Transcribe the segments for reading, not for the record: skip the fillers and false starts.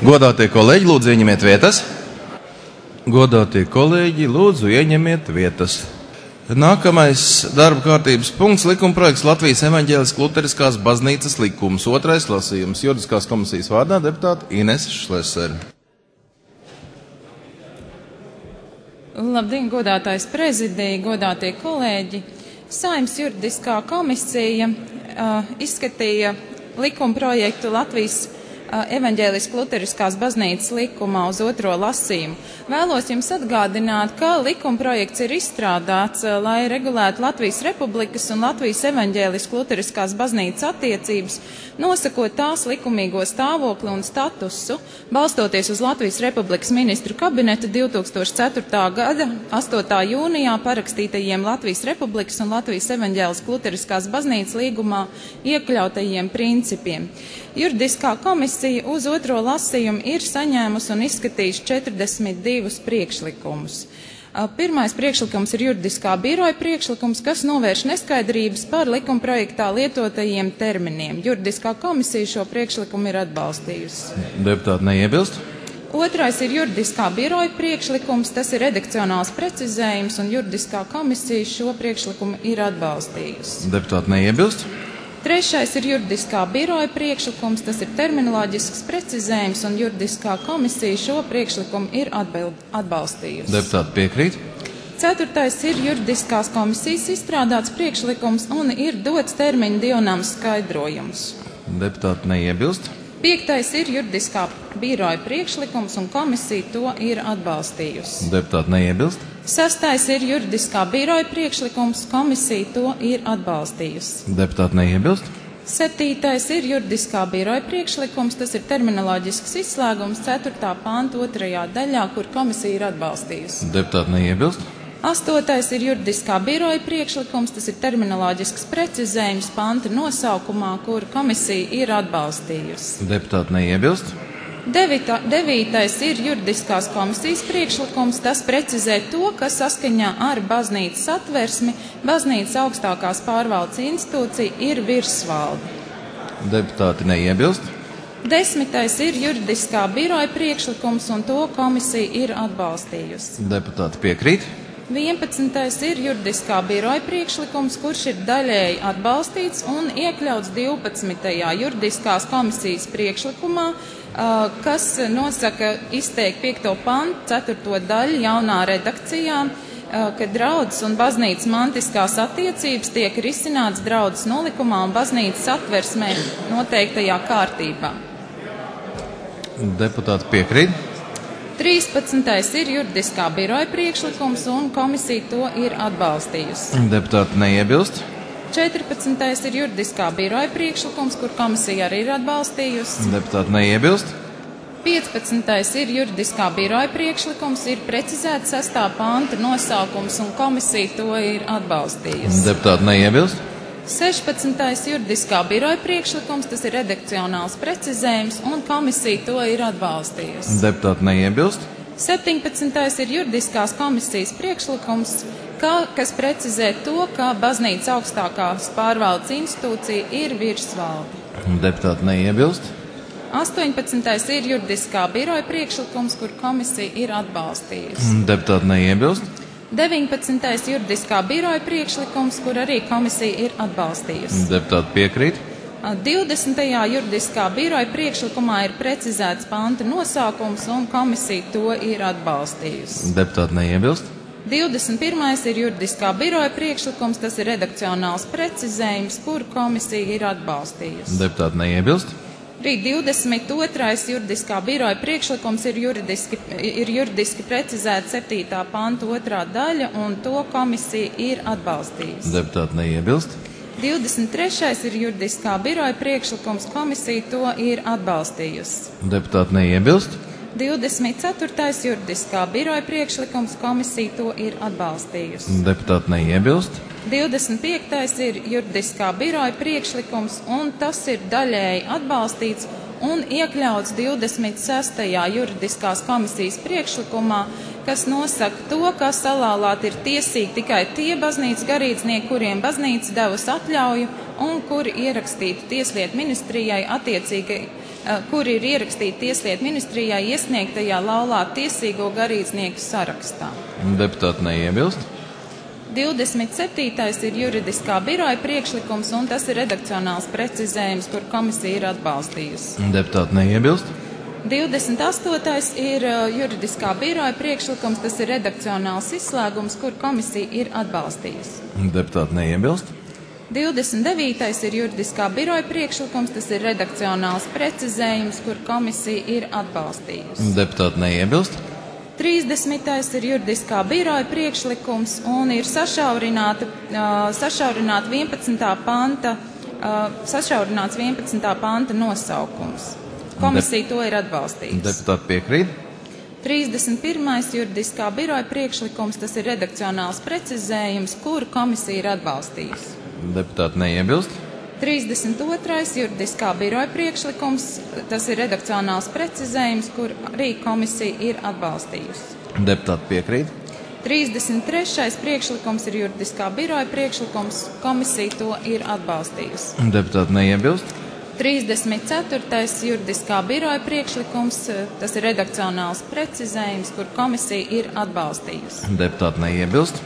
Godātie kolēģi, lūdzu ieņemiet vietas. Godātie kolēģi, lūdzu ieņemiet vietas. Nākamais darba kārtības punkts - likumprojekts Latvijas evaņģēliskās luteriskās baznīcas likums. Otrais lasījums. Juridiskās komisijas vārdā deputāte Inese Šlesere. Labdien, godātais prezidija, godātie kolēģi! Saeimas juridiskā komisija izskatīja likumprojektu Latvijas evaņģēliskās luteriskās baznīcas likumā uz otro lasījumu. Vēlos jums atgādināt, ka likumprojekts ir izstrādāts, lai regulētu Latvijas Republikas un Latvijas evaņģēliskās luteriskās baznīcas attiecības, nosakot tās likumīgo stāvokli un statusu, balstoties uz Latvijas Republikas ministru kabineta 2004. gada 8. jūnijā parakstītajiem Latvijas Republikas un Latvijas evaņģēliskās luteriskās baznīcas līgumā iekļautajiem principiem. Juridiskā komisija uz otro lasījumu ir saņēmusi un izskatījusi 42 priekšlikumus. Pirmais priekšlikums ir juridiskā biroja priekšlikums, kas novērš neskaidrības par likumprojektā lietotajiem terminiem. Juridiskā komisija šo priekšlikumu ir atbalstījusi. Deputāti neiebilst? Otrais ir juridiskā biroja priekšlikums, tas ir redakcionāls precizējums, un juridiskā komisija šo priekšlikumu ir atbalstījusi. Deputāti neiebilst? Trešais ir juridiskā biroja priekšlikums, tas ir terminoloģisks precizējums, un juridiskā komisija šo priekšlikumu ir atbalstījusi. Deputāti piekrīt? Ceturtais ir juridiskās komisijas izstrādāts priekšlikums un ir dots termiņu dievnams skaidrojums. Deputāti neiebilst? Piektais ir juridiskā biroja priekšlikums, un komisija to ir atbalstījusi. Deputāti neiebilst? Sastais ir juridiskā biroja priekšlikums, komisija to ir atbalstījusi. Deputāti neiebilst? Septītais ir juridiskā biroja priekšlikums, tas ir terminoloģisks izslēgums 4. panta 2. daļā, kur komisija ir atbalstījusi. Deputāti neiebilst? Astotais ir juridiskā biroja priekšlikums, tas ir terminoloģisks precizējums panta nosaukumā, kur komisija ir atbalstījusi. Deputāti neiebilst? Devītais ir juridiskās komisijas priekšlikums, tas precizē to, ka saskaņā ar baznīcas satversmi baznīcas augstākās pārvaldes institūcija ir virsvalde. Deputāti neiebilst? Desmitais ir juridiskā biroja priekšlikums, un to komisija ir atbalstījusi. Deputāti piekrīt? 11. ir juridiskā biroja priekšlikums, kurš ir daļēji atbalstīts un iekļauts 12. juridiskās komisijas priekšlikumā, kas nosaka izteikt 5. pantu 4. daļu jaunā redakcijā, ka draudzes un baznīcas mantiskās attiecības tiek risināts draudzes nolikumā un baznīcas satversmē noteiktajā kārtībā. Deputāti piekrīt? 13. ir juridiskā biroja priekšlikums, un komisija to ir atbalstījusi. Deputāti neiebilst? 14. ir juridiskā biroja priekšlikums, kur komisija arī ir atbalstījusi. Deputāti neiebilst? 15. ir juridiskā biroja priekšlikums, ir precizēts 6. panta nosaukums, un komisija to ir atbalstījusi. Deputāti neiebilst? 16. juridiskā biroja priekšlikums, tas ir redakcionāls precizējums, un komisija to ir atbalstījusi. Deputāti neiebilst? 17. ir juridiskās komisijas priekšlikums, kas precizē to, ka baznīcas augstākās pārvaldes institūcija ir virsvalde. Deputāti neiebilst? 18. ir juridiskā biroja priekšlikums, kur komisija ir atbalstījusi. Deputāti neiebilst? 19. juridiskā biroja priekšlikums, kur arī komisija ir atbalstījusi. Deputāti piekrīt? 20. juridiskā biroja priekšlikumā ir precizēts panta nosaukums, un komisija to ir atbalstījusi. Deputāti neiebilst? 21. ir juridiskā biroja priekšlikums, tas ir redakcionāls precizējums, kur komisija ir atbalstījusi. Deputāti neiebilst? Arī 22. juridiskā biroja priekšlikums ir juridiski precizēts 7. panta 2. daļa, un to komisija ir atbalstījusi. Deputāti neiebilst? 23. ir juridiskā biroja priekšlikums, komisija to ir atbalstījusi. Deputāti neiebilst? 24. juridiskā biroja priekšlikums, komisija to ir atbalstījusi. Deputāti neiebilst? 25. ir juridiskā biroja priekšlikums, un tas ir daļēji atbalstīts un iekļauts 26. juridiskās komisijas priekšlikumā, kas nosaka to, ka salālāt ir tiesīgi tikai tie baznīcas garīdznieki, kuriem baznīca devusi atļauju un kuri ierakstīti Tieslietu ministrijai attiecīgi kuri ir ierakstīti Tieslietu ministrijā iesniegtajā laulātu tiesīgo garīdznieku sarakstā. Deputāti neiebilst. 27. ir juridiskā biroja priekšlikums, un tas ir redakcionāls precizējums, kur komisija ir atbalstījusi. Deputāti neiebilst. 28. ir juridiskā biroja priekšlikums, tas ir redakcionāls izslēgums, kur komisija ir atbalstījusi. Deputāti neiebilst. 29. ir juridiskā biroja priekšlikums, tas ir redakcionāls precizējums, kur komisija ir atbalstījusi. Deputāti neiebilst. 30. ir juridiskā biroja priekšlikums un ir sašaurināts 11. panta nosaukums. Komisija to ir atbalstījusi. Deputāti piekrīt. 31. juridiskā biroja priekšlikums, tas ir redakcionāls precizējums, kuru komisija ir atbalstījusi. Deputāti neiebilst. 32. juridiskā biroja priekšlikums, tas ir redakcionāls precizējums, kur arī komisija ir atbalstījusi. Deputāti piekrīt. 33. priekšlikums ir juridiskā biroja priekšlikums, komisija to ir atbalstījusi. Deputāti neiebilst. 34. juridiskā biroja priekšlikums, tas ir redakcionāls precizējums, kur komisija ir atbalstījusi. Deputāti neiebilst.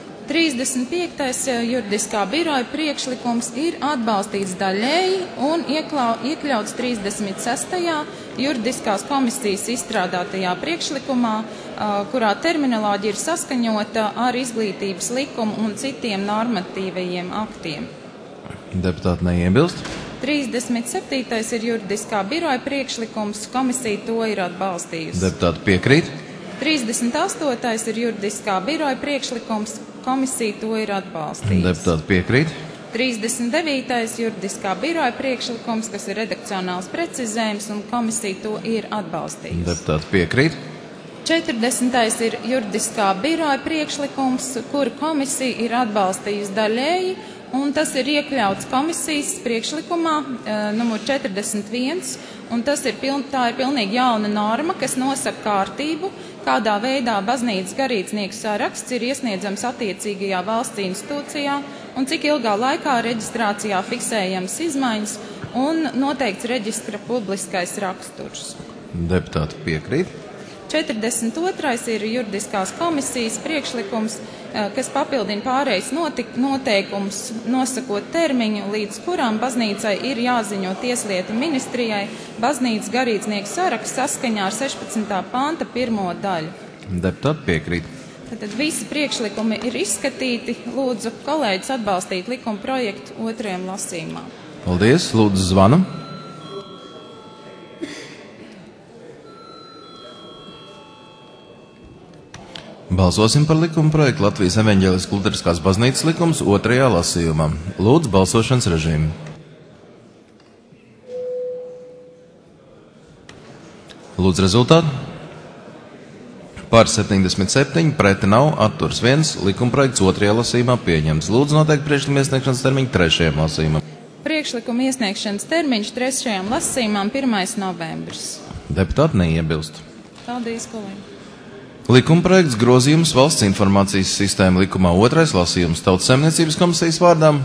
35. juridiskā biroja priekšlikums ir atbalstīts daļēji un iekļauts 36. juridiskās komisijas izstrādātajā priekšlikumā, kurā terminoloģija ir saskaņota ar izglītības likumu un citiem normatīvajiem aktiem. Deputāti neiebilst. 37. ir juridiskā biroja priekšlikums, komisija to ir atbalstījusi. Deputāti piekrīt. 38. ir juridiskā biroja priekšlikums, komisija to ir atbalstījusi. Deputāti piekrīt. 39. juridiskā biroja priekšlikums, kas ir redakcionāls precizējums, un komisija to ir atbalstījusi. Deputāti piekrīt. 40. ir juridiskā biroja priekšlikums, kuru komisija ir atbalstījusi daļēji, un tas ir iekļauts komisijas priekšlikumā numur 41, un tā ir pilnīgi jauna norma, kas nosaka kārtību, kādā veidā baznīcas garīdznieku saraksts ir iesniedzams attiecīgajā valsts institūcijā un cik ilgā laikā reģistrācijā fiksējams izmaiņas un noteikts reģistra publiskais raksturs. Deputāti piekrīt. 42. ir juridiskās komisijas priekšlikums, kas papildina pārejas noteikums, nosakot termiņu, līdz kurām baznīcai ir jāziņo Tieslietu ministrijai baznīcas garīdznieku saraksts saskaņā ar 16. panta 1. daļu. Deputāti piekrīt. Tad visi priekšlikumi ir izskatīti. Lūdzu kolēģis atbalstīt likuma projektu otrajam lasījumā. Paldies. Lūdzu zvanu. Balsosim par likuma projektu Latvijas evaņģēliskās luteriskās baznīcas likums otrajā lasījumā. Lūdzu balsošanas režīmu. Lūdzu rezultātu. Par 77, preti nav, atturs 1, likuma projekts otrajā lasījumā pieņemts. Lūdzu noteikti priekšlikuma iesniegšanas termiņu trešajam lasījumam. Priekšlikuma iesniegšanas termiņš trešajam lasījumam 1. novembris. Deputāti neiebilst. Paldies, kolēģi. Likuma projekts grozījums valsts informācijas sistēma likumā otrais lasījums Tautas saimniecības komisijas vārdām.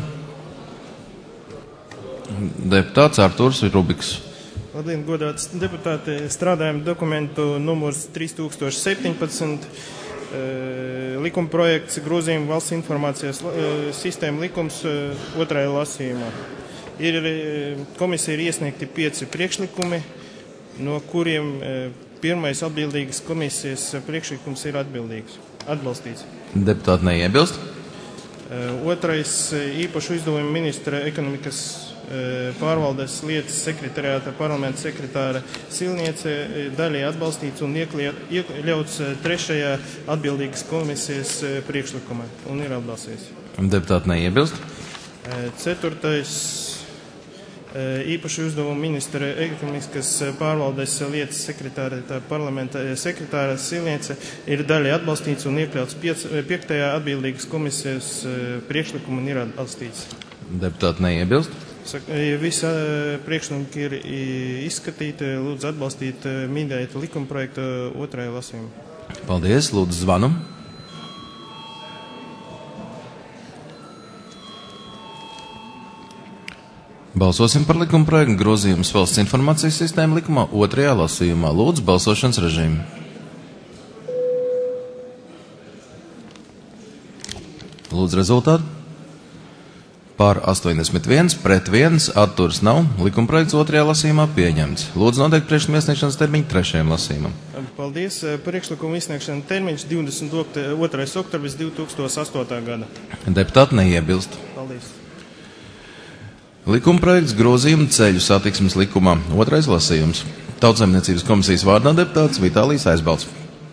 Deputāts Artūrs Rubiks. Labdien, godāts deputāti. Strādājam dokumentu numurs 3017. Likuma projekts grozījuma valsts informācijas sistēma likums otrajā lasījumā. Komisija ir iesniegti 5 priekšlikumi, no kuriem pirmais atbildīgas komisijas priekšlikums ir atbalstīts. Deputāti neiebilst. Otrais īpašu izdevumu ministra ekonomikas pārvaldes lietas sekretariāta parlamenta sekretāra Silniece daļai atbalstīts un iekļauts trešajā atbildīgas komisijas priekšlikumā un ir atbalstīts. Deputāti neiebilst. Ceturtais īpaši uzdevumu ministra ekonomikas pārvaldes lietas sekretāra parlamenta sekretāra Silniece ir daļai atbalstīts un iekļauts 5. atbildīgas komisijas priekšlikumu un ir atbalstīts. Deputāti neiebilst. Visi priekšlikumi ir izskatīti. Lūdzu atbalstīt minēta likuma projekta otrajā lasījumā. Paldies. Lūdzu zvanu. Balsosim par likuma projektu grozījumus valsts informācijas sistēma likumā otrajā lasījumā. Lūdzu, balsošanas režīmu. Lūdzu, rezultātu. Par 81, pret 1, atturas nav. Likuma projekts otrajā lasījumā pieņemts. Lūdzu, noteikt priekšlikuma iesniegšanas termiņu trešajam lasījumam. Paldies. Priekšlikuma iesniegšanas termiņš 22. oktobris 2008. gada. Deputāti neiebilst. Paldies. Likuma projekts grozījumu ceļu satiksmes likumā. Otrais lasījums. Tautsaimniecības komisijas vārdā deputāts Vitālijs Aizbalts.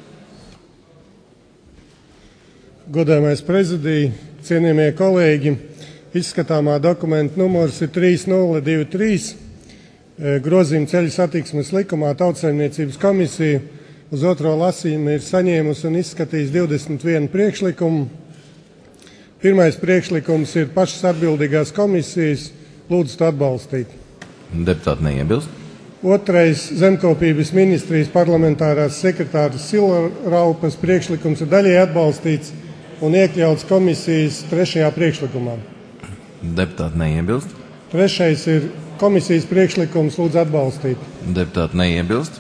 Godājamais prezidija, cienījamie kolēģi, izskatāmā dokumenta numurs ir 3023. Grozījuma ceļu satiksmes likumā Tautsaimniecības komisija uz otro lasījumu ir saņēmusi un izskatījis 21 priekšlikumu. Pirmais priekšlikums ir pašas atbildīgās komisijas. Lūdzu, to atbalstīt. Deputāti neiebilst. Otrais zemkopības ministrijas parlamentārās sekretāras Sila Raupas priekšlikums ir daļēji atbalstīts un iekļauts komisijas trešajā priekšlikumā. Deputāti neiebilst. Trešais ir komisijas priekšlikums. Lūdzu, atbalstīt. Deputāti neiebilst.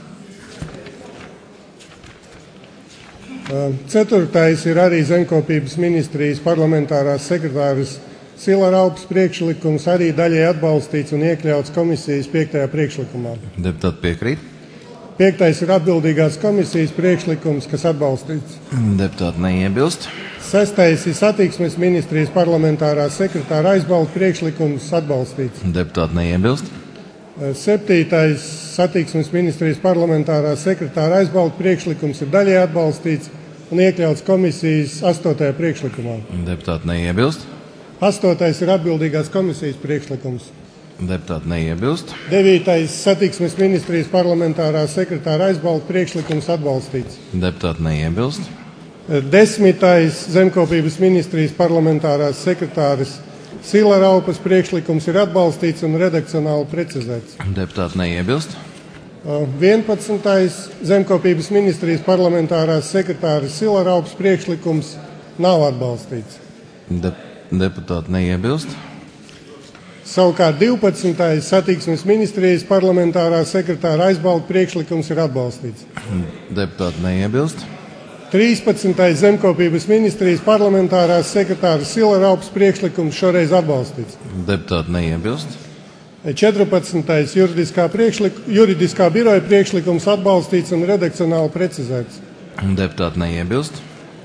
Ceturtais ir arī zemkopības ministrijas parlamentārās sekretāras Sila Raupas priekšlikums, arī daļēji atbalstīts un iekļauts komisijas 5. priekšlikumā. Deputāti piekrīt. Piektais ir atbildīgās komisijas priekšlikums, kas atbalstīts. Deputāti neiebilst. Sestais ir satiksmes ministrijas parlamentārās sekretāra Aizbalta priekšlikums, atbalstīts. Deputāti neiebilst. Septītais satiksmes ministrijas parlamentārās sekretāra Aizbalta priekšlikums ir daļēji atbalstīts un iekļauts komisijas 8. priekšlikumā. Deputāti neiebilst. Astotais ir atbildīgās komisijas priekšlikums. Deputāti neiebilst. Devītais satiksmes ministrijas parlamentārās sekretāra Aizbalta priekšlikums, atbalstīts. Deputāti neiebilst. Desmitais zemkopības ministrijas parlamentārās sekretāras Sila Raupas priekšlikums ir atbalstīts un redakcionāli precizēts. Deputāti neiebilst. 11. zemkopības ministrijas parlamentārās sekretāras Sila Raupas priekšlikums nav atbalstīts. Deputāti neiebilst. Savukārt 12. satiksmes ministrijas parlamentārā sekretāra Aizbalta priekšlikums ir atbalstīts. Deputāti neiebilst. 13. zemkopības ministrijas parlamentārās sekretāras Sila Raupas priekšlikums šoreiz atbalstīts. Deputāti neiebilst. 14. juridiskā biroja priekšlikums atbalstīts un redakcionāli precizēts. Deputāti neiebilst.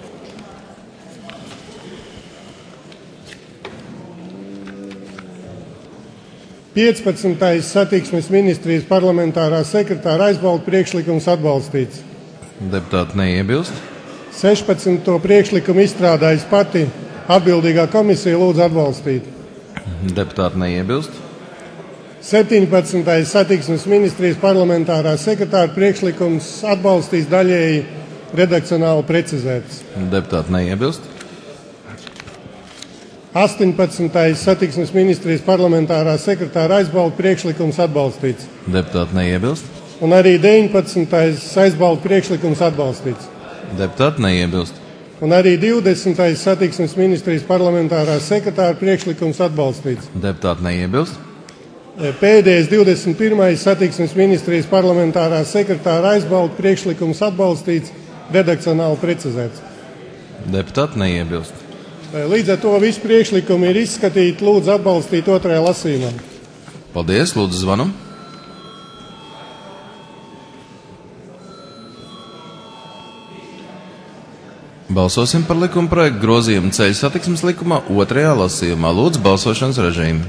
15. satiksmes ministrijas parlamentārā sekretāra Aizbalta priekšlikums atbalstīts. Deputāti neiebilst. 16. priekšlikumu izstrādājas pati atbildīgā komisija, lūdzu atbalstīt. Deputāti neiebilst. 17. satiksmes ministrijas parlamentārā sekretāra priekšlikums atbalstīts, daļēji redakcionāli precizēts. Deputāti neiebilst. 18. satiksmes ministrijas parlamentārā sekretāra Aizbalta priekšlikums atbalstīts. Deputāti neiebilst. Un arī 19. Aizbalta priekšlikums atbalstīts. Deputāti neiebilst. Un arī 20. satiksmes ministrijas parlamentārā sekretāra priekšlikums atbalstīts. Deputāti neiebilst. Pēdējais 21. satiksmes ministrijas parlamentārā sekretāra Aizbalta priekšlikums atbalstīts, redakcionāli precizēts. Deputāti neiebilst. Līdz ar to visi priekšlikumi ir izskatīti. Lūdzu atbalstīt otrajā lasījumā. Paldies, lūdzu zvanu. Balsosim par likuma projektu grozījumu ceļu satiksmes likumā otrajā lasījumā. Lūdzu balsošanas režīmu.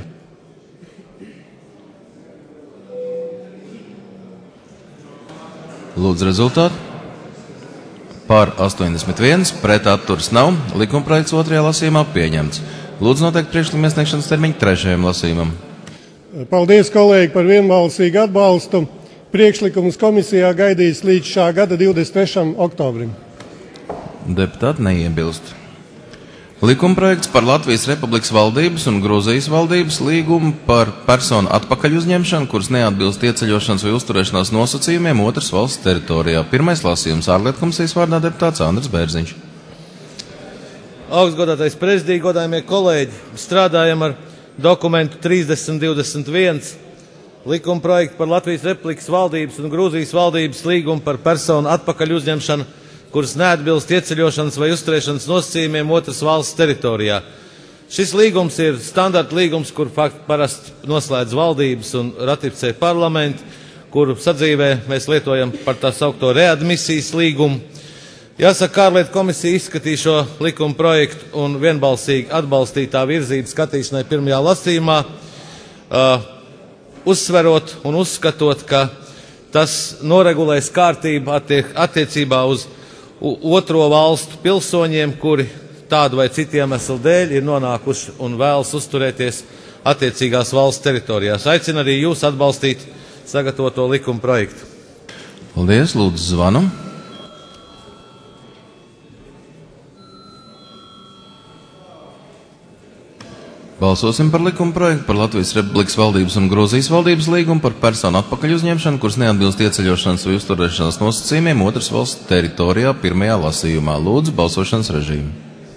Lūdzu rezultātu. Par 81, pret atturas nav. Likuma projekts otrajā lasījumā pieņemts. Lūdzu noteikt priekšlikuma iesniegšanas termiņu trešajam lasījumam. Paldies, kolēģi, par vienbalsīgu atbalstu. Priekšlikums komisijā gaidīs līdz šā gada 23. oktobrim. Deputāti neiebilst. Likuma projekts par Latvijas Republikas valdības un Grūzijas valdības līgumu par personu atpakaļ uzņemšanu, kuras neatbilst ieceļošanas vai uzturēšanās nosacījumiem otras valsts teritorijā. Pirmais lasījums ārlietu komisijas vārdā deputāts Andris Bērziņš. Augstgodātais prezidija, godājumie kolēģi, strādājam ar dokumentu 3021, likumprojektu par Latvijas Republikas valdības un Grūzijas valdības līgumu par personu atpakaļ uzņemšanu, kuras neatbilst ieceļošanas vai uzturēšanas nosacījumiem otras valsts teritorijā. Šis līgums ir standarta līgums, kur parasti noslēdz valdības un ratificē parlamenti, kuru sadzīvē mēs lietojam par tā saukto readmisijas līgumu. Jāsaka, ārlietu komisija izskatīja šo likuma projektu un vienbalsīgi atbalstīja tā virzību skatīšanai pirmajā lasījumā, uzsverot un uzskatot, ka tas noregulēs kārtību attiecībā uz otro valstu pilsoņiem, kuri tādu vai citu iemeslu dēļ ir nonākuši un vēlas uzturēties attiecīgās valsts teritorijās. Aicinu arī jūs atbalstīt sagatavoto likuma projektu. Paldies, lūdzu zvanu. Balsosim par likuma projektu par Latvijas Republikas valdības un Grūzijas valdības līgumu par personu atpakaļ uzņemšanu, kuras neatbilst ieceļošanas vai uzturēšanas nosacījumiem otras valsts teritorijā pirmajā lasījumā. Lūdzu, balsošanas režīmu.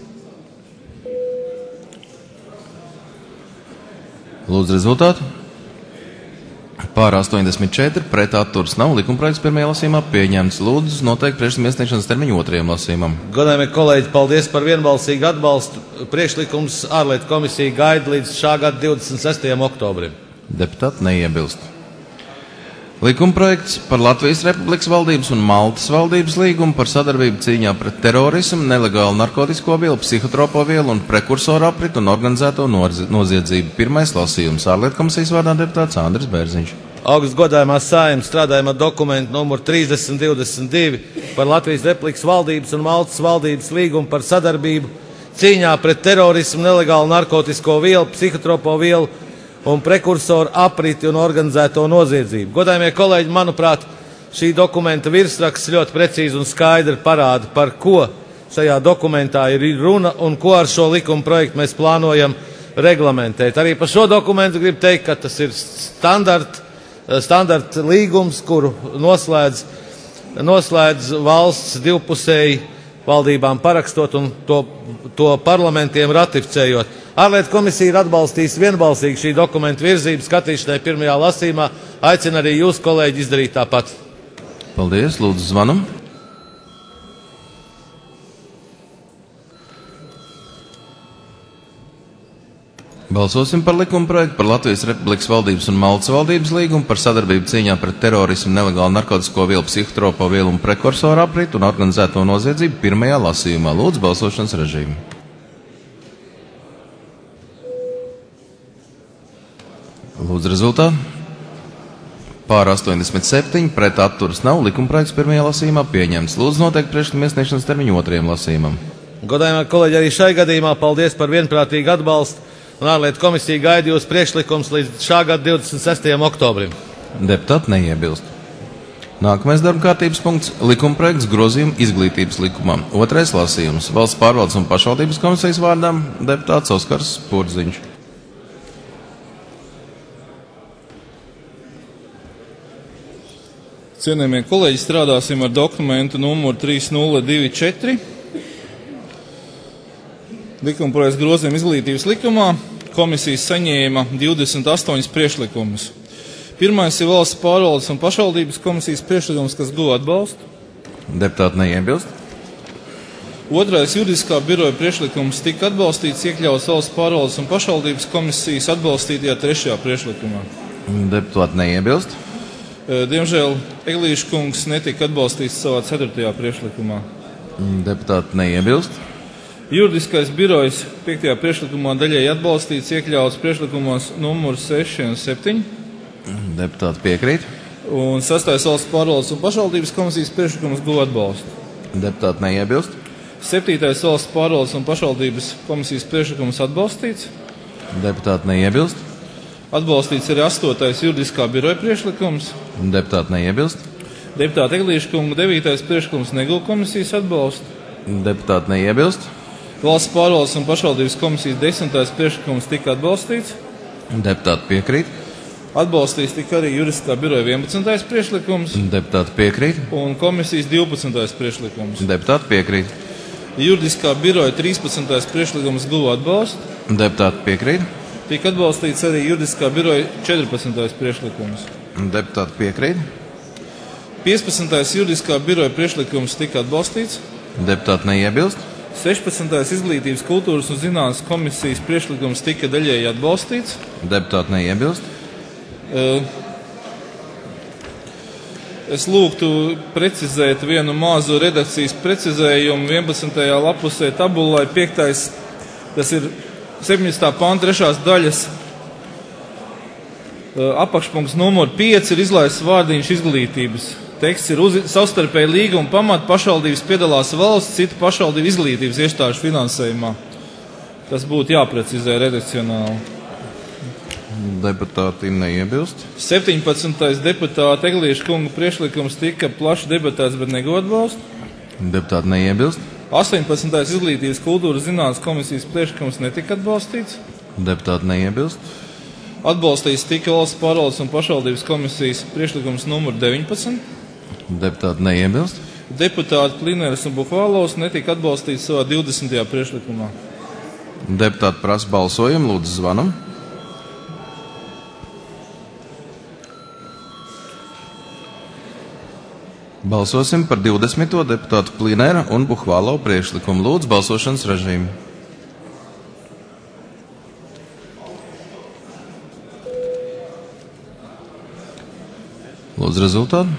Lūdzu rezultātu. Pār 84, pret atturas nav. Likumprojekts pirmajā lasījumā pieņemts. Lūdzu, noteikti priekšlikuma iesniegšanas termiņu otrajam lasījumam. Godājamie kolēģi, paldies par vienbalsīgu atbalstu. Priekšlikums ārlietu komisija gaida līdz šā gada 26. oktobrim. Deputāti neiebilst. Likumprojekts par Latvijas Republikas valdības un Maltas valdības līgumu par sadarbību cīņā pret terorismu, nelegālu narkotisko vielu, psihotropo vielu un prekursoru apritu un organizēto noziedzību. Pirmais lasījums. Ārlietu komisijas vārdā deputāts Andris Bērziņš. Augsts godājumā Saeimas strādājam ar dokumentu numuru 3022 par Latvijas Republikas valdības un Maltas valdības līgumu par sadarbību cīņā pret terorismu, nelegālu narkotisko vielu, psihotropo vielu un prekursoru apriti un organizēto noziedzību. Godājamie kolēģi, manuprāt, šī dokumenta virsraksts ļoti precīzi un skaidri parāda, par ko šajā dokumentā ir runa un ko ar šo likuma projektu mēs plānojam reglamentēt. Arī par šo dokumentu gribu teikt, ka tas ir standarta līgums, kuru noslēdz valsts divpusēji valdībām parakstot un to parlamentiem ratificējot. Ārlietu komisija ir atbalstījusi vienbalsīgi šī dokumenta virzību skatīšanai pirmajā lasījumā. Aicinu arī jūs, kolēģi, izdarīt tāpat. Paldies, lūdzu zvanu. Balsosim par likuma projektu par Latvijas Republikas valdības un Maltas valdības līgumu par sadarbību cīņā pret terorismu, nelegālu narkotisko vielu, psihotropo vielu un prekursoru apritu un organizēto noziedzību pirmajā lasījumā. Lūdzu, balsošanas režīmu. Lūdzu rezultātu. Pār 87, pret atturas nav. Likumprojekts pirmajā lasījumā pieņemts. Lūdzu noteikti priekšlikuma iesniegšanas termiņu otrajam lasījumam. Godājumā kolēģi, arī šai gadījumā paldies par vienprātīgu atbalstu un ārlietu komisija gaida jūs priekšlikums līdz šā gada 26. oktobrim. Deputāti neiebilst. Nākamais darba kārtības punkts - likumprojekts grozījumu izglītības likumā. Otrais lasījums - Valsts pārvaldes un pašvaldības komisijas vārdām deputāts Oskars Purziņš. Cienījamie kolēģi, strādāsim ar dokumentu numuru 3024. Likumprojekts grozījuma izglītības likumā. Komisija saņēma 28 priekšlikumus. Pirmais ir Valsts pārvaldes un pašvaldības komisijas priekšlikums, kas guva atbalstu. Deputāti neiebilst. Otrais juridiskā biroja priekšlikums tika atbalstīts, iekļauts Valsts pārvaldes un pašvaldības komisijas atbalstītajā trešajā priekšlikumā. Deputāti neiebilst. Diemžēl Eglīša kungs netika atbalstīts savā 4. priekšlikumā. Deputāti neiebilst. Juridiskais birojs 5. priekšlikumā daļēji atbalstīts, iekļauts priekšlikumos numur 6 un 7. Deputāti piekrīt. Un 6. Valsts pārvaldes un pašvaldības komisijas priekšlikums guva atbalstu. Deputāti neiebilst. 7. Valsts pārvaldes un pašvaldības komisijas priekšlikums atbalstīts. Deputāti neiebilst. Atbalstīts arī 8. juridiskā biroja priekšlikums. Deputāti neiebilst. Deputāta Eglīša kunga 9. priekšlikums neguva komisijas atbalstu. Deputāti neiebilst. Valsts pārvaldes un pašvaldības komisijas 10. priekšlikums tika atbalstīts. Deputāti piekrīt. Atbalstīts tika arī juridiskā biroja 11. priekšlikums. Deputāti piekrīt. Un komisijas 12. priekšlikums. Deputāti piekrīt. Juridiskā biroja 13. priekšlikums guva atbalstu. Deputāti piekrīt. Tika atbalstīts arī juridiskā biroja 14. priekšlikums. Deputāti piekrīt. 15. juridiskā biroja priekšlikums tika atbalstīts. Deputāti neiebilst. 16. izglītības, kultūras un zinātnes komisijas priekšlikums tika daļēji atbalstīts. Deputāti neiebilst. Es lūgtu precizēt vienu mazu redakcijas precizējumu 11. lapusē tabulai 5. Tas ir 17. panta 3. daļas apakšpunkts numur 5 ir izlaists vārdiņš izglītības. Teksts ir savstarpēji līguma pamata pašvaldības piedalās valsts, citu pašvaldību izglītības iestāžu finansējumā. Tas būtu jāprecizē redakcionāli. Deputāti neiebilst. 17. deputāta Eglīša kunga priekšlikums tika plaši debatēts, bet neguva atbalstu. Deputāti neiebilst. 18. izglītības, kultūras zinātnes komisijas priekšlikums netika atbalstīts. Deputāti neiebilst. Atbalstīts tika valsts pārvaldes un pašvaldības komisijas priekšlikums numur 19. Deputāti neiebilst. Deputāti Klineris un Buhvalovs netika atbalstīts savā 20. priekšlikumā. Deputāti prasa balsojumu, lūdzu zvanam. Balsosim par 20. deputātu Klinera un Buhvalovu priekšlikumu. Lūdzu balsošanas režīmu. Lūdzu rezultātu.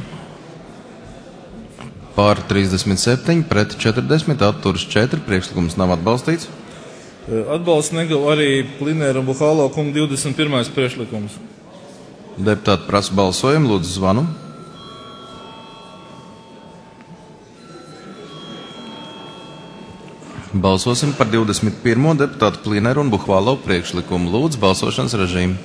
Pār 37, pret 40, atturas 4, priekšlikums nav atbalstīts. Atbalsts neguva arī Klinera un Buhvalova kunga 21. priekšlikums. Deputāti prasa balsojumu, lūdzu zvanu. Balsosim par 21. deputātu Klineru un Buhvalovu priekšlikumu. Lūdzu balsošanas režīmu.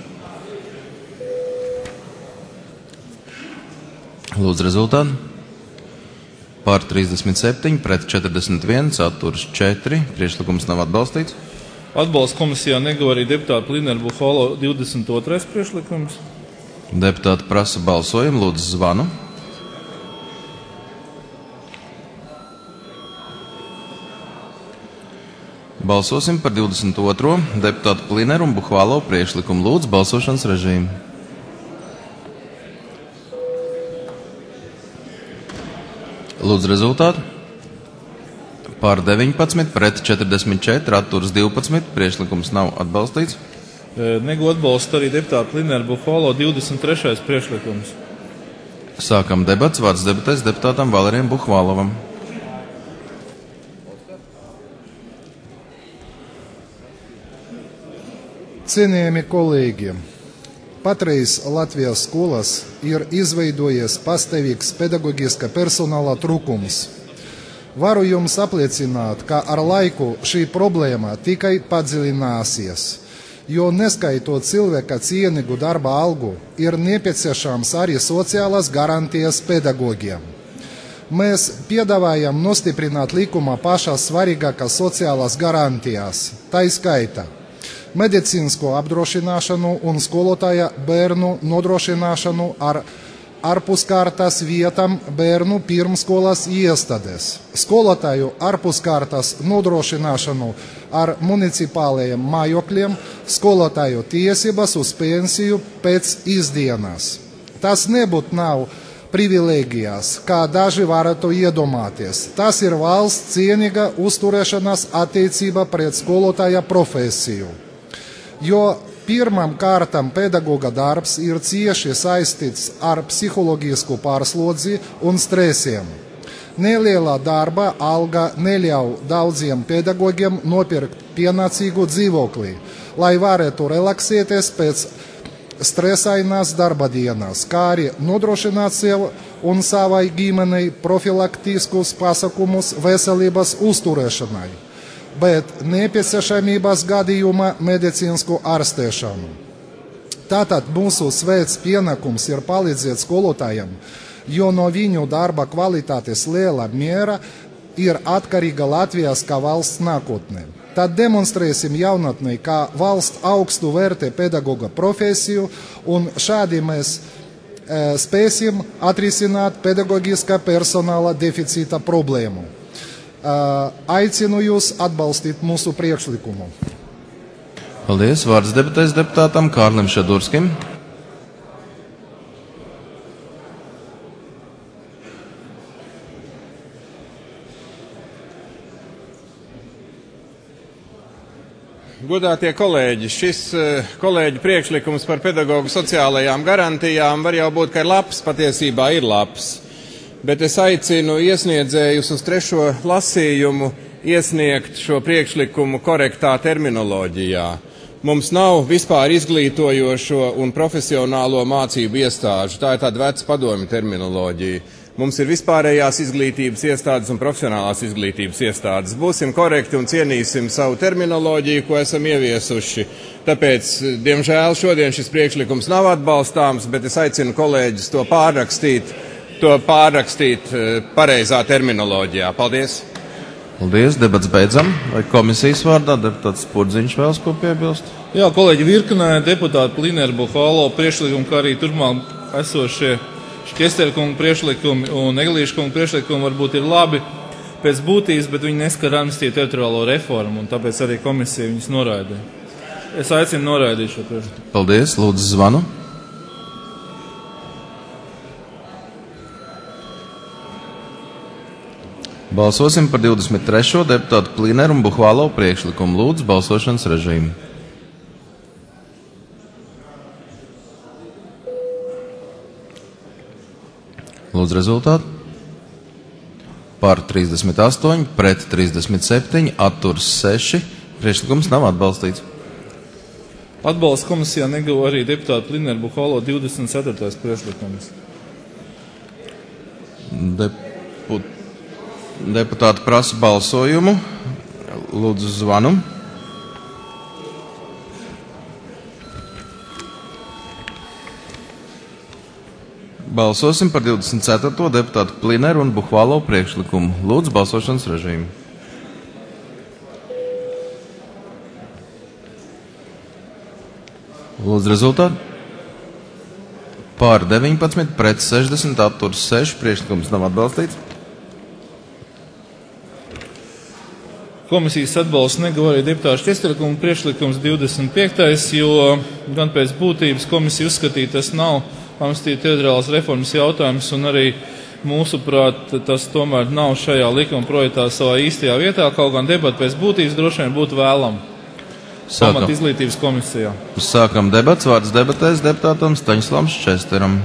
Lūdzu rezultātu. Pār 37, pret 41, atturas 4. Priekšlikums nav atbalstīts. Atbalsts komisijā neguva arī deputāta Klinera Buhvalova 22. priekšlikums. Deputāti prasa balsojumu, lūdzu zvanu. Balsosim par 22. deputātu Klineru un Buhvalovu priekšlikumu. Lūdzu balsošanas režīmu. Lūdzu rezultātu. Pār 19, pret 44, atturas 12. Priekšlikums nav atbalstīts. Neguva atbalstu arī deputāta Klinera Buhvalova 23. priekšlikums. Sākam debats. Vārds debatēs deputātam Valerijam Buhvalovam. Cienījami kolēģi, patreiz Latvijas skolās ir izveidojies pastāvīgs pedagoģiskā personāla trūkums. Varu jums apliecināt, ka ar laiku šī problēma tikai padziļināsies, jo neskaitot cilvēka cienīgu darba algu, ir nepieciešams arī sociālās garantijas pedagogiem. Mēs piedāvājam nostiprināt likumā pašās svarīgākās sociālās garantijas, tā skaitā medicīnisko apdrošināšanu un skolotāja bērnu nodrošināšanu ar ārpuskārtas vietām bērnu pirmskolas iestādēs, skolotāju ārpuskārtas nodrošināšanu ar municipālajiem mājokļiem, skolotāju tiesības uz pensiju pēc izdienas. Tas nebūtu nav privilēģijas, kā daži varētu iedomāties. Tas ir valsts cienīga uzturēšanās attiecība pret skolotāja profesiju. Jo pirmām kārtām pedagoga darbs ir cieši saistīts ar psiholoģisku pārslodzi un stresiem. Neliela darba alga neļauj daudziem pedagogiem nopirkt pienācīgu dzīvokli, lai varētu relaksēties pēc stresainās darba dienas, kā arī nodrošināt sev un savai ģimenei profilaktiskus pasākumus veselības uzturēšanai, bet nepieciešamības gadījumā medicīnisku ārstēšanu. Tātad mūsu svēts pienākums ir palīdzēt skolotājiem, jo no viņu darba kvalitātes liela mērā ir atkarīga Latvijas kā valsts nākotne. Tad demonstrēsim jaunatnē, kā valsts augstu vērtē pedagoga profesiju, un šādi mēs spēsim atrisināt pedagoģiskā personāla deficīta problēmu. Aicinu jūs atbalstīt mūsu priekšlikumu. Paldies. Vārds debatēs deputātam Kārlim Šadurskim. Godātie kolēģi, šis kolēģi priekšlikums par pedagoģu sociālajām garantijām var jau būt, ka ir labs, patiesībā ir labs. Bet es aicinu iesniedzējus uz 3. lasījumu iesniegt šo priekšlikumu korektā terminoloģijā. Mums nav vispār izglītojošo un profesionālo mācību iestāžu, tā ir tāda veca padomju terminoloģija. Mums ir vispārējās izglītības iestādes un profesionālās izglītības iestādes. Būsim korekti un cienīsim savu terminoloģiju, ko esam ieviesuši. Tāpēc, diemžēl, šodien šis priekšlikums nav atbalstāms, bet es aicinu kolēģis to pārrakstīt pareizā terminoloģijā. Paldies! Paldies, debats beidzam. Vai komisijas vārdā deputāts Spurdziņš vēlas ko piebilst? Jā, kolēģi virknē deputāti Plineru, Buhalo priekšlikumu, kā arī turpmāk esošie Šķesterkunga priekšlikumi un Eglīša kunga priekšlikumi varbūt ir labi pēc būtības, bet viņi neskar amnestiju teritoriālo reformu, un tāpēc arī komisija viņus noraidīja. Es aicinu noraidīt šo priekšlikumu. Paldies, lūdzu zvanu. Balsosim par 23. deputātu Plineru un Buhalo priekšlikumu. Lūdzu, balsošanas režīmu. Lūdzu rezultātu. Par 38, pret 37, atturs 6. Priekšlikums nav atbalstīts. Atbalsts komisijā neguva arī deputāta Plineru Buhalo 24. priekšlikums. Deputāti prasa balsojumu. Lūdzu zvanu. Balsosim par 24. deputātu Plineru un Buhalo priekšlikumu. Lūdzu balsošanas režīmu. Lūdzu rezultātu. Pār 19, pret 60, atturs 6. Priekšlikums nav atbalstīts. Komisijas atbalsts neguva arī deputāta Šķesterkunga priekšlikums 25. jo gan pēc būtības komisija uzskatīja, tas nav amnestiju teritoriālās reformas jautājums, un arī mūsuprāt tas tomēr nav šajā likuma projektā savā īstajā vietā, kaut gan debata pēc būtības droši vien būtu vēlama pamat izglītības komisijā. Sākam debats. Vārds debatēs deputātam Staņslavam Šķesteram.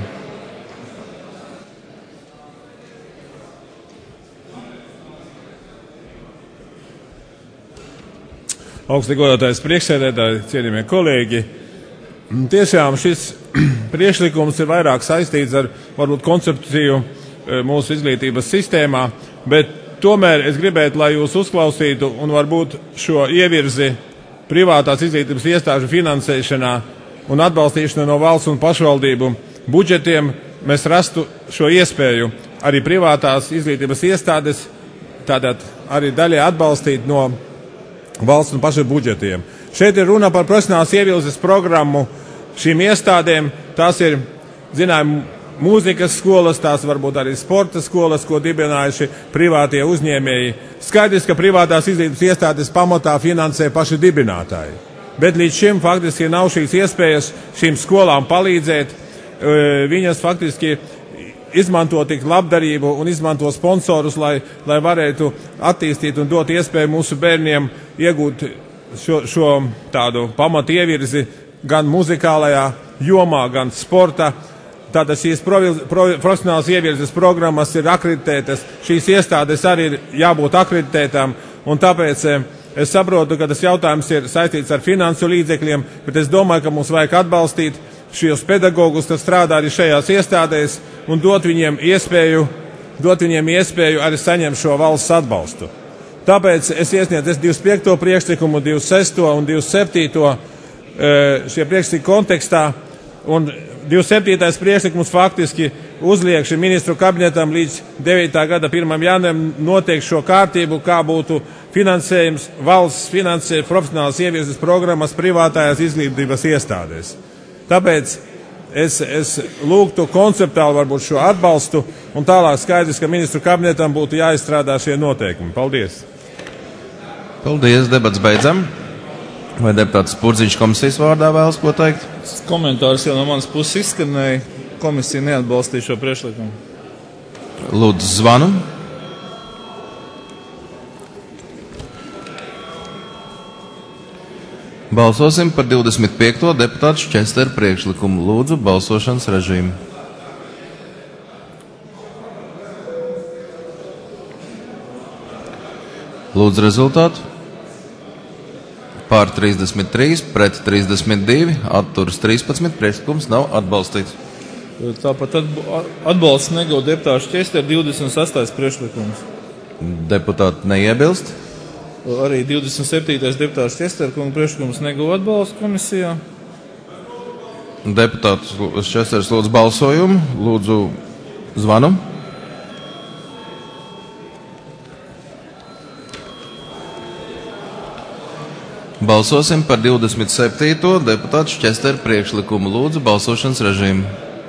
Augsti godātais priekšsēdētāji, cienījamie kolēģi. Tiešām šis priekšlikums ir vairāk saistīts ar varbūt koncepciju mūsu izglītības sistēmā, bet tomēr es gribētu, lai jūs uzklausītu un varbūt šo ievirzi privātās izglītības iestāžu finansēšanā un atbalstīšanā no valsts un pašvaldību budžetiem mēs rastu šo iespēju arī privātās izglītības iestādes tātad arī daļai atbalstīt no valsts un pašu budžetiem. Šeit ir runa par profesionālas ievilzes programmu šīm iestādēm. Tās ir, mūzikas skolas, tās varbūt arī sporta skolas, ko dibinājuši privātie uzņēmēji. Skaidrs, ka privātās izglītības iestādes pamatā finansē paši dibinātāji. Bet līdz šim faktiski nav šīs iespējas šīm skolām palīdzēt. Viņas faktiski izmanto tik labdarību un izmanto sponsorus, lai varētu attīstīt un dot iespēju mūsu bērniem iegūt šo tādu pamatu ievirzi gan muzikālajā jomā, gan sporta. Tātad šīs profesionālas ievirzes programmas ir akreditētas, šīs iestādes arī ir jābūt akreditētām, un tāpēc es saprotu, ka tas jautājums ir saistīts ar finansu līdzekļiem, bet es domāju, ka mums vajag atbalstīt šos pedagogus, kas strādā arī šajās iestādēs, un dot viņiem iespēju arī saņemt šo valsts atbalstu. Tāpēc es iesniedzu 25. priekšlikumu, 26. un 27. Šie priekšlikumi kontekstā, un 27. priekšlikums faktiski uzliek šim ministru kabinetam līdz 9. gada 1. janvārim noteikt šo kārtību, kā būtu finansējums, valsts finansē profesionālas ievirzes programmas privātājās izglītības iestādēs. Tāpēc es lūgtu konceptuāli varbūt šo atbalstu, un tālāk skaidrs, ka ministru kabinetam būtu jāizstrādā šie noteikumi. Paldies! Paldies, debats beidzam. Vai deputāts Purziņš komisijas vārdā vēlas ko teikt? Komentārs jau no manas puses izskanēja. Komisija neatbalstīja šo priekšlikumu. Lūdzu, zvanu. Balsosim par 25. deputātu Šķesteru priekšlikumu. Lūdzu, balsošanas režīmu. Lūdzu, rezultātu. Pār 33, pret 32, atturas 13, priekšlikums nav atbalstīts. Tāpat atbalsts neguva deputāts Šķesteru 28. priekšlikums. Deputāti neiebilst. Arī 27. deputāts Šķesteru kunga priekšlikums neguva atbalstu komisijā. Deputāts Šķesteris lūdzu balsojumu. Lūdzu, zvanu. Balsosim par 27. deputātu Šķesteru priekšlikumu. Lūdzu, balsošanas režīmu.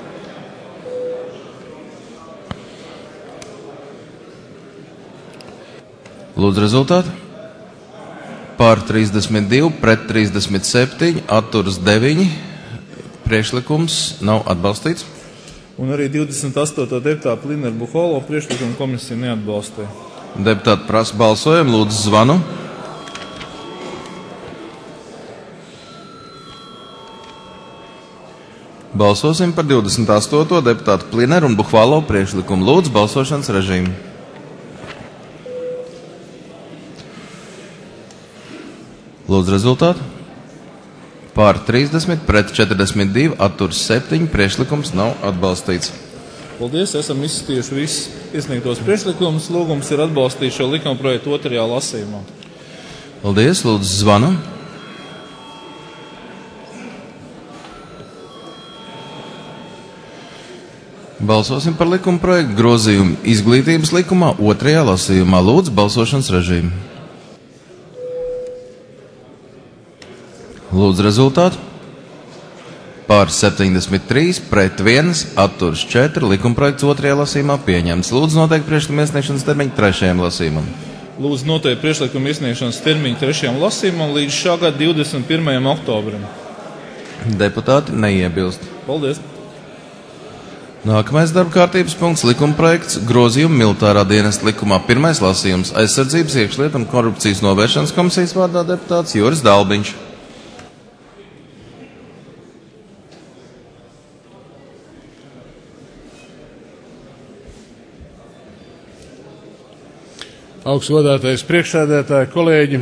Lūdzu, rezultātu. Pār 32, pret 37, atturas 9. Priekšlikums nav atbalstīts. Un arī 28. deputātu Lineru Buholo priekšlikumu komisija neatbalstīja. Deputāti prasa balsojumu. Lūdzu, zvanu. Balsosim par 28. deputātu Plineru un Buhvalo priekšlikumu. Lūdzu, balsošanas režīmu. Lūdzu, rezultātu. Pār 30, pret 42, atturs 7. Priekšlikums nav atbalstīts. Paldies, esam izskatījuši visus iesniegtos priekšlikumus. Lūgums ir atbalstīt šo likuma projektu otrajā lasījumā. Paldies, lūdzu, zvanu. Balsosim par likuma projektu grozījumu izglītības likumā otrajā lasījumā. Lūdzu, balsošanas režīmu. Lūdzu, rezultātu. Pār 73, pret 1, atturs 4. Likuma projekts otrajā lasījumā pieņemts. Lūdzu, noteikti priekšlikuma iesniegšanas termiņu trešajam lasījumam. Lūdzu, noteikti priekšlikuma iesniegšanas termiņu trešajam lasījumam līdz šā gada 21. oktobrim. Deputāti neiebilst. Paldies. Nākamais darba kārtības punkts - likuma projekts grozījumu militārā dienesta likumā. Pirmais lasījums - aizsardzības, iekšlietu un korupcijas novēršanas komisijas vārdā deputāts Juris Dalbiņš. Augstgodātais priekšsēdētāji, kolēģi,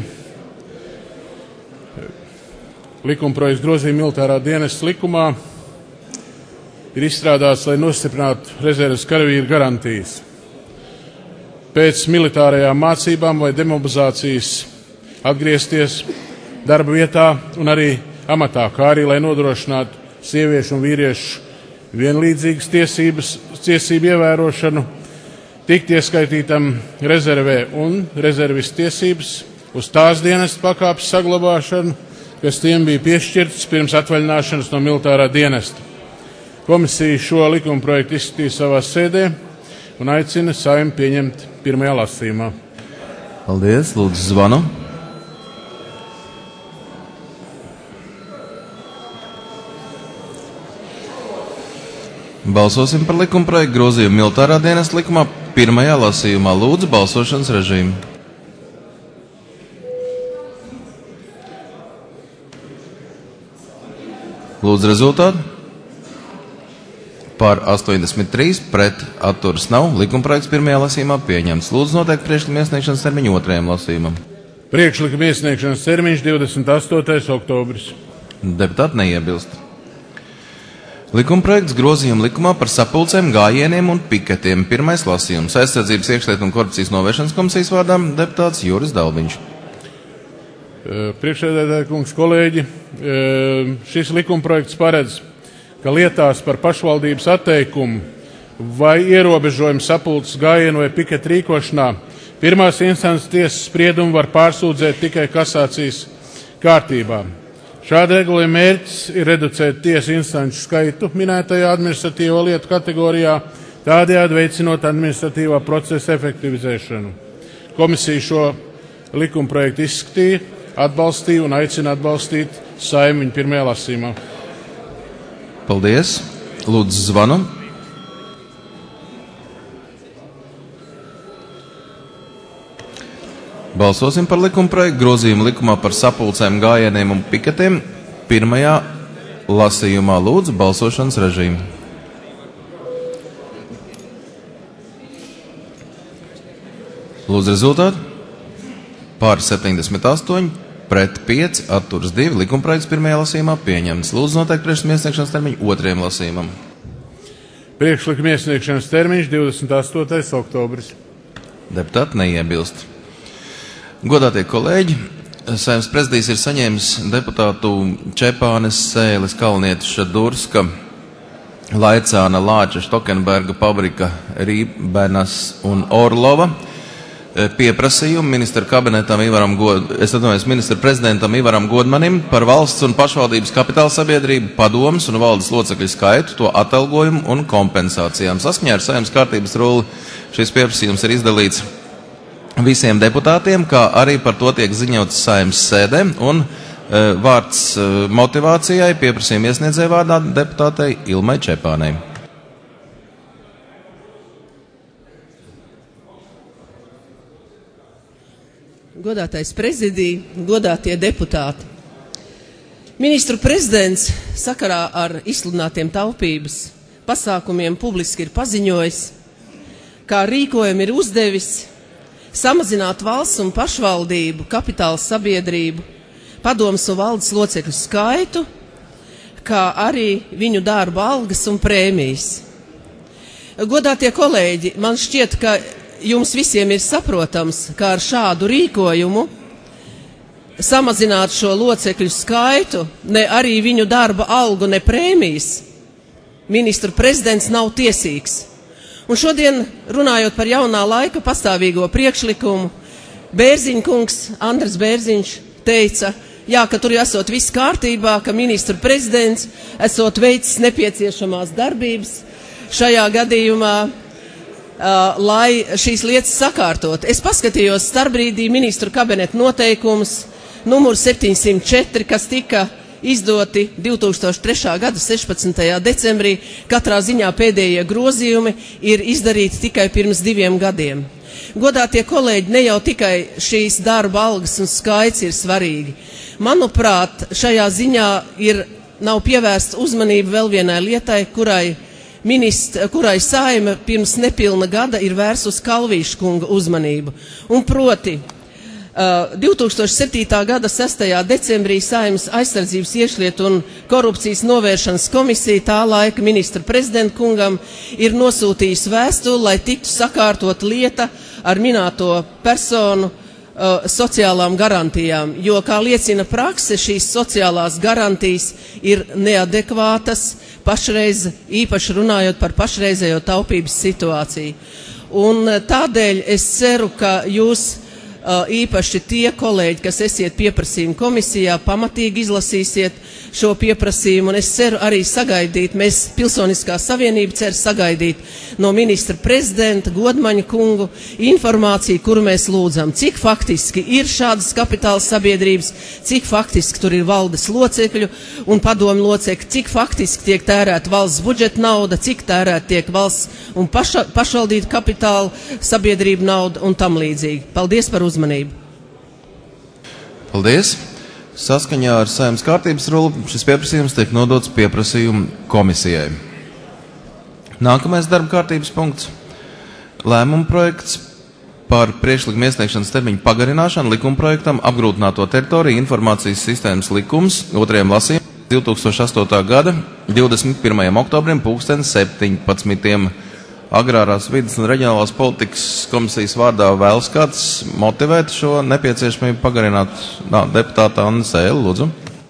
likumprojekts grozījuma militārā dienesta likumā ir izstrādāts, lai nostiprinātu rezerves karavīru garantijas. Pēc militārajām mācībām vai demobilizācijas atgriezties darba vietā un arī amatā, kā arī lai nodrošinātu sieviešu un vīriešu vienlīdzīgas tiesību ievērošanu, tikt ieskaitītam rezervē un rezervis tiesības uz tās dienesta pakāpes saglabāšanu, kas tiem bija piešķirtas pirms atvaļināšanas no militārā dienesta. Komisija šo likuma projektu izskatīja savā sēdē un aicina Saeimu pieņemt pirmajā lasījumā. Paldies, lūdzu, zvanu. Balsosim par likuma projektu grozījumu militārā dienesta likumā pirmajā lasījumā. Lūdzu, balsošanas režīmu. Lūdzu, rezultātu. Pār 83, pret atturas nav. Likuma projekts pirmajā lasījumā pieņemts. Lūdzu, noteikti priekšlikuma iesniegšanas termiņu otrajam lasījumam. Priekšlikuma iesniegšanas termiņš 28. oktobris. Deputāti neiebilst. Likuma projekts grozījuma likumā par sapulcēm, gājieniem un piketiem. Pirmais lasījums - aizsardzības, iekšlietu un korupcijas novēršanas komisijas vārdā deputāts Juris Dalbiņš. Priekšsēdētāji kungs, kolēģi, šis likuma projekts paredz, ka lietās par pašvaldības atteikumu vai ierobežojumu sapulces, gājienu vai piketu rīkošanā pirmās instances tiesas spriedumu var pārsūdzēt tikai kasācijas kārtībā. Šāda regulējuma mērķis ir reducēt tiesu instanču skaitu minētajā administratīvo lietu kategorijā, tādējādi veicinot administratīvā procesa efektivizēšanu. Komisija šo likuma projektu izskatīja atbalstīja un aicina atbalstīt Saeimu viņa pirmajā lasījumā. Paldies. Lūdzu, zvanu. Balsosim par likumprojektu grozījumu likumā par sapulcēm, gājieniem un piketiem. Pirmajā lasījumā lūdzu balsošanas režīmu. Lūdzu rezultātu. Pār 78, pret 5, atturas 2. Likumprojekts pirmajā lasījumā pieņemts. Lūdzu noteikt priekšlikuma iesniegšanas termiņu otrajam lasījumam. Priekšlikuma iesniegšanas termiņš 28. oktobris. Deputāti neiebilst. Godātie kolēģi, Saeimas prezidijs ir saņēmis deputātu Čepānes, Sēles, Kalnietes, Durska, Laicāna, Lāča, Štokenberga, Pabrika, Rībenas un Orlova pieprasījumu ministra prezidentam Ivaram Godmanim par valsts un pašvaldības kapitāla sabiedrību, padomes un valdes locekļu skaitu, to atalgojumu un kompensācijām. Saskaņā ar Saeimas kārtības rulli šis pieprasījums ir izdalīts visiem deputātiem, kā arī par to tiek ziņots Saeimas sēdē, un vārds motivācijai pieprasījuma iesniedzēja vārdā deputātei Ilmai Čepānei. Godātais prezidij, godātie deputāti. Ministru prezidents sakarā ar izsludinātiem taupības pasākumiem publiski ir paziņojis, kā rīkojumu ir uzdevis samazināt valsts un pašvaldību, kapitāla sabiedrību, padomes un valdes locekļu skaitu, kā arī viņu darba algas un prēmijas. Godātie kolēģi, man šķiet, ka jums visiem ir saprotams, kā ar šādu rīkojumu samazināt šo locekļu skaitu, ne arī viņu darba algu, ne prēmijas, ministru prezidents nav tiesīgs. Un šodien, runājot par jaunā laika pastāvīgo priekšlikumu, Bērziņkungs, Andris Bērziņš teica, jā, ka tur esot viss kārtībā, ka ministru prezidents esot veicis nepieciešamās darbības šajā gadījumā, lai šīs lietas sakārtot. Es paskatījos starpbrīdī ministru kabineta noteikumus numur 704, kas tika izdoti 2003. gada 16. decembrī. Katrā ziņā pēdējie grozījumi ir izdarīti tikai pirms 2 gadiem. Godātie kolēģi, ne jau tikai šīs darba algas un skaits ir svarīgi. Manuprāt, šajā ziņā nav pievērsta uzmanība vēl vienai lietai, kurai Saeima pirms nepilna gada ir vērsus Kalvīša kunga uzmanību. Un proti, 2007. gada 6. decembrī Saeimas aizsardzības iekšlietu un korupcijas novēršanas komisija tā laika ministra prezidenta kungam ir nosūtījis vēstuli, lai tiktu sakārtot lieta ar minēto personu sociālām garantijām, jo, kā liecina prakse, šīs sociālās garantijas ir neadekvātas, pašreiz, īpaši runājot par pašreizējo taupības situāciju. Un tādēļ es ceru, ka jūs, īpaši tie kolēģi, kas esiet pieprasījuma komisijā, pamatīgi izlasīsiet šo pieprasījumu, un es ceru arī sagaidīt, mēs Pilsoniskā savienība cer sagaidīt no ministra prezidenta Godmaņa kungu informāciju, kuru mēs lūdzam, cik faktiski ir šādas kapitāla sabiedrības, cik faktiski tur ir valdes locekļu un padomu locekļi, cik faktiski tiek tērēta valsts budžeta nauda, cik tērēta tiek valsts un pašvaldību kapitāla sabiedrību nauda un tam līdzīgi. Paldies par uzmanību. Paldies. Saskaņā ar Saeimas kārtības rulli šis pieprasījums tiek nodots pieprasījumu komisijai. Nākamais darba kārtības punkts. Lēmuma projekts par priekšlikuma iesniegšanas termiņu pagarināšanu likumprojektam apgrūtināto teritoriju informācijas sistēmas likums 2. lasījumam 2008. gada 21. oktobrim 17. Agrārās vides un reģionālās politikas komisijas vārdā vēlas kāds motivēt šo nepieciešamību pagarināt. Deputāta Anna Sēle, lūdzu.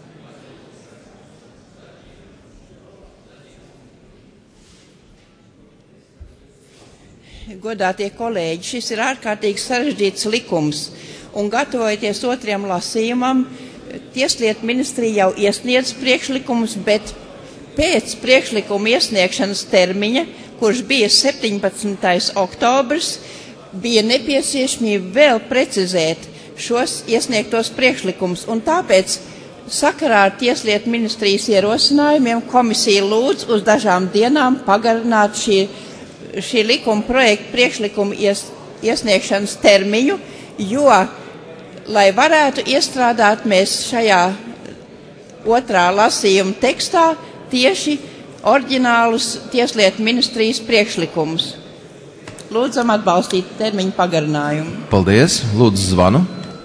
Godātie kolēģi, šis ir ārkārtīgi sarežģīts likums, un gatavojoties 2. lasījumam, Tieslietu ministrija jau iesniedz priekšlikumus, bet pēc priekšlikuma iesniegšanas termiņa, kurš bija 17. oktobris, bija nepieciešamība vēl precizēt šos iesniegtos priekšlikumus. Un tāpēc sakarā ar Tieslietu ministrijas ierosinājumiem komisija lūdz uz dažām dienām pagarināt šī likuma projekta priekšlikuma iesniegšanas termiņu, jo, lai varētu iestrādāt mēs šajā otrā lasījuma tekstā tieši oriģinālus Tieslietu ministrijas priekšlikumus. Lūdzam atbalstīt termiņu pagarinājumu. Paldies. Lūdzu zvanu.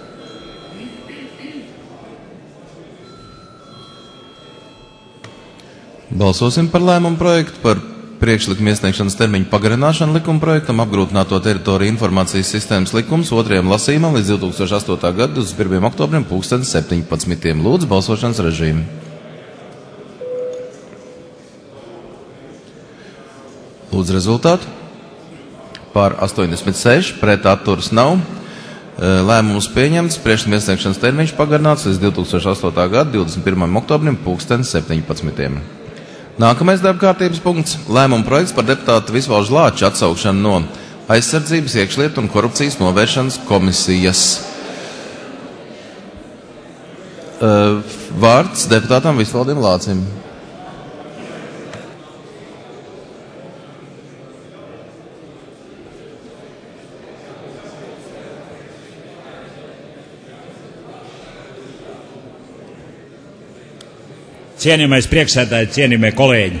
Balsosim par lēmumu projektu par priekšlikumu iesniegšanas termiņu pagarināšanu likuma projektam apgrūtināto teritoriju informācijas sistēmas likums otrajam lasījumam līdz 2008. gada 21. oktobrim 2017. Lūdzu balsošanas režīmu. Lūdzu rezultātu. Par 86, pret atturas nav. Lēmums pieņemts, priekšlikuma iesniegšanas termiņš pagarināts līdz 2008. gada 21. oktobrim 2017. Nākamais darba kārtības punkts - lēmuma projekts par deputātu Visvaldu Lāču atsaukšanu no Aizsardzības, iekšlietu un korupcijas novēršanas komisijas. Vārds deputātam Visvaldam Lācim. Cienījamais priekšsēdētāji, cienījamie kolēģi.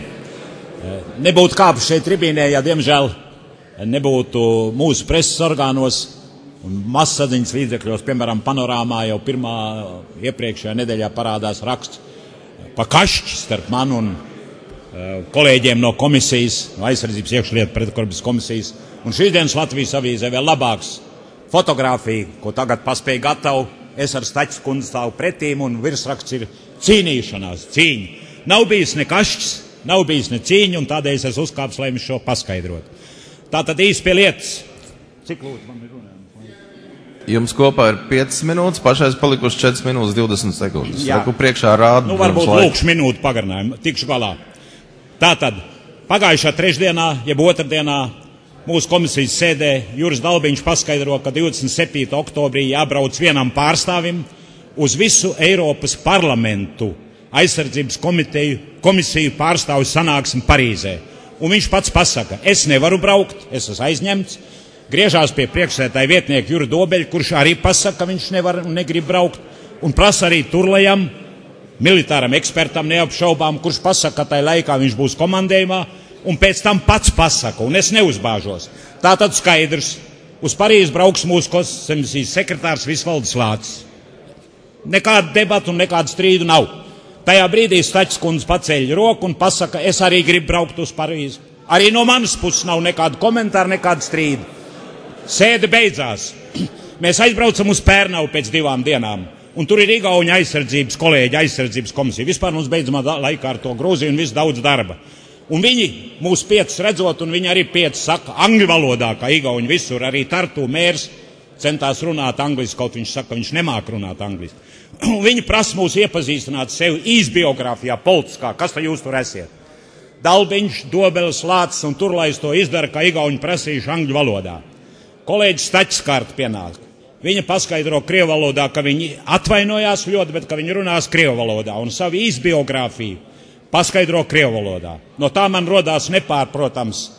Nebūtu kāpu šeit tribīnē, ja diemžēl nebūtu mūsu preses orgānos un masaziņas līdzekļos, piemēram, Panorāmā jau pirmā iepriekšējā nedēļā parādās raksts pa kašķi starp mani un kolēģiem no komisijas, no Aizsardzības, iekšlietu pretkorupcijas komisijas. Un šīsdienas Latvijas avīzē vēl labāks fotogrāfija, ko tagad paspēja gatavu. Es ar Staķis kundzi stāvu pretīm un virsraksts ir cīnīšanās, cīņa. Nav bijis ne kašķis, nav bijis ne cīņa, un tādēļ es uzkāpis, lai jums šo paskaidrotu. Tātad īsti pie lietas. Cik lūdzu man ir runājums? Jums kopā ir 5 minūtes, pašais palikuši 4 minūtes 20 sekundes. Jā. Saku, priekšā rāda. Nu, varbūt lūkšu minūtu pagarinājumu, tikšu galā. Tātad, pagājušā trešdienā, jeb otrdienā, mūsu komisijas sēdē Juris Dalbiņš paskaidro, ka 27. oktobrī jābrauc vienam pārstāvim uz visu Eiropas parlamentu aizsardzības komisiju pārstāvu sanāksmi Parīzē. Un viņš pats pasaka, es nevaru braukt, es esmu aizņemts, griežās pie priekšsēdētāja vietnieka Jura Dobeļa, kurš arī pasaka, ka viņš nevar un negrib braukt, un prasa arī Turlejam, militāram ekspertam neapšaubām, kurš pasaka, ka tajā laikā viņš būs komandējumā, un pēc tam pats pasaka, un es neuzbāžos. Tātad skaidrs, uz Parīzi brauks mūsu komisijas sekretārs Visvalds Lācis. Nekāda debata un nekāda strīdu nav. Tajā brīdī Staķis kundze paceļ roku un pasaka, es arī gribu braukt uz Parīzi. Arī no manas puses nav nekāda komentāra, nekāda strīda. Sēde beidzās. Mēs aizbraucam uz Pērnavu pēc 2 dienām, un tur ir Igauņu aizsardzības kolēģi, aizsardzības komisija. Vispār mums beidzamā laikā ar to Grūziju un visu daudz darba. Un viņi mūs 5 redzot, un viņi arī 5 saka angļu valodā, kā Igauņi visur, arī Tartu mērs centās runāt angliski, kaut viņš saka, viņš nemāk runāt angliski. Un viņi prasa mūs iepazīstināt sevi īsbiogrāfijā, politiskā, kas tad jūs tur esiet. Dalbiņš, Dobelis, Lācis un Turlais to izdara, kā Igauņi prasījuši angļu valodā. Kolēģis Staķis kārt pienāk. Viņa paskaidro krievu valodā, ka viņi atvainojās ļoti, bet ka viņi runās krievu valodā un savu īsbiogrāfiju paskaidro krievu valodā. No tā man rodās nepārprotams,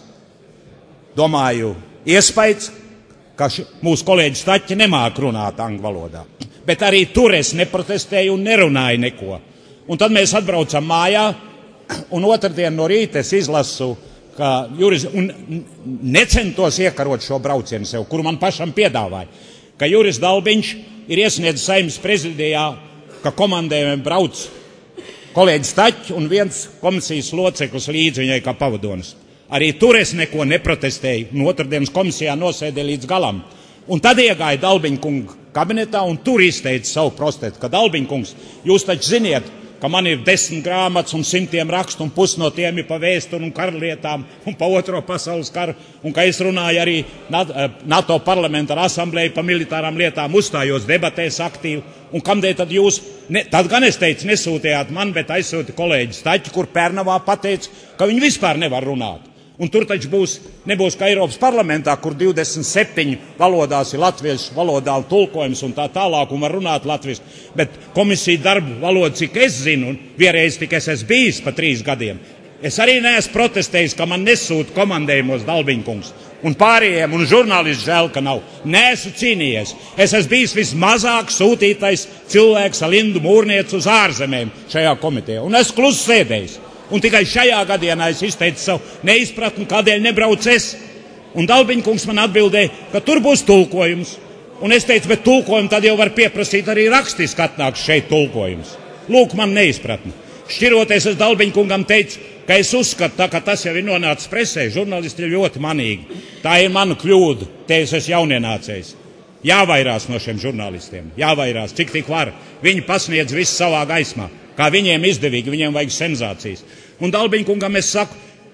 domāju, iespējas, ka mūsu kolēģis Staķi nemāk runāt angļu valodā. Bet arī tur es neprotestēju un nerunāju neko. Un tad mēs atbraucam mājā, un otrdien no rīta es izlasu, ka Juris, un necentos iekarot šo braucienu sev, kuru man pašam piedāvāja, ka Juris Dalbiņš ir iesniedzis Saeimas prezidijā, ka komandējumiem brauc kolēģis Staķi un viens komisijas loceklis līdzi viņai kā pavadonis. Arī tur es neko neprotestēju, un otrdienas komisijā nosēdēju līdz galam. Un tad iegāja Dalbiņa kunga kabinetā un tur izteica savu protestu, ka Dalbiņa kungs, jūs taču ziniet, ka man ir 10 grāmatas un 100 rakstu, un pusi no tiem ir pa vēsturu un karalietām un pa Otro pasaules karu, un ka es runāju arī NATO parlamentāra asamblēju pa militārām lietām, uzstājos debatēs aktīvi, un kamdēļ tad jūs, tad gan es teicu, nesūtījāt man, bet aizsūti kolēģi Staķi, kur Pērnavā pateica, ka viņi vispār nevar runāt. Un tur taču nebūs kā Eiropas parlamentā, kur 27 valodās ir latviešu valodā tulkojums un tā tālāk, un var runāt latviešu. Bet komisija darbu valodu, cik es zinu, un vienreiz tik es esmu bijis pa 3 gadiem, es arī neesmu protestējis, ka man nesūta komandējumos Dalbiņkungs. Un pārējiem, un žurnālisti žēl, ka nav. Neesmu cīnījies. Es esmu bijis vismazāk sūtītais cilvēks ar Lindu Mūrnieci uz ārzemēm šajā komitejā. Un esmu klusi sēdējis. Un tikai šajā gadienā es izteicu savu neizpratni, kādēļ nebrauc es. Un Dalbiņkungs man atbildēja, ka tur būs tulkojums. Un es teicu, bet tulkojumu tad jau var pieprasīt arī rakstiski atnāks šeit tulkojums. Lūk, man neizpratni. Šķiroties, es Dalbiņkungam teicu, ka es uzskatu, tā kā tas jau ir nonācis presē, žurnālisti ir ļoti manīgi. Tā ir mana kļūda, te es esmu jaunienācējs. Jāvairās no šiem žurnālistiem, jāvairās, cik tik var. Viņi pasniedz visu savā gaismā, kā viņiem izdevīgi, viņiem vajag sensācijas. Un Dalbiņkungam es saku,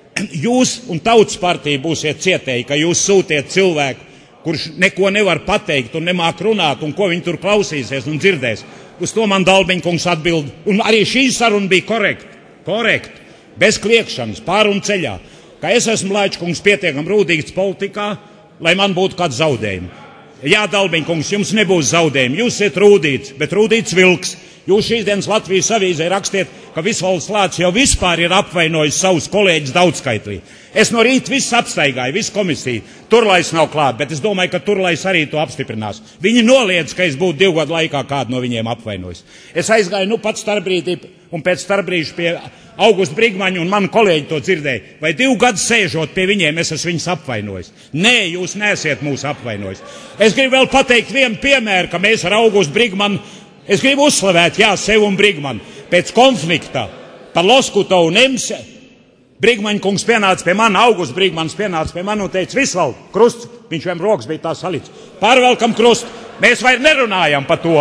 jūs un Tautas partija būsiet cietēji, ka jūs sūtiet cilvēku, kurš neko nevar pateikt un nemāk runāt, un ko viņi tur klausīsies un dzirdēs. Uz to man Dalbiņkungs atbild, un arī šī saruna bija korekta. Bez kliekšanas, pārunu ceļā, ka es esmu Laičkungs pietiekam rūdīgs politikā, lai man būtu kāds zaudējumi. Jā, Dalbiņkungs, jums nebūs zaudējumi, jūs esat rūdīts, bet rūdīts vilks. Jūs šīsdienas Latvijas avīzē rakstiet, ka Visvalds Lācis jau vispār ir apvainojis savus kolēģus daudzskaitlī. Es no rīta viss apstaigāju, visu komisiju. Turlais nav klāt, bet es domāju, ka Turlais arī to apstiprinās. Viņi noliedz, ka es būtu 2 gadu laikā kādu no viņiem apvainojis. Es aizgāju pats starpbrīdī un pēc starpbrīža pie Augusta Brigmaņa, un mani kolēģi to dzirdēja. Vai 2 gadus sēžot pie viņiem, es esmu viņus apvainojis? Nē, jūs neesiet mūs apvainojis. Es gribu vēl pateikt vienu piemēru, ka mēs ar Augustu Brigmanu, es gribu uzslavēt, jā, sev un Brigmanu. Pēc konflikta par Loskutovu un Emse, Brigmaņkungs pienāca pie mani, Augusts Brigmans pienāca pie mani un teica, Visvald, krusts, viņš vienam rokas bija tā salīdz, pārvelkam krustu, mēs vairs nerunājam par to.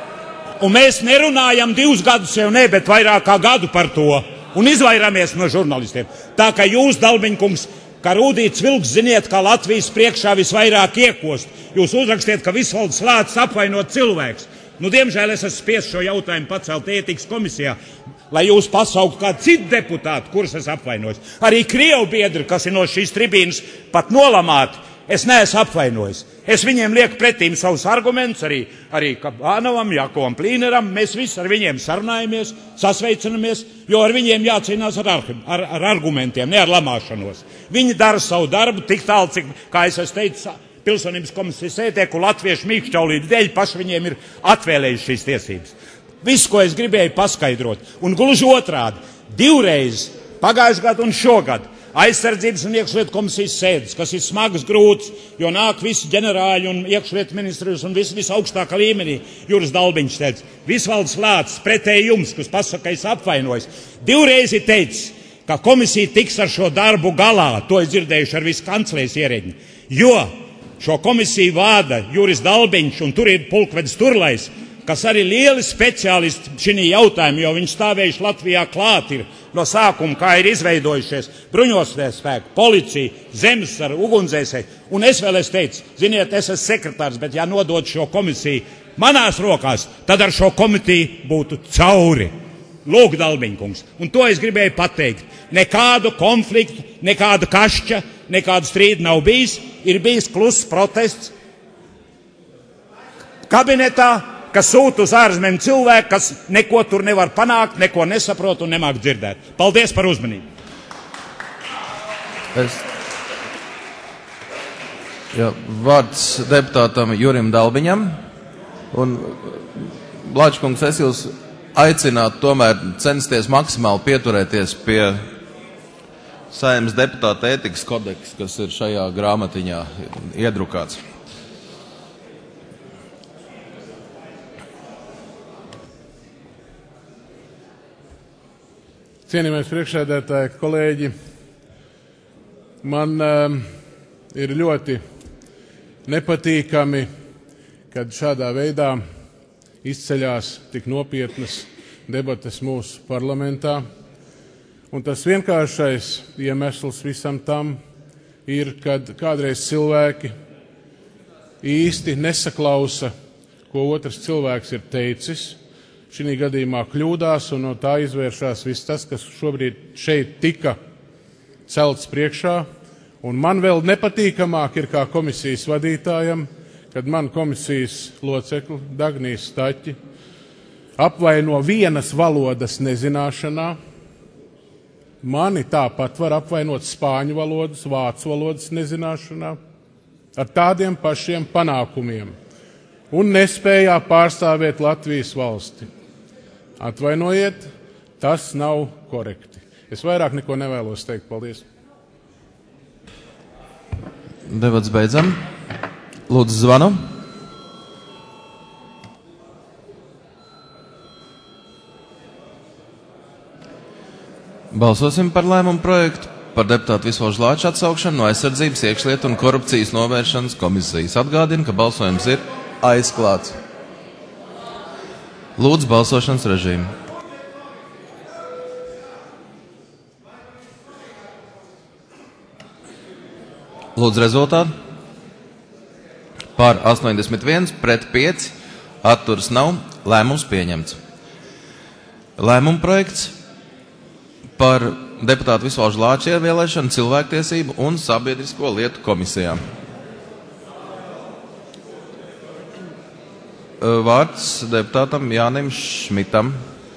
Un mēs nerunājam 2 gadus jau ne, bet vairāk kā gadu par to. Un izvairāmies no žurnālistiem. Tā kā jūs, Dalbiņkungs, kā rūdīts vilks, ziniet, kā Latvijas priekšā visvairāk iekost. Jūs uzrakstiet, ka Visvalds Lācis apvainot cilvēks. Nu, diemžēl es esmu spiests šo jautājumu pacelt ētikas komisijā, lai jūs pasaukt kādu citu deputātu, kurus es apvainojos. Arī Krievu biedri, kas ir no šīs tribīnas pat nolamāti, es neesmu apvainojis. Es viņiem lieku pretīm savus argumentus, arī Kapānovam, Jakovam Plīneram, mēs visi ar viņiem sarunājamies, sasveicinamies, jo ar viņiem jācīnās ar argumentiem, ne ar lamāšanos. Viņi dara savu darbu tik tālu, cik, kā es teicu, Pilsonības komisijas sēdē, kur latviešu mīkšķaulību dēļ paši viņiem ir atvēlējuši šīs tiesības. Viss, ko es gribēju paskaidrot, un gluži otrādi, 2 reizes, pagājušajā gadu un šogad, aizsardzības un iekšlietu komisijas sēdes, kas ir smagas grūtas, jo nāk visi ģenerāļi un iekšlietu ministrijas un visaugstākā līmenī. Juris Dalbiņš teica, Visvalds Lācis pretēji jums, kas pasaka, es apvainojos. 2 reizes teicis, ka komisija tiks ar šo darbu galā, to es dzirdējuši ar visu kanclējas ierēģi, jo šo komisiju vāda Juris Dalbiņš, un tur ir pulkvedis Turlais, kas arī lieli speciālisti šī jautājuma, jo viņi stāvējuši Latvijā klāt ir no sākuma, kā ir izveidojušies bruņoties spēku, policija, zemesardze, ugunsdzēsēji. Un es teicu, ziniet, es esmu sekretārs, bet ja nodot šo komisiju manās rokās, tad ar šo komiteju būtu cauri. Lūk, Dalbiņkungs. Un to es gribēju pateikt. Nekādu konfliktu, nekāda kašķa, nekādu strīdu nav bijis. Ir bijis kluss protests kabinetā, kas sūta uz ārzemēm cilvēku, kas neko tur nevar panākt, neko nesaprot un nemāk dzirdēt. Paldies par uzmanību. Vārds deputātam Jurim Dalbiņam. Un, Lāčkungs, es jūs aicinātu tomēr censties maksimāli pieturēties pie Saeimas deputāta ētikas kodeksa, kas ir šajā grāmatiņā iedrukāts. Cienījamais priekšsēdētāji, kolēģi, man ir ļoti nepatīkami, kad šādā veidā izceļās tik nopietnas debates mūsu parlamentā. Un tas vienkāršais iemesls visam tam ir, kad kādreiz cilvēki īsti nesaklausa, ko otrs cilvēks ir teicis. Šī gadījumā kļūdās, un no tā izvēršās viss tas, kas šobrīd šeit tika celts priekšā, un man vēl nepatīkamāk ir kā komisijas vadītājam, kad man komisijas locekli Dagnijas Staķi apvaino vienas valodas nezināšanā. Mani tāpat var apvainot spāņu valodas, vācu valodas nezināšanā ar tādiem pašiem panākumiem un nespējā pārstāvēt Latvijas valsti. Atvainojiet, tas nav korekti. Es vairāk neko nevēlos teikt. Paldies. Debats beidzam. Lūdzu zvanu. Balsosim par lēmumu projektu par deputātu Visvaldu Lāču atsaukšanu no aizsardzības, iekšlietu un korupcijas novēršanas komisijas. Atgādinu, ka balsojums ir aizklāts. Lūdzu balsošanas režīmu. Lūdzu rezultātu. Par 81, pret 5, atturas nav, lēmums pieņemts. Lēmuma projekts par deputātu Visvaldu Lāču ievēlēšanu cilvēktiesību un sabiedrisko lietu komisijā. Vārds deputātam Jānim Šmitam.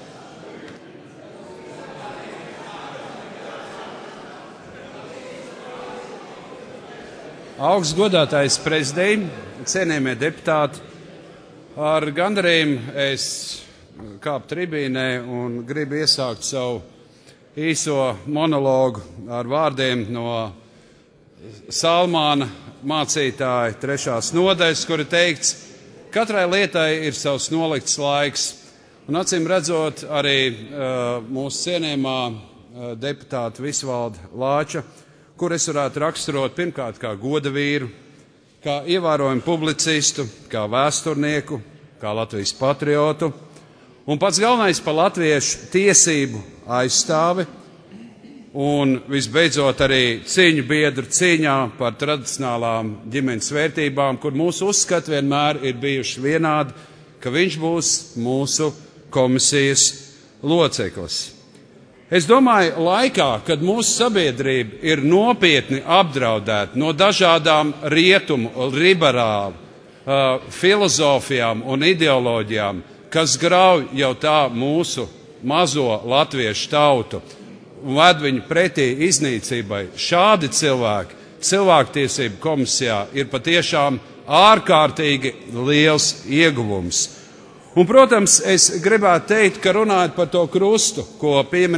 Augsts godātais prezidents, cienījamie deputāti, ar gandarījumu es kāpu tribīnē un gribu iesākt savu īso monologu ar vārdiem no Salmāna mācītāja 3. nodaļas, kur ir teikts, katrai lietai ir savs nolikts laiks. Un acīm redzot arī mūsu cienījamā deputāta Visvalda Lāča, kur es varētu raksturot pirmkārt kā godavīru, kā ievērojumu publicistu, kā vēsturnieku, kā Latvijas patriotu, un pats galvenais par latviešu tiesību aizstāvi, un visbeidzot arī cīņu biedru cīņā par tradicionālām ģimenes vērtībām, kur mūsu uzskati vienmēr ir bijuši vienādi, ka viņš būs mūsu komisijas loceklis. Es domāju, laikā, kad mūsu sabiedrība ir nopietni apdraudēta no dažādām rietumu, liberālu filozofijām un ideoloģijām, kas grauj jau tā mūsu mazo latviešu tautu un ved viņu pretī iznīcībai, šādi cilvēki cilvēktiesību komisijā ir patiešām ārkārtīgi liels ieguvums. Un, protams, es gribētu teikt, ka runājot par to krustu, ko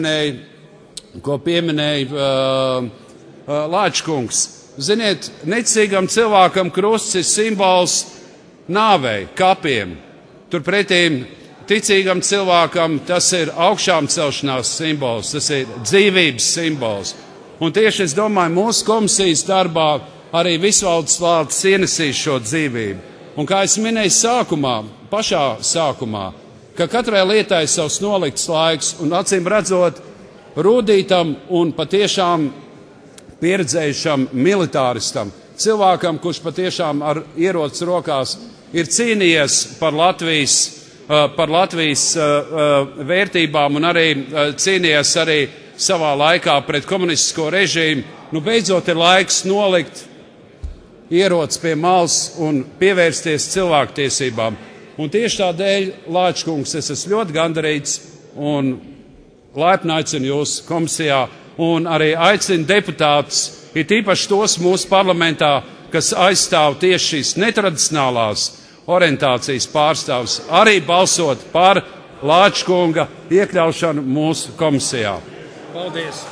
pieminēja Lāčkungs. Ziniet, necīgam cilvēkam krusts ir simbols nāvei, kapiem. Turpretīm ticīgam cilvēkam tas ir augšām celšanās simbols, tas ir dzīvības simbols. Un tieši es domāju, mūsu komisijas darbā arī Visvalds Lāčs ienesīs šo dzīvību. Un kā es minēju pašā sākumā, ka katrai lietai savs nolikts laiks un acīm redzot rūdītam un patiešām pieredzējušam militāristam, cilvēkam, kurš patiešām ar ieroci rokās ir cīnījies par Latvijas vērtībām un arī cīnījies arī savā laikā pret komunistisko režīmu, beidzot ir laiks nolikt ieroci pie malas un pievērsties cilvēktiesībām. Un tieši tādēļ, Lāčkungs, es esmu ļoti gandarīts un laipni aicinu jūs komisijā un arī aicinu deputātus, ir tīpaši tos mūsu parlamentā, kas aizstāv tieši šīs netradicionālās orientācijas pārstāvs, arī balsot par Lāčkunga iekļaušanu mūsu komisijā. Paldies!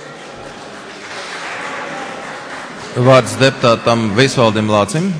Vārds deputātam Visvaldim Lācim.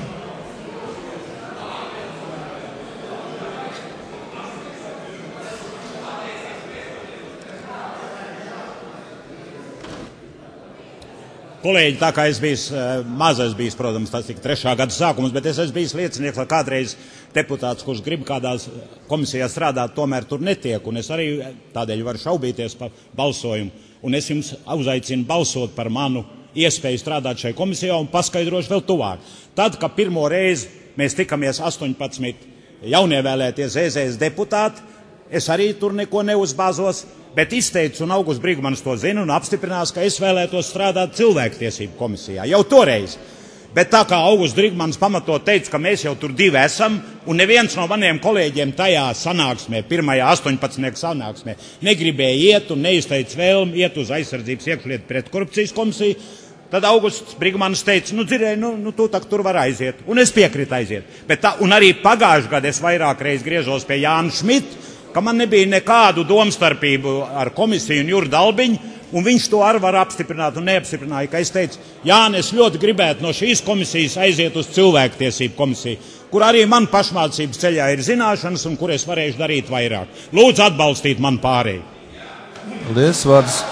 Kolēģi, tā kā es biju mazais, protams, tas tika 3. gada sākums, bet es esmu bijis liecinieks, ka kādreiz deputāts, kurš grib kādās komisijās strādāt, tomēr tur netiek, un es arī tādēļ varu šaubīties par balsojumu, un es jums uzaicinu balsot par manu iespēju strādāt šajā komisijā un paskaidrošu vēl tuvāk. Tad, kad pirmo reizi mēs tikamies 18 jaunievēlētie ZZS deputāti, es arī tur neko neuzbāzos, bet izteicu, un Augusts Brigmanis to zina un apstiprinās, ka es vēlētos strādāt cilvēktiesību komisijā jau toreiz. Bet tā kā Augusts Brigmanis pamatot teica, ka mēs jau tur 2 esam, un neviens no maniem kolēģiem tajā sanāksmē, pirmajā 18. sanāksmē, negribēja iet un neizteica vēlmi iet uz aizsardzības iekšlietu pretkorupcijas komisiju, tad Augusts Brigmanis teica, tu tak tur var aiziet. Un es piekrītu aiziet. Un arī pagājušajā gadā es vairāk reiz griežos pie Jāna Šmita, ka man nebija nekādu domstarpību ar komisiju un Juru Dalbiņu, un viņš to arī var apstiprināt un neapstiprināja, ka es teicu, Jāni, es ļoti gribētu no šīs komisijas aiziet uz cilvēktiesību komisiju, kur arī man pašmācības ceļā ir zināšanas un kur es varēšu darīt vairāk. Lūdzu atbalstīt man pārēju. Paldies,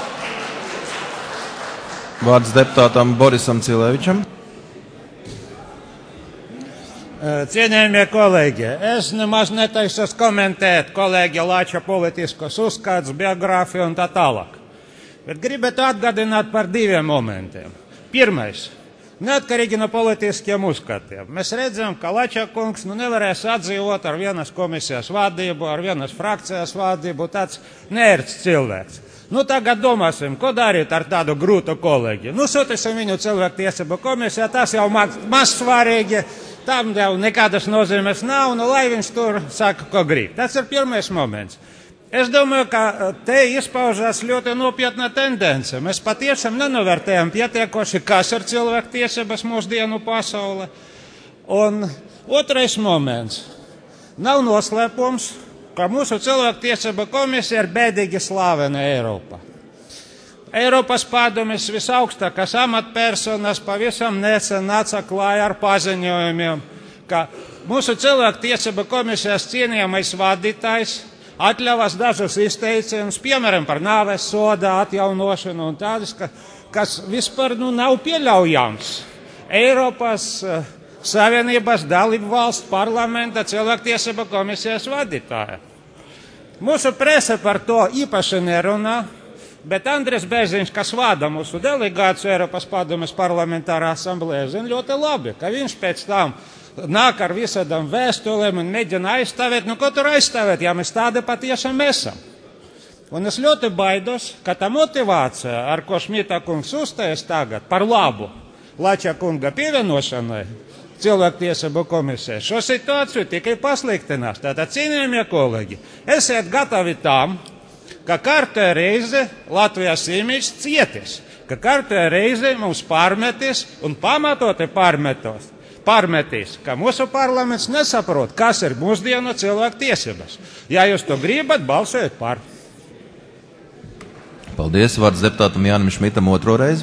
vārds deputātam Borisam Cilevičam. Cienījamie kolēģi, es nemaz netaisos komentēt kolēģa Lāča politiskos uzskats, biogrāfiju un tā tālāk. Bet gribētu atgādināt par 2 momentiem. Pirmais, neatkarīgi no politiskiem uzskatiem. Mēs redzam, ka Lāča kungs nevarēs atdzīvot ar vienas komisijas vadību, ar vienas frakcijas vadību, tāds nērts cilvēks. Tagad domāsim, ko darīt ar tādu grūtu kolēģi. Sūtīsim viņu cilvēktiesību komisijā, tas jau maz svarīgi. Tam jau nekādas nozīmes nav, lai viņš tur saka, ko grib. Tas ir pirmais moments. Es domāju, ka te izpaužās ļoti nopietna tendence. Mēs patiešām nenovērtējam pietiekoši, kas ir cilvēktiesības mūsdienu pasaulē. Un otrais moments. Nav noslēpums, ka mūsu cilvēktiesība komisija ir bēdīgi slavena Eiropā. Eiropas padomes visaugstākās amatpersonas pavisam nesen nāca klājā ar paziņojumiem, ka mūsu cilvēktiesība komisijas cienījamais vadītājs atļāvās dažus izteicienus, piemēram, par nāves soda atjaunošanu un tādas, kas vispār nav pieļaujams. Eiropas Savienības dalību valsts parlamenta cilvēktiesība komisijas vadītāja. Mūsu prese par to īpaši nerunā. Bet Andris Bērziņš, kas vada mūsu delegāciju Eiropas padomes parlamentārā asamblējā, zina ļoti labi, ka viņš pēc tam nāk ar visādām vēstulēm un mēģina aizstāvēt. Ko tur aizstāvēt, ja mēs tādi patiešām esam? Un es ļoti baidos, ka tā motivācija, ar ko Šmita kungs uzstājas tagad par labu Lāča kunga pievienošanai cilvēktiesību komisijai, šo situāciju tikai pasliktinās. Tātad, cienījamie kolēģi, esiet gatavi tam, ka kārtējo reizi Latvijas imidžs cietis, ka kārtējo reizi mums pārmetīs un pamatoti pārmetīs, ka mūsu parlaments nesaprot, kas ir mūsdienu cilvēktiesības. Ja jūs to gribat, balsojiet par. Paldies, vārds deputātam Jānim Šmitam 2. reizi.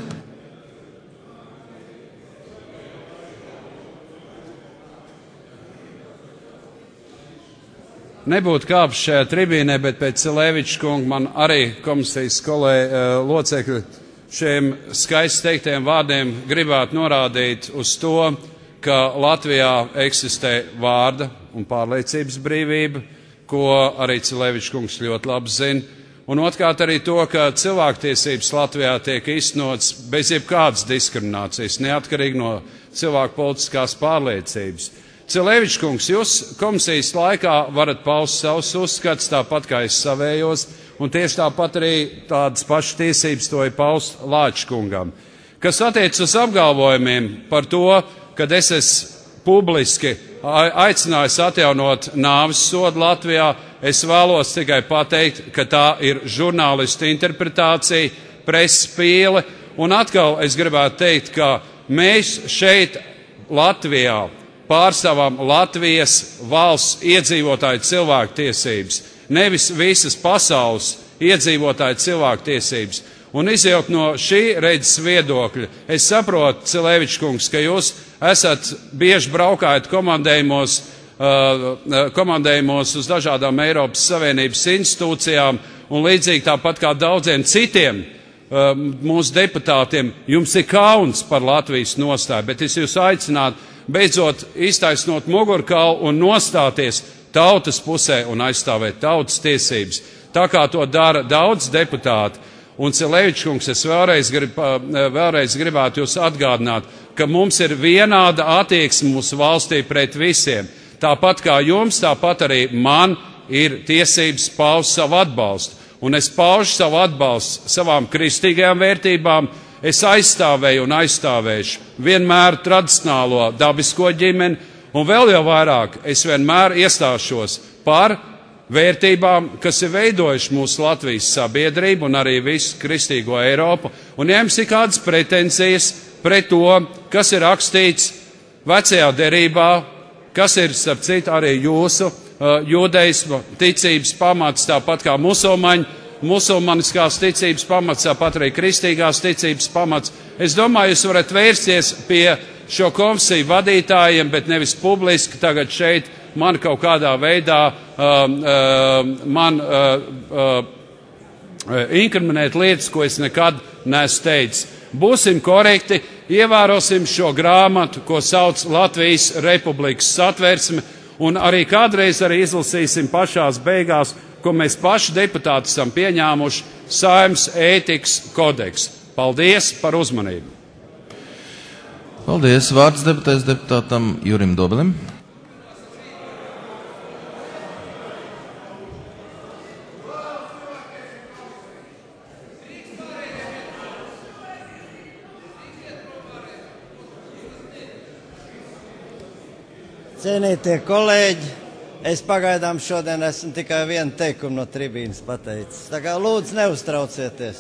Nebūtu kāpš šajā tribīnē, bet pēc Cileviča kunga man arī komisijas locekļi šiem skaisti teiktiem vārdiem gribētu norādīt uz to, ka Latvijā eksistē vārda un pārliecības brīvība, ko arī Cileviča kungs ļoti labi zina. Un otrkārt arī to, ka cilvēktiesības Latvijā tiek īstenots bez jebkādas diskriminācijas, neatkarīgi no cilvēku politiskās pārliecības. Cileviča kungs, jūs komisijas laikā varat paust savus uzskats, tāpat kā es savējos, un tieši tāpat arī tādas pašas tiesības to ir paust Lāča kungam. Kas attiec uz apgalvojumiem par to, kad es esmu publiski aicinājis atjaunot nāves sodu Latvijā, es vēlos tikai pateikt, ka tā ir žurnālistu interpretācija, preses pīle, un atkal es gribētu teikt, ka mēs šeit Latvijā pārstāvam Latvijas valsts iedzīvotāju cilvēktiesības, nevis visas pasaules iedzīvotāju cilvēktiesības. Un izjūt no šī redzes viedokļa, es saprotu, Cileviča kungs, ka jūs esat bieži braukājat komandējumos uz dažādām Eiropas Savienības institūcijām, un līdzīgi tāpat kā daudziem citiem mūsu deputātiem, jums ir kauns par Latvijas nostāju, bet es jūs aicinātu beidzot iztaisnot mugurkaulu un nostāties tautas pusē un aizstāvēt tautas tiesības, tā kā to dara daudz deputāti. Un Cileviča kungs, es vēlreiz gribētu jūs atgādināt, ka mums ir vienāda attieksme mūsu valstī pret visiem. Tāpat kā jums, tāpat arī man ir tiesības paust savu atbalstu. Un es paužu savu atbalstu savām kristīgajām vērtībām. Es aizstāvēju un aizstāvēšu vienmēr tradicionālo dabisko ģimeni, un vēl jau vairāk es vienmēr iestāšos par vērtībām, kas ir veidojuši mūsu Latvijas sabiedrību un arī visu kristīgo Eiropu. Un ja jums ir kādas pretensijas pret to, kas ir rakstīts vecajā derībā, kas ir, starp citu, arī jūsu jūdeismu ticības pamats, tāpat kā musulmaniskās ticības pamats, tāpat arī kristīgās ticības pamats. Es domāju, jūs varat vērsties pie šo komisiju vadītājiem, bet nevis publiski tagad šeit man kaut kādā veidā inkriminēt lietas, ko es nekad neesmu teicis. Būsim korekti, ievērosim šo grāmatu, ko sauc Latvijas Republikas Satversme, un arī kādreiz arī izlasīsim pašās beigās, ko mēs paši deputāti esam pieņēmuši, Saeimas ētikas kodeksu. Paldies par uzmanību. Paldies. Vārds debatēs deputātam Jurim Dobelim. Cienītie kolēģi, es pagaidām šodien esmu tikai vienu teikumu no tribīnas pateicis. Tā kā lūdzu neuztraucieties.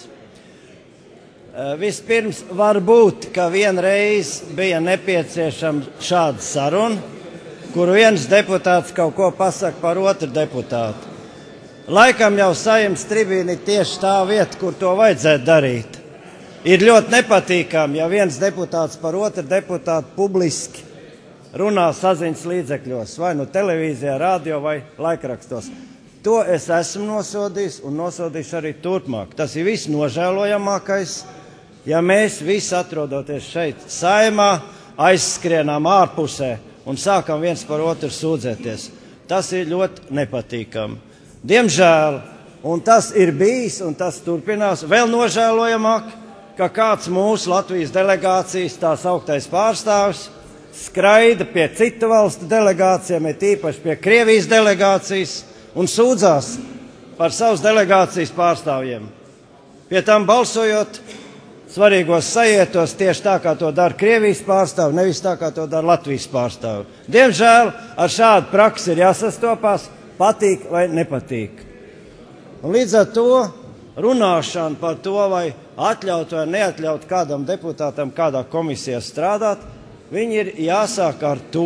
Vispirms var būt, ka vienreiz bija nepieciešama šāda saruna, kur viens deputāts kaut ko pasaka par otru deputātu. Laikam jau Saeimas tribīna ir tieši tā vieta, kur to vajadzētu darīt. Ir ļoti nepatīkami, ja viens deputāts par otru deputātu publiski runā saziņas līdzekļos, vai nu televīzijā, radio vai laikrakstos. To es esmu nosodījis un nosodīšu arī turpmāk. Tas ir viss nožēlojamākais, ja mēs visi atrodoties šeit Saeimā, aizskrienām ārpusē un sākam viens par otru sūdzēties. Tas ir ļoti nepatīkami. Diemžēl, un tas ir bijis un tas turpinās, vēl nožēlojamāk, ka kāds mūsu Latvijas delegācijas tās augtais pārstāvis skraida pie citu valstu delegācijām, ir tīpaši pie Krievijas delegācijas, un sūdzās par savas delegācijas pārstāvjiem. Pie tam balsojot svarīgos sajietos tieši tā, kā to dara Krievijas pārstāvi, nevis tā, kā to dara Latvijas pārstāvi. Diemžēl ar šādu praksi ir jāsastopās, patīk vai nepatīk. Un līdz ar to runāšana par to, vai atļaut vai neatļaut kādam deputātam kādā komisijā strādāt, viņi ir jāsāk ar to,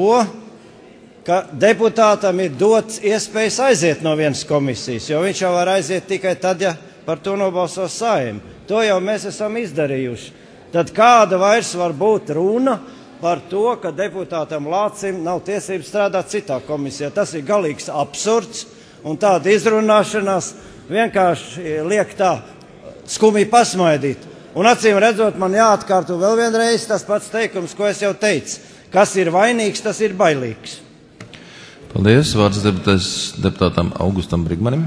ka deputātam ir dots iespējas aiziet no vienas komisijas, jo viņš jau var aiziet tikai tad, ja par to nobalsos Saeima. To jau mēs esam izdarījuši. Tad kāda vairs var būt runa par to, ka deputātam Lācim nav tiesības strādāt citā komisijā? Tas ir galīgs absurds, un tāda izrunāšanās vienkārši liek tā skumji pasmaidīt. Un acīm redzot, man jāatkārto vēl vienreiz tas pats teikums, ko es jau teicu. Kas ir vainīgs, tas ir bailīgs. Paldies. Vārds deputātam Augustam Brigmanim.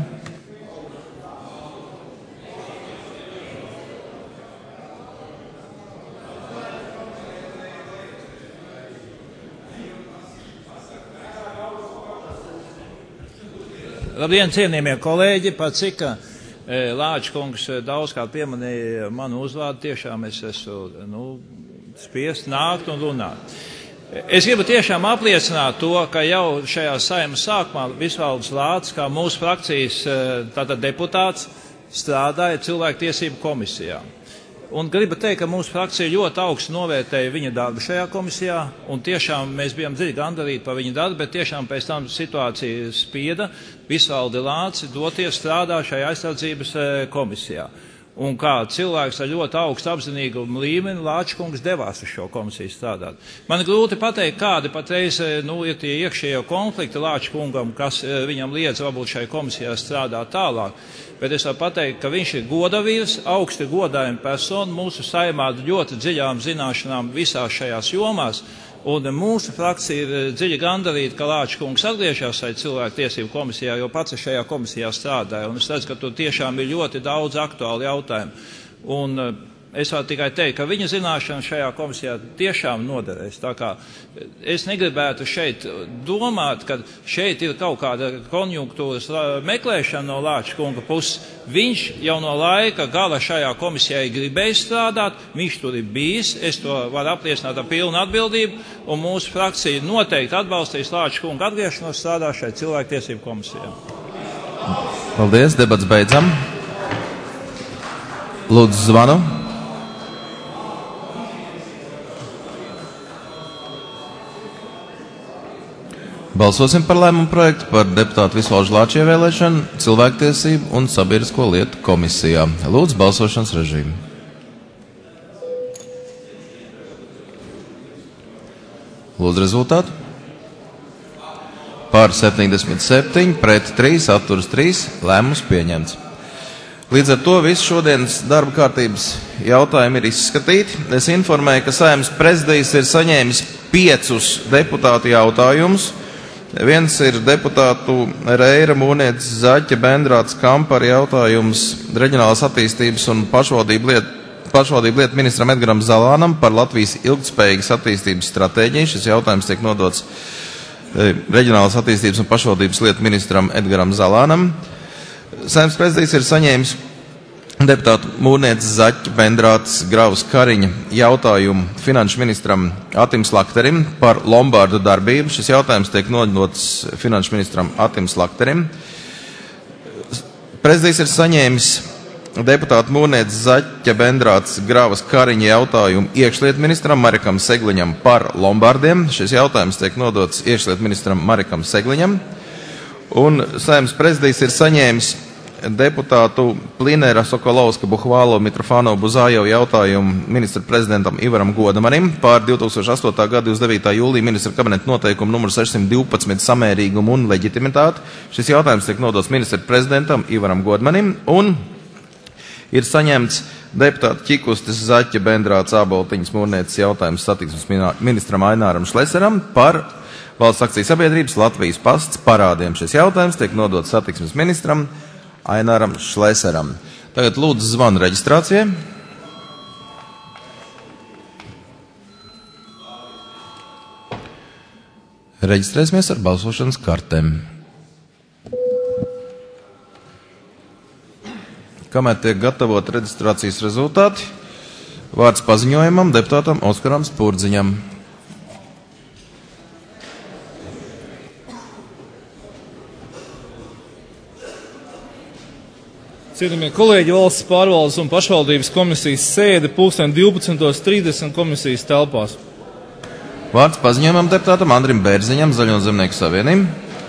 Labdien, cienījamie kolēģi, pat cik Lāča kungs daudzkārt pieminēja manu uzvārdu, tiešām es esmu spiest nākt un runāt. Es gribu tiešām apliecināt to, ka jau šajā Saeimas sākumā Visvaldis Lācis, kā mūsu frakcijas tātad deputāts, strādāja cilvēktiesību komisijā. Un gribu teikt, ka mūsu frakcija ļoti augstu novērtēja viņa darbu šajā komisijā, un tiešām mēs bijām dziļi gandarīti par viņa darbu, bet tiešām pēc tam situācija spieda Visvaldi Lāci doties strādāt šajā aizsardzības komisijā. Un kā cilvēks ar ļoti augstu apzinīgumu līmeni, Lāča kungs devās uz šo komisiju strādāt. Man ir grūti pateikt, kādi patreiz ir tie iekšējie konflikti Lāča kungam, kas viņam liedz varbūt šai komisijā strādāt tālāk. Bet es varu pateikt, ka viņš ir godavīrs, augsti godājuma persona, mūsu Saeimā ļoti dziļām zināšanām visās šajās jomās. Un mūsu frakcija ir dziļi gandarīta, ka Lāča kungs atgriežas šai cilvēku tiesību komisijā, jo pats šajā komisijā strādāja. Un es redzu, ka tur tiešām ir ļoti daudz aktuāli jautājumu. Un Es varu tikai teikt, ka viņa zināšana šajā komisijā tiešām noderēs. Tā kā es negribētu šeit domāt, ka šeit ir kaut kāda konjunktūras meklēšana no Lāča kunga puses. Viņš jau no laika gala šajā komisijā gribēja strādāt, viņš tur ir bijis, es to varu apliecināt ar pilnu atbildību, un mūsu frakcija noteikti atbalstīs Lāča kunga atgriešanos strādāt šeit cilvēktiesību komisijā. Paldies, debats beidzam. Lūdzu, zvanu. Balsosim par lēmumu projektu par deputātu Visvaldu Lāča ievēlēšanu cilvēktiesību un sabiedrisko lietu komisijā. Lūdzu, balsošanas režīmu. Lūdzu, rezultātu. Par 77, pret 3, atturas 3, lēmums pieņemts. Līdz ar to visu šodienas darba kārtības jautājumi ir izskatīti. Es informēju, ka Saeimas prezidijs ir saņēmis 5 deputātu jautājumus. Viens ir deputātu Reira Mūrnietes Zaķa Bendrāts Kampara jautājums reģionālās attīstības un pašvaldību lietu ministram Edgaram Zalānam par Latvijas ilgtspējīgas attīstības stratēģiju. Šis jautājums tiek nodots reģionālās attīstības un pašvaldības lietu ministram Edgaram Zalānam. Saeimas prezidijs ir saņēmis deputātu Mūrnietes Zaķa Bendrāts Gravas Kariņa jautājumu finanšu ministram Atim Slakterim par Lombardu darbību. Šis jautājums tiek nodots finanšu ministram Atim Slakterim. Prezidijs ir saņēmis deputātu Mūrnietes Zaķa Bendrāts Gravas Kariņa jautājumu iekšlietu ministram Marekam Segliņam par Lombardiem. Šis jautājums tiek nodots iekšlietu ministram Marekam Segliņam. Un Saeimas prezidijs ir saņēmis deputātu Plinēra Sokolovska Buhvālo Mitrofāno Buzājevu jautājumu ministra prezidentam Ivaram Godamanim par 2008. gada 29. jūlija ministra kabineta noteikumu numuru 612 samērīgumu un leģitimitāti. Šis jautājums tiek nodots ministra prezidentam Ivaram Godamanim un ir saņemts deputāta Ķikustes Zaķa Bendrāts Āboltiņas Mūrnietes jautājums satiksmes ministram Aināram Šleseram par valsts akciju sabiedrības Latvijas pasts parādiem. Šis jautājums tiek nodots satiksmes ministram Aināram Šleseram. Tagad lūdzu zvanu reģistrācijai. Reģistrēsimies ar balsošanas kartēm. Kamēr tiek gatavot reģistrācijas rezultāti, vārds paziņojumam deputātam Oskaram Spurdziņam. Cienījamie kolēģi, valsts pārvaldes un pašvaldības komisijas sēde 12:30 komisijas telpās. Vārds paziņojumam deputātam Andrim Bērziņam, Zaļo zemnieku savienību.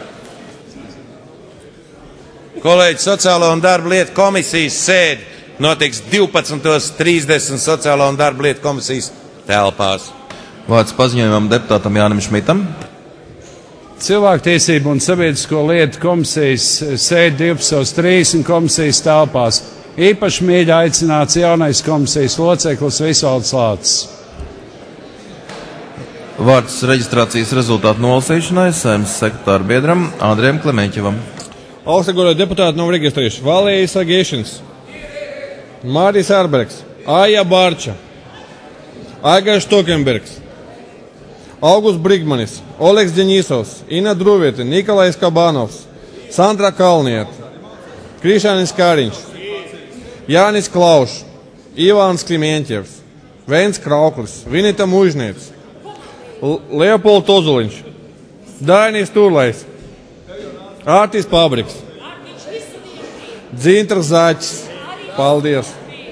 Kolēģi, Sociālo un darba lietu komisijas sēde notiks 12:30 Sociālo un darba lietu komisijas telpās. Vārds paziņojumam deputātam Jānim Šmitam. Cilvēktiesību un sabiedrisko lietu komisijas sēde 12:30 komisijas telpās. Īpaši mīļi aicināts jaunais komisijas loceklis Visvalds Lācis. Vārds reģistrācijas rezultātu nolasīšanai Saeimas sekretāra biedram Andrijam Klemeņķevam. Augstsagodātie deputāti nav reģistrējuši Valējs Agēšins, Māris Ārbergs, Aija Bārča, Aigars Tokenbergs, Augusts Brigmanis, Oleks Deņīsovs, Ina Druvieta, Nikolais Kabanovs, Sandra Kalnieta, Krišānis Kāriņš, Jānis Klaušs, Ivāns Klimēņķevs, Veins Krauklis, Vinita Mužniec, Leopolds Ozuliņš, Dainis Turlais, Ārtis Pabriks, Dzintars Zaķis. Paldies!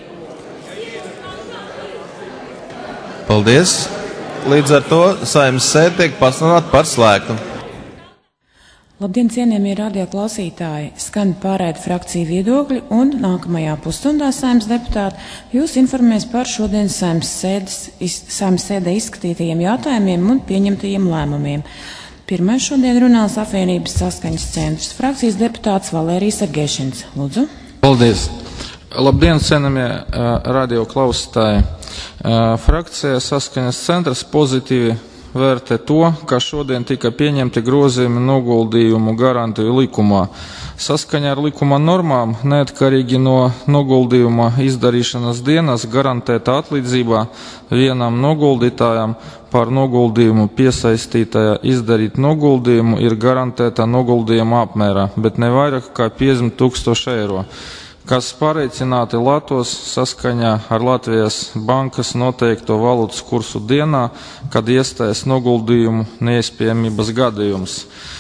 Paldies! Līdz ar to Saeimas sēde tiek pasludināta par slēgtu. Labdien, cienījamie radio klausītāji! Skan pārēdi frakciju viedokļi un nākamajā pusstundā Saeimas deputāti jūs informēs par šodienas Saeimas sēdē izskatītajiem jautājumiem un pieņemtajiem lēmumiem. Pirmais šodien runās apvienības saskaņas centrs frakcijas deputāts Valērijas Agēšins. Lūdzu. Paldies! Labdien, cienījamie radio klausītāji! Frakcija saskaņas centrs pozitīvi vērtē to, ka šodien tika pieņemti grozījumi noguldījumu garantiju likumā. Saskaņā ar likuma normām, neatkarīgi no noguldījuma izdarīšanas dienas, garantēta atlīdzība vienam noguldītājam par noguldījumu piesaistītajā izdarīt noguldījumu ir garantēta noguldījuma apmērā, bet ne vairāk kā 50 000 eiro, kas pareicināti Latvijas saskaņā ar Latvijas bankas noteikto valūtas kursu dienā, kad iestājas noguldījumu neiespējamības gadījums.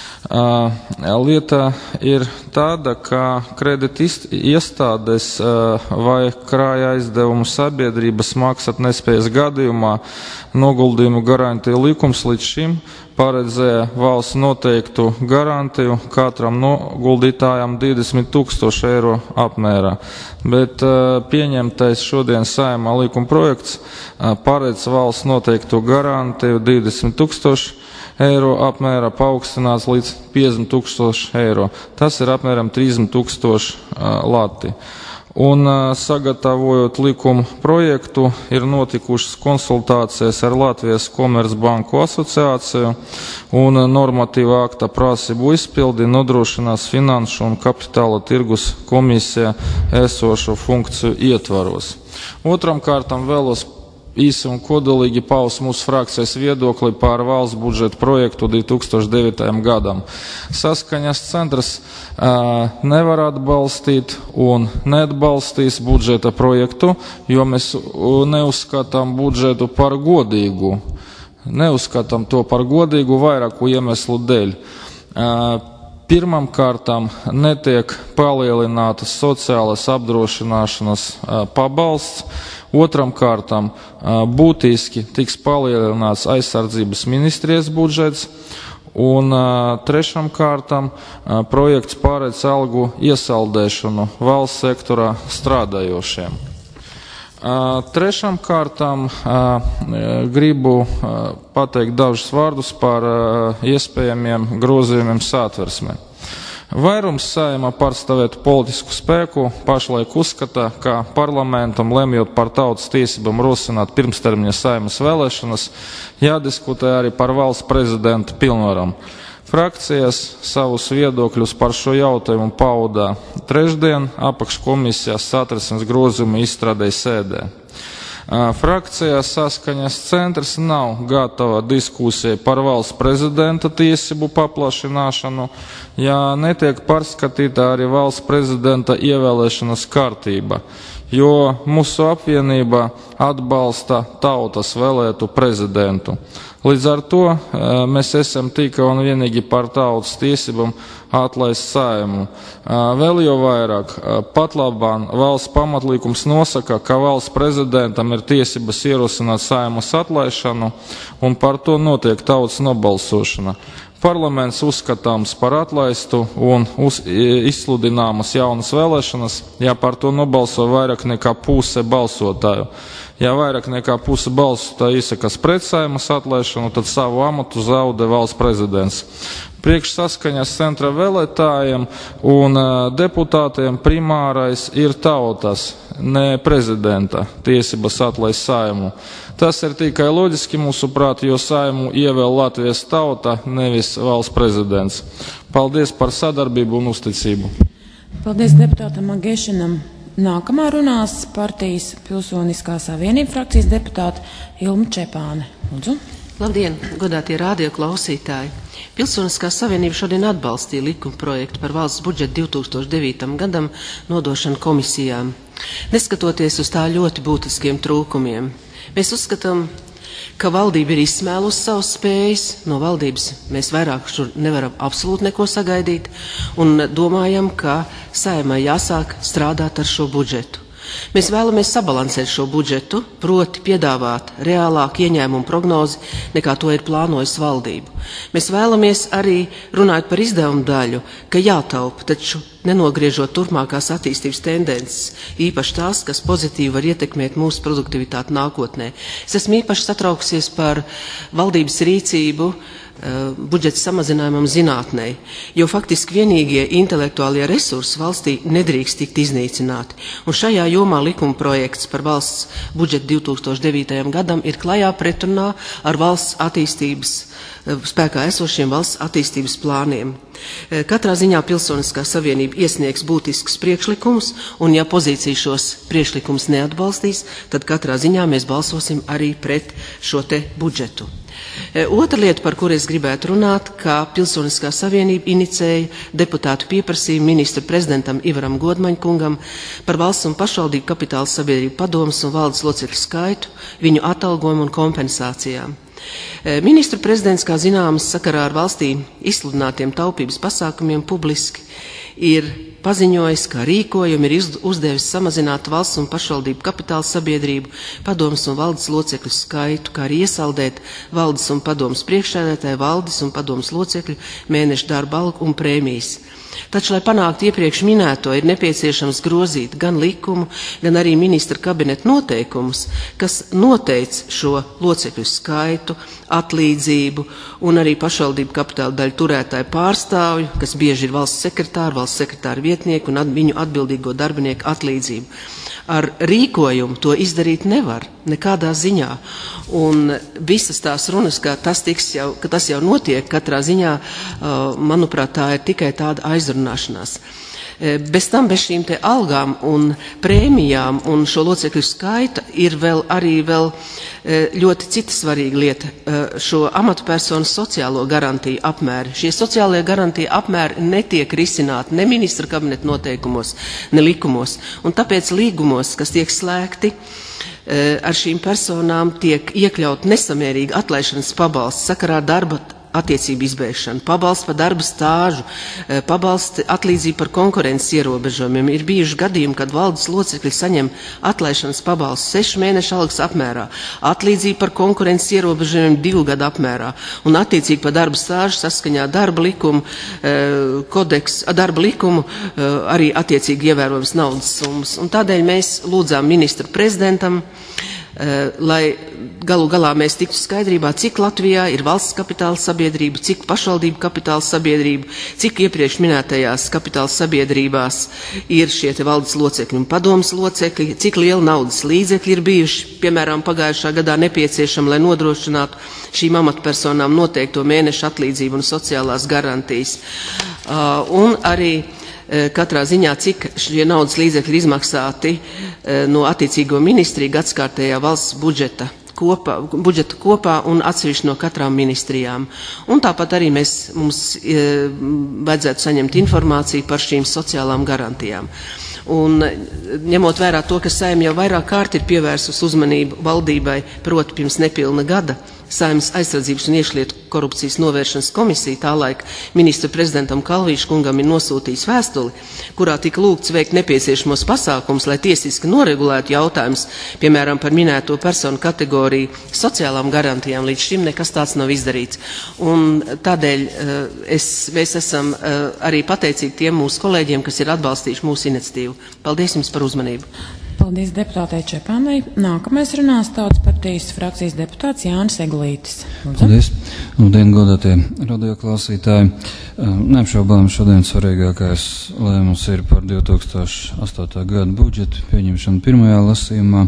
Lieta ir tāda, ka kredita iestādes vai krāja aizdevumu sabiedrības maksātnespējas gadījumā noguldījumu garantiju likums līdz šim paredzēja valsts noteiktu garantiju katram noguldītājam 20 000 eiro apmērā, bet pieņemtais šodien Saeimā likuma projekts paredz valsts noteiktu garantiju 20 000 eiro apmērā paaugstināts līdz 50 000 eiro. Tas ir apmēram 30 000 lati. Un sagatavojot likumu projektu, ir notikušas konsultācijas ar Latvijas Komercbanku asociāciju un normatīvā akta prasību izpildi nodrošinās Finanšu un kapitāla tirgus komisija esošo funkciju ietvaros. Otram kārtam vēlos īsi un kodolīgi paust mūsu frakcijas viedokli par valsts budžeta projektu 2009. gadam. Saskaņas centrs nevar atbalstīt un neatbalstīs budžeta projektu, jo mēs neuzskatām budžetu par godīgu. Neuzskatām to par godīgu vairāku iemeslu dēļ. Pirmam kārtām netiek palielinātas sociālās apdrošināšanas pabalsts, otram kārtām būtiski tiks palielināts aizsardzības ministrijas budžets, un trešam kārtām projekts paredz algu iesaldēšanu valsts sektorā strādājošiem. Trešām kārtām gribu pateikt dažus vārdus par iespējamiem grozījumiem Satversmē. Vairums Saeimā pārstāvētu politisku spēku pašlaik uzskata, ka parlamentam, lemjot par tautas tiesībām rosināt pirmstermiņa Saeimas vēlēšanas, jādiskutē arī par valsts prezidenta pilnvaram. Frakcijas savus viedokļus par šo jautājumu paudā trešdien apakškomisijas Satversmes grozījumu izstrādēja sēdē. Frakcijā Saskaņas centrs nav gatava diskusijai par valsts prezidenta tiesību paplašināšanu, ja netiek pārskatīta arī valsts prezidenta ievēlēšanas kārtība, jo mūsu apvienība atbalsta tautas vēlētu prezidentu. Līdz ar to mēs esam tikai un vienīgi par tautas tiesībām atlaist Saeimu. Vēl jau vairāk, pat labāk valsts pamatlīkums nosaka, ka valsts prezidentam ir tiesības ierosināt Saeimas atlaišanu, un par to notiek tautas nobalsošana. Parlaments uzskatāms par atlaistu un izsludināmas jaunas vēlēšanas, ja par to nobalso vairāk nekā puse balsotāju. Ja vairāk nekā puse balsotāju izsakas pret Saeimas atlaišanu, tad savu amatu zaudē valsts prezidents. Priekš Saskaņas centra vēlētājiem un deputātiem primārais ir tautas, ne prezidenta tiesības atlaist Saimu. Tas ir tikai loģiski mūsuprāt, jo Saimu ievēl Latvijas tauta, nevis valsts prezidents. Paldies par sadarbību un uzticību. Paldies deputātam Agešinam. Nākamā runās partijas Pilsoniskā savienība frakcijas deputāte Ilma Čepāne. Lūdzu. Labdien, godātie radio klausītāji! Pilsoniskā savienība šodien atbalstīja likuma projektu par valsts budžetu 2009. gadam nodošanu komisijām, neskatoties uz tā ļoti būtiskiem trūkumiem. Mēs uzskatām, ka valdība ir izsmēlusi savas spējas, no valdības mēs vairāk šur nevaram absolūti neko sagaidīt, un domājam, ka Saeimai jāsāk strādāt ar šo budžetu. Mēs vēlamies sabalansēt šo budžetu, proti piedāvāt reālāku ieņēmumu prognozi, nekā to ir plānojis valdību. Mēs vēlamies arī, runājot par izdevumu daļu, ka jātaupa, taču nenogriežot turpmākās attīstības tendences, īpaši tās, kas pozitīvi var ietekmēt mūsu produktivitāti nākotnē. Es esmu īpaši satraukusies par valdības rīcību budžeta samazinājumam zinātnei, jo faktiski vienīgie intelektuālie resursi valstī nedrīkst tikt iznīcināti. Un šajā jomā likuma projekts par valsts budžetu 2009. gadam ir klajā pretrunā ar valsts attīstības, spēkā esošiem valsts attīstības plāniem. Katrā ziņā Pilsoniskā savienība iesniegs būtisks priekšlikums, un ja pozīcija šos priekšlikums neatbalstīs, tad katrā ziņā mēs balsosim arī pret šo te budžetu. Otra lieta, par kuru es gribētu runāt, ka Pilsoniskā savienība inicēja deputātu pieprasījumu ministra prezidentam Ivaram Godmaņkungam par valsts un pašvaldību kapitāla sabiedrību padomes un valdes locekļu skaitu, viņu atalgojumu un kompensācijām. Ministra prezidents, kā zināms, sakarā ar valstī izsludinātiem taupības pasākumiem publiski ir paziņojis, ka rīkojumu ir uzdevis samazināt valsts un pašvaldību kapitāla sabiedrību, padomes un valdes locekļu skaitu, kā arī iesaldēt valdes un padomes priekšsēdētāju, valdes un padomes locekļu mēnešu darba algu un prēmijas. Taču, lai panāktu iepriekš minēto, ir nepieciešams grozīt gan likumu, gan arī ministra kabineta noteikumus, kas noteic šo locekļu skaitu, atlīdzību un arī pašvaldību kapitāla daļu turētāju pārstāvju, kas bieži ir valsts sekretāra vietnieku un viņu atbildīgo darbinieku atlīdzību. Ar rīkojumu to izdarīt nevar, nekādā ziņā. Un visas tās runas, ka tas jau notiek, katrā ziņā, manuprāt, tā ir tikai tāda aizrunāšanās. Bez tam, bez šīm te algām un prēmijām un šo locekļu skaita ir vēl ļoti cita svarīga lieta - šo amatpersonu sociālo garantiju apmēri. Šie sociālie garantiju apmēri netiek risināti ne ministra kabineta noteikumos, ne likumos. Un tāpēc līgumos, kas tiek slēgti, ar šīm personām tiek iekļaut nesamērīga atlaišanas pabalsts sakarā ar darba attiecību izbeigšanu, pabalsts par darba stāžu, pabalsts atlīdzību par konkurences ierobežojumiem. Ir bijuši gadījumi, kad valdes locekļi saņem atlaišanas pabalstu 6 mēnešu algas apmērā, atlīdzību par konkurences ierobežojumiem 2 gadu apmērā un attiecīgi par darba stāžu saskaņā darba likumu, darba likumu arī attiecīgi ievērojams naudas summas. Un tādēļ mēs lūdzām ministru prezidentam, lai galu galā mēs tiktu skaidrībā, cik Latvijā ir valsts kapitāla sabiedrība, cik pašvaldību kapitāla sabiedrība, cik iepriekš minētajās kapitāla sabiedrībās ir šie te valdes locekļi un padomas locekļi, cik liela naudas līdzekļi ir bijuši, piemēram, pagājušā gadā nepieciešama, lai nodrošinātu šīm amatpersonām noteikto mēnešu atlīdzību un sociālās garantijas. Un arī katrā ziņā, cik šie naudas līdzekļi ir izmaksāti no attiecīgo ministriju gadskārtējā valsts budžeta kopā un atsevišķi no katrām ministrijām. Un tāpat arī mums vajadzētu saņemt informāciju par šīm sociālām garantijām. Un ņemot vērā to, ka Saeima jau vairāk kārt ir pievērsus uzmanību valdībai, proti pirms nepilna gada, Saeimas aizsardzības un iekšlietu korupcijas novēršanas komisija tālaik ministra prezidentam Kalvīšu kungam ir nosūtījis vēstuli, kurā tika lūgts veikt nepieciešamos pasākums, lai tiesiski noregulētu jautājumus, piemēram, par minēto personu kategoriju sociālām garantijām. Līdz šim nekas tāds nav izdarīts. Un tādēļ mēs esam arī pateicīgi tiem mūsu kolēģiem, kas ir atbalstījuši mūsu iniciatīvu. Paldies jums par uzmanību. Paldies deputātei Čepānai. Nākamais runās Tautas partijas frakcijas deputāts Jānis Eglītis. Paldies. Labdien, godātie radioklausītāji. Neapšaubām šodien svarīgākais lēmums ir par 2008. gada budžetu pieņemšanu pirmajā lasījumā.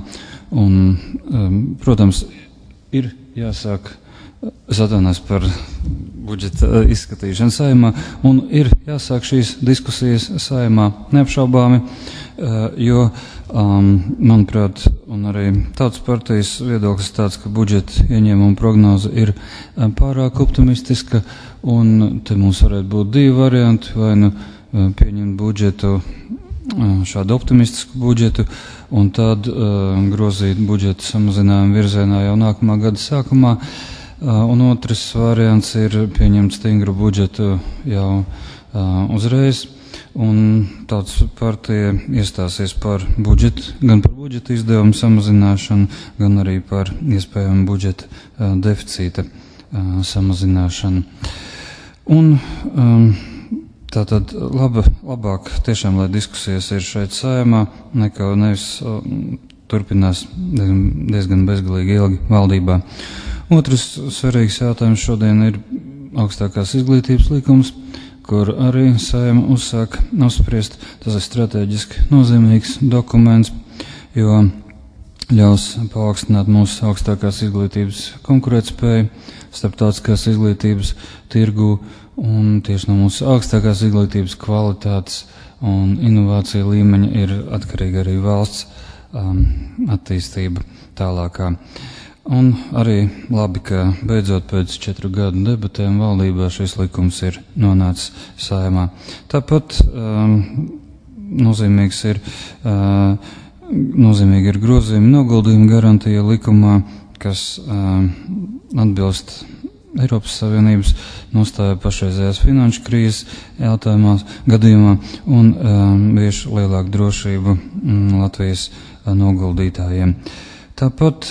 Un, protams, ir jāsāk, es atvainojos par budžeta izskatīšanu Saeimā, un ir jāsāk šīs diskusijas Saeimā neapšaubāmi, jo, manuprāt, un arī Tautas partijas viedoklis tāds, ka budžeta ieņēmuma prognoze ir pārāk optimistiska, un te mums varētu būt 2 varianti, vai nu pieņemt budžetu, šādu optimistisku budžetu, un tad grozīt budžeta samazinājumu virzienā jau nākamā gada sākumā, un otrs variants ir pieņemt stingru budžetu jau uzreiz, un Tautas partija iestāsies par budžetu, gan par budžeta izdevumu samazināšanu, gan arī par iespējamu budžeta deficīta samazināšanu. Un tātad labāk tiešām, lai diskusijas ir šeit Saeimā, nekā nevis turpinās diezgan bezgalīgi ilgi valdībā. Otrs svarīgs jautājums šodien ir augstākās izglītības likums, kur arī Saeima uzsāk apspriest. Tas ir strateģiski nozīmīgs dokuments, jo ļaus paaugstināt mūsu augstākās izglītības konkurētspēju starptautiskās izglītības tirgu, un tieši no mūsu augstākās izglītības kvalitātes un inovācija līmeņa ir atkarīga arī valsts attīstība tālākā. Un arī labi, ka beidzot pēc 4 gadu debatēm valdībā šis likums ir nonācis Saeimā. Tāpat nozīmīgi ir grozījumi noguldījumu garantija likumā, kas atbilst Eiropas Savienības nostāja pašreizējās finanšu krīzes gadījumā un vieš lielāku drošību Latvijas noguldītājiem. Tāpat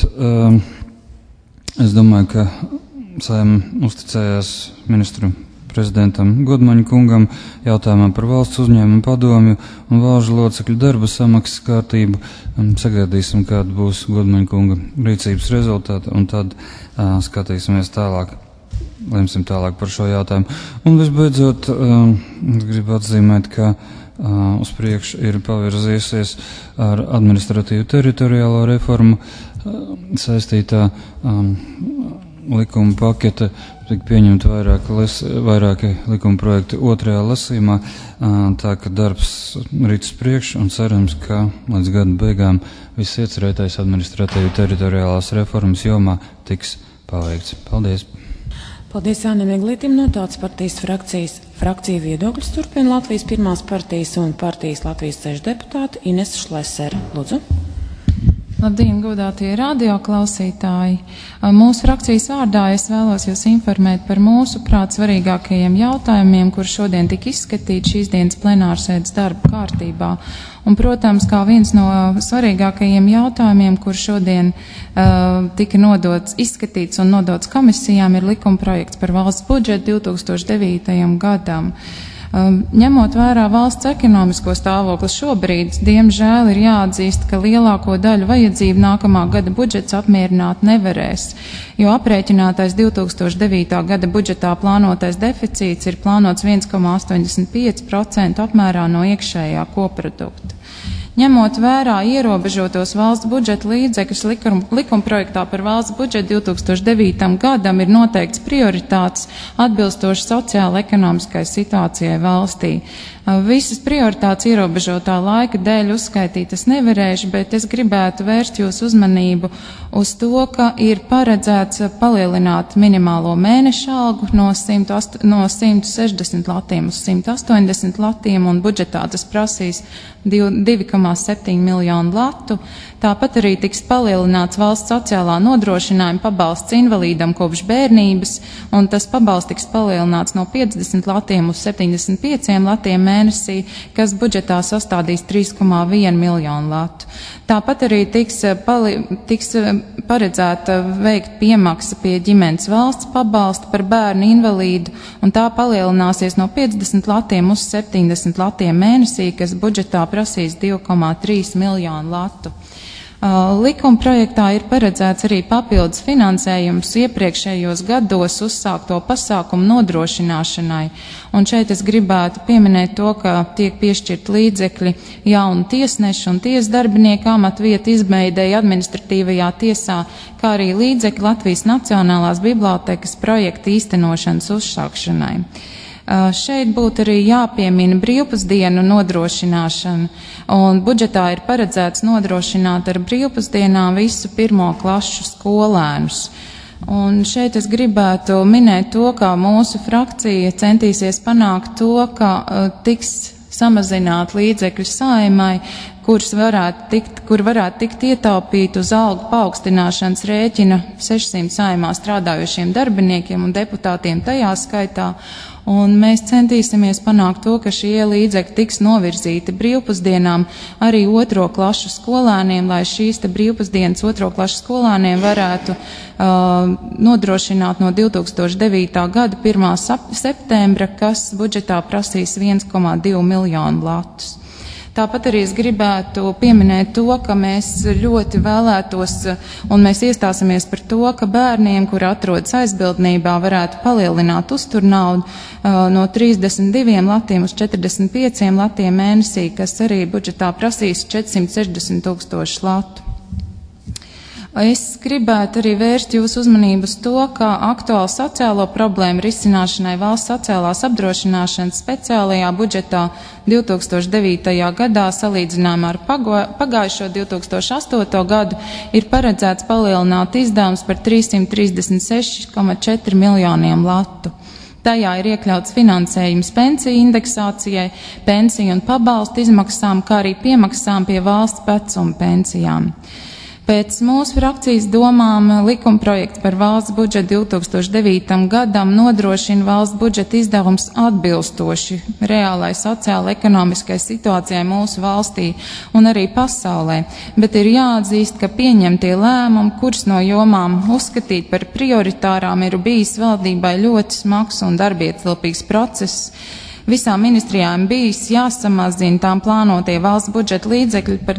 es domāju, ka Saeima uzticējās ministru prezidentam Godmaņa kungam jautājumā par valsts uzņēmumu padomju un valžu locekļu darba samaksas kārtību. Sagaidīsim, kāda būs Godmaņa kunga rīcības rezultāti, un tad skatīsimies tālāk, lemsim tālāk par šo jautājumu. Un visbeidzot, gribu atzīmēt, ka uz priekšu ir pavirzījusies ar administratīvu teritoriālo reformu saistītā likuma pakete, tika pieņemt vairāki likuma projekti 2. lasījumā, tā ka darbs rīt uz priekšu un cerams, ka līdz gada beigām viss iecerētais administratīvu teritoriālās reformas jomā tiks paveikts. Paldies! Paldies Jānim Eglītim no Tautas partijas frakcijas. Frakciju viedokļus turpina Latvijas pirmās partijas un partijas Latvijas ceļu deputāte Inese Šlesere. Lūdzu. Labdien, godātie radioklausītāji! Mūsu frakcijas vārdā es vēlos jūs informēt par mūsu prāt svarīgākajiem jautājumiem, kur šodien tika izskatīti šīs dienas plenārsēdes darba kārtībā. Un, protams, kā viens no svarīgākajiem jautājumiem, kur šodien tika izskatīts un nodots komisijām, ir likuma projekts par valsts budžetu 2009. gadam. Ņemot vērā valsts ekonomisko stāvokli šobrīd, diemžēl ir jāatzīst, ka lielāko daļu vajadzību nākamā gada budžets apmierināt nevarēs, jo aprēķinātais 2009. gada budžetā plānotais deficīts ir plānots 1,85% apmērā no iekšējā koprodukta. Ņemot vērā ierobežotos valsts budžeta līdzekļus, likumprojektā par valsts budžetu 2009. gadam ir noteikts prioritātes atbilstoši sociāla-ekonomiskai situācijai valstī. Visas prioritātes ierobežotā laika dēļ uzskaitīt es nevarēšu, bet es gribētu vērst jūsu uzmanību uz to, ka ir paredzēts palielināt minimālo mēneša algu no 160 latiem uz 180 latiem, un budžetā tas prasīs 2,7 miljonu latu. Tāpat arī tiks palielināts valsts sociālā nodrošinājuma pabalsts invalīdam kopš bērnības, un tas pabalsts tiks palielināts no 50 latiem uz 75 latiem mēnesī, kas budžetā sastādīs 3,1 miljonu latu. Tāpat arī tiks paredzēta veikt piemaksa pie ģimenes valsts pabalsta par bērnu invalīdu, un tā palielināsies no 50 latiem uz 70 latiem mēnesī, kas budžetā prasīs 2,3 miljonu latu. Likuma projektā ir paredzēts arī papildus finansējums iepriekšējos gados uzsākto pasākumu nodrošināšanai. Un šeit es gribētu pieminēt to, ka tiek piešķirt līdzekļi jaunu tiesnešu un tiesas darbinieku amatvietu izveidei administratīvajā tiesā, kā arī līdzekļi Latvijas Nacionālās bibliotēkas projekta īstenošanas uzsākšanai. Šeit būtu arī jāpiemina brīvpusdienu nodrošināšana, un budžetā ir paredzēts nodrošināt ar brīvpusdienām visu 1. klašu skolēnus. Un šeit es gribētu minēt to, ka mūsu frakcija centīsies panākt to, ka tiks samazināt līdzekļu Saeimai, kur varētu tikt ietaupīt uz algu paaugstināšanas rēķina 600 Saeimā strādājošiem darbiniekiem un deputātiem tajā skaitā. Un mēs centīsimies panākt to, ka šie līdzekļi tiks novirzīti brīvpusdienām arī 2. klašu skolēniem, lai šīs te brīvpusdienas 2. klašu skolēniem varētu nodrošināt no 2009. gada 1. septembra, kas budžetā prasīs 1,2 miljonu latus. Tāpat arī es gribētu pieminēt to, ka mēs ļoti vēlētos un mēs iestāsimies par to, ka bērniem, kuri atrodas aizbildnībā, varētu palielināt uzturnaudu no 32 latiem uz 45 latiem mēnesī, kas arī budžetā prasīs 460 000 latu. Es gribētu arī vērst jūsu uzmanību uz to, ka aktuālu sociālo problēmu risināšanai valsts sociālās apdrošināšanas speciālajā budžetā 2009. gadā salīdzinājumā ar pagājušo 2008. gadu ir paredzēts palielināt izdevums par 336,4 miljoniem latu. Tajā ir iekļauts finansējums pensiju indeksācijai, pensiju un pabalstu izmaksām, kā arī piemaksām pie valsts vecuma pensijām. Pēc mūsu frakcijas domām likumprojekts par valsts budžetu 2009. gadam nodrošina valsts budžeta izdevums atbilstoši reālai sociāla-ekonomiskai situācijai mūsu valstī un arī pasaulē, bet ir jāatzīst, ka pieņemtie lēmumi, kurus no jomām uzskatīt par prioritārām, ir bijis valdībai ļoti smags un darbietilpīgs process. Visām ministrijām bijis jāsamazina tām plānotie valsts budžeta līdzekļi par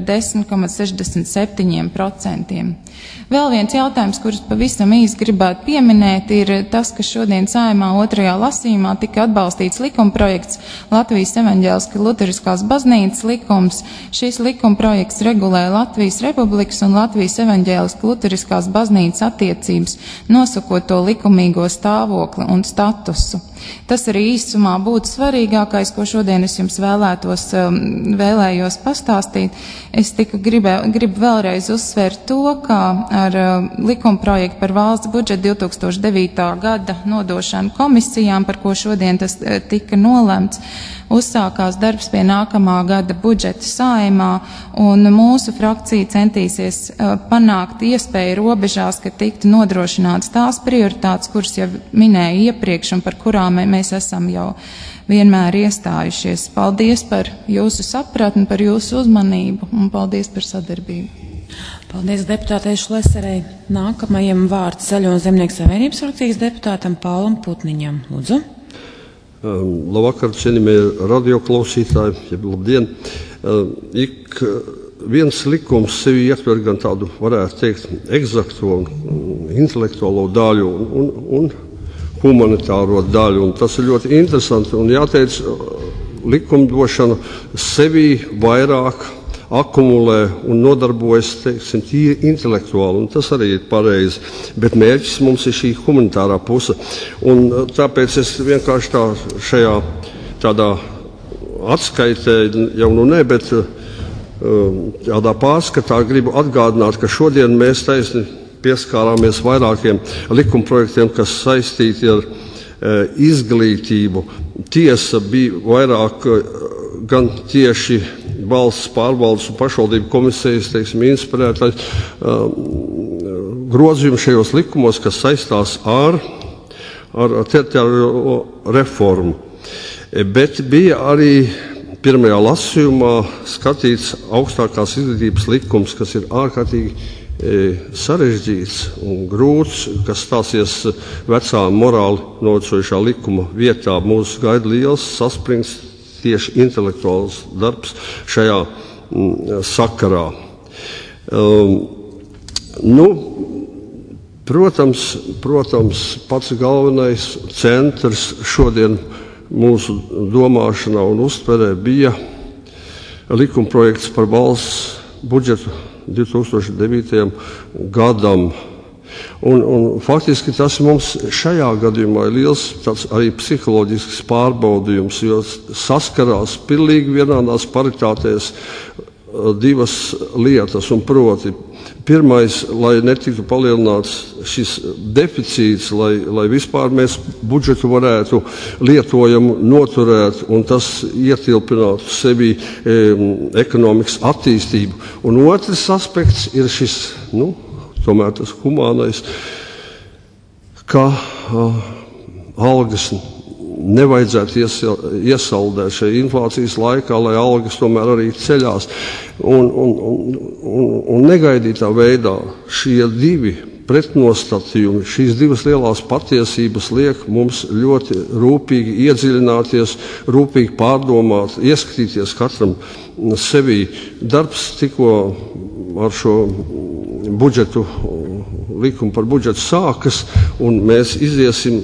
10,67%. Vēl viens jautājums, kurus pavisam īsi gribētu pieminēt, ir tas, ka šodien Saeimā otrajā lasījumā tika atbalstīts likumprojekts Latvijas evaņģēliskās luteriskās baznīcas likums. Šis likumprojekts regulē Latvijas Republikas un Latvijas evaņģēliskās luteriskās baznīcas attiecības, nosakot to likumīgo stāvokli un statusu. Tas arī īsumā būtu svarīgākais, ko šodien es jums vēlējos pastāstīt. Es gribu vēlreiz uzsvērt to, ka ar likumprojektu par valsts budžetu 2009. gada nodošanu komisijām, par ko šodien tas tika nolemts, uzsākās darbs pie nākamā gada budžeta Saeimā, un mūsu frakcija centīsies panākt iespēju robežās, ka tiktu nodrošināts tās prioritātes, kuras jau minēju iepriekš un par kurām mēs esam jau vienmēr iestājušies. Paldies par jūsu sapratni, par jūsu uzmanību un paldies par sadarbību. Paldies deputātei Šleserei. Nākamajam vārds Zaļo un Zemnieku savienības frakcijas deputātam Paulam Putniņam. Lūdzu. Labvakar, cienījamie radioklausītāji, labdien! Ik viens likums sevi ietver gan tādu, varētu teikt, eksakto un intelektuālo daļu un humanitāro daļu, un tas ir ļoti interesanti, un jāteic, likumdošana sevi vairāk akumulē un nodarbojas, teiksim, tīri intelektuāli, un tas arī ir pareizi, bet mērķis mums ir šī humanitārā puse, un tāpēc es vienkārši šajā tādā atskaitē, jau bet tādā pārskatā gribu atgādināt, ka šodien mēs taisni pieskārāmies vairākiem likumprojektiem, kas saistīti ar izglītību. Tiesa bija vairāk gan tieši valsts pārvaldes un pašvaldību komisijas, teiksim, inspirētai grozījumi šajos likumos, kas saistās ar teritoriālo reformu. Bet bija arī pirmajā lasījumā skatīts augstākās izglītības likums, kas ir ārkārtīgi sarežģīts un grūts, kas stāsies vecā morāli novecojušā likuma vietā. Mūs gaida liels saspringts tieši intelektuāls darbs šajā sakarā. Protams, pats galvenais centrs šodien mūsu domāšanā un uztverē bija likumprojekts par valsts budžetu 2009. gadam. Un faktiski tas mums šajā gadījumā ir liels tāds arī psiholoģisks pārbaudījums, jo saskarās pilnīgi vienādās paritātēs divas lietas, un proti, pirmais, lai netiktu palielināts šis deficīts, lai vispār mēs budžetu varētu lietojamu noturēt, un tas ietilpinātu sevi ekonomikas attīstību. Un otrs aspekts ir šis, tomēr tas humānais, ka algas nevajadzētu iesaldēt šajā inflācijas laikā, lai algas tomēr arī ceļās. Un negaidītā veidā šie divi pretnostatījumi. Šīs divas lielās patiesības liek mums ļoti rūpīgi iedziļināties, rūpīgi pārdomāt, ieskatīties katram sevī. Darbs tikko ar šo budžetu, likumu par budžetu sākas, un mēs iziesim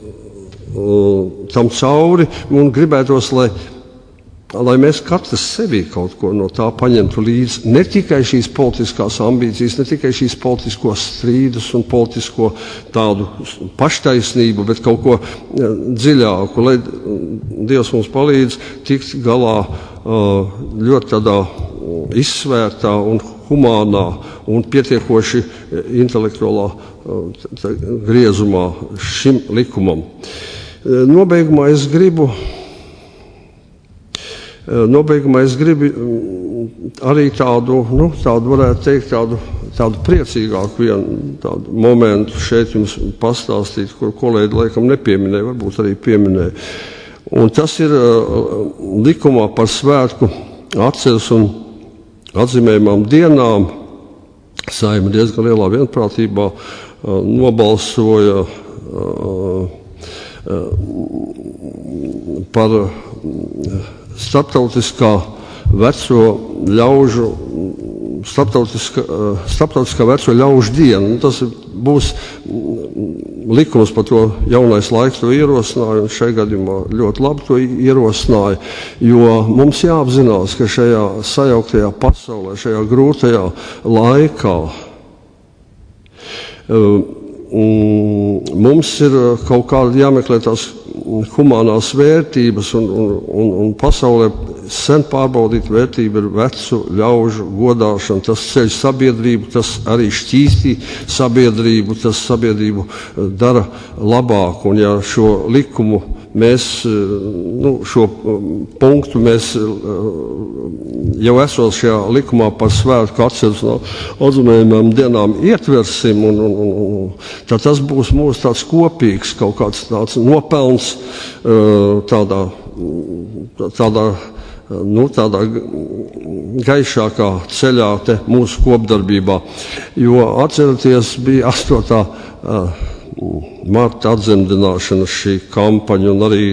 tam cauri, un gribētos, lai mēs katrs sevī kaut ko no tā paņemtu līdzi. Ne tikai šīs politiskās ambīcijas, ne tikai šīs politiskos strīdus un politisko tādu paštaisnību, bet kaut ko dziļāku, lai Dievs mums palīdz tikt galā ļoti tādā izsvērtā un humānā un pietiekoši intelektuālā griezumā šim likumam. Nobeigumā es gribu arī tādu varētu teikt, tādu priecīgāku tādu momentu šeit jums pastāstīt, kur kolēģi laikam nepieminēja, varbūt arī pieminēja. Un tas ir likumā par svētku atceres un atzīmējumām dienām. Saima diezgan lielā vienprātībā nobalsoja par starptautiskā veco ļaužu dienu. Tas būs likums par to jaunais laiks to ierosināja, un šai gadījumā ļoti labi to ierosināja, jo mums jāapzinās, ka šajā sajauktajā pasaulē, šajā grūtajā laikā mums ir kaut kādi jāmeklē tās humānās vērtības, un pasaulē sen pārbaudīta vērtība ir vecu ļaužu godāšana. Tas ceļ sabiedrību, tas arī šķīstī sabiedrību, tas sabiedrību dara labāk. Un ja šo likumu mēs, šo punktu mēs jau esot šajā likumā par svētku atceres un atzīmējumām dienām ietversim, tad tas būs mūsu tāds kopīgs kaut kāds tāds nopelns tādā gaišākā ceļā te mūsu kopdarbībā. Jo atceraties, bija 8. Marta atdzemdināšana šī kampaņa, un arī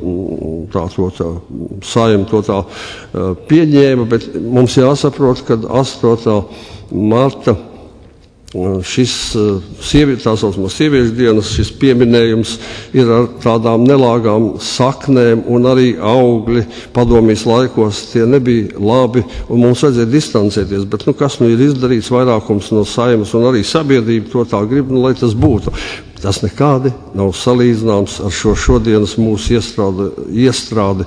Saeima to tā pieņēma, bet mums jāsaprot, ka 8. Marta šis tā saucamās sieviešu dienas, šis pieminējums ir ar tādām nelāgām saknēm, un arī augļi padomjas laikos tie nebija labi, un mums vajadzēja distancēties, bet kas ir izdarīts, vairākums no Saeimas un arī sabiedrība to tā grib, lai tas būtu. Tas nekādi nav salīdzināms ar šo šodienas mūsu iestrādi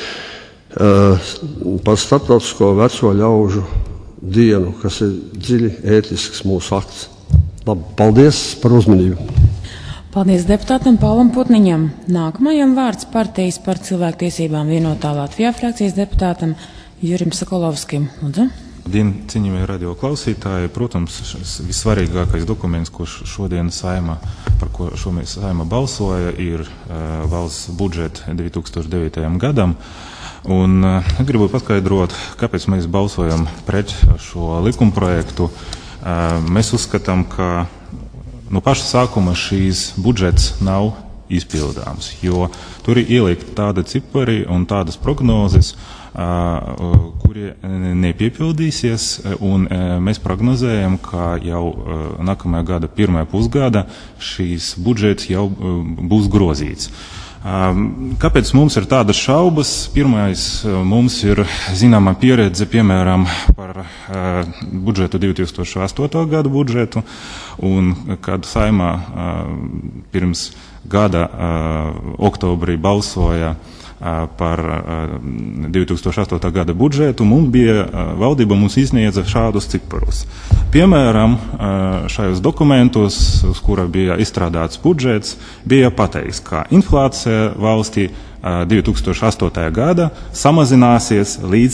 par starptautisko veco ļaužu dienu, kas ir dziļi ētisks mūsu akts. Labi, paldies par uzmanību. Paldies deputātam Paulam Putniņam. Nākamajam vārds partijas par cilvēktiesībām vienotā Latvijā frakcijas deputātam Jurim Sokolovskim. Lūdzu. Labdien, cienījamie radio klausītāji. Protams, vissvarīgākais dokuments, ko šodien Saeima, par ko šomēnes Saeima balsoja, ir valsts budžets 2009. gadam. Un gribu paskaidrot, kāpēc mēs balsojam pret šo likumprojektu. Mēs uzskatām, ka no paša sākuma šīs budžets nav izpildāms, jo tur ir ielikt tādi cipari un tādas prognozes, kuri nepiepildīsies, un mēs prognozējam, ka jau nākamajā gada pirmajā pusgada šīs budžets jau būs grozīts. Kāpēc mums ir tādas šaubas? Pirmais, mums ir zināma pieredze, piemēram, par budžetu 2008. gada budžetu, un kad Saeima pirms gada oktobrī balsoja par 2008. gada budžetu, valdība mums izniedza šādus ciparus. Piemēram, šajos dokumentos, uz kura bija izstrādāts budžets, bija pateikts, ka inflācija valstī 2008. gada samazināsies līdz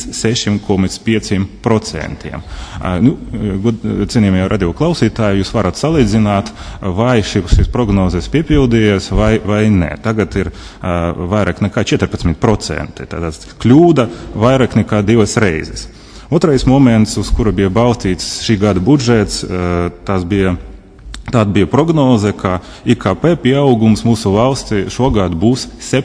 6,5%. Cienījamie radio klausītāji, jūs varat salīdzināt, vai šis prognozes piepildījies vai nē. Tagad ir vairāk nekā 14%. Tātad kļūda vairāk nekā 2 reizes. Otrais moments, uz kura bija balstīts šī gada budžets, tas bija Tāda bija prognoze, ka IKP pieaugums mūsu valstī šogad būs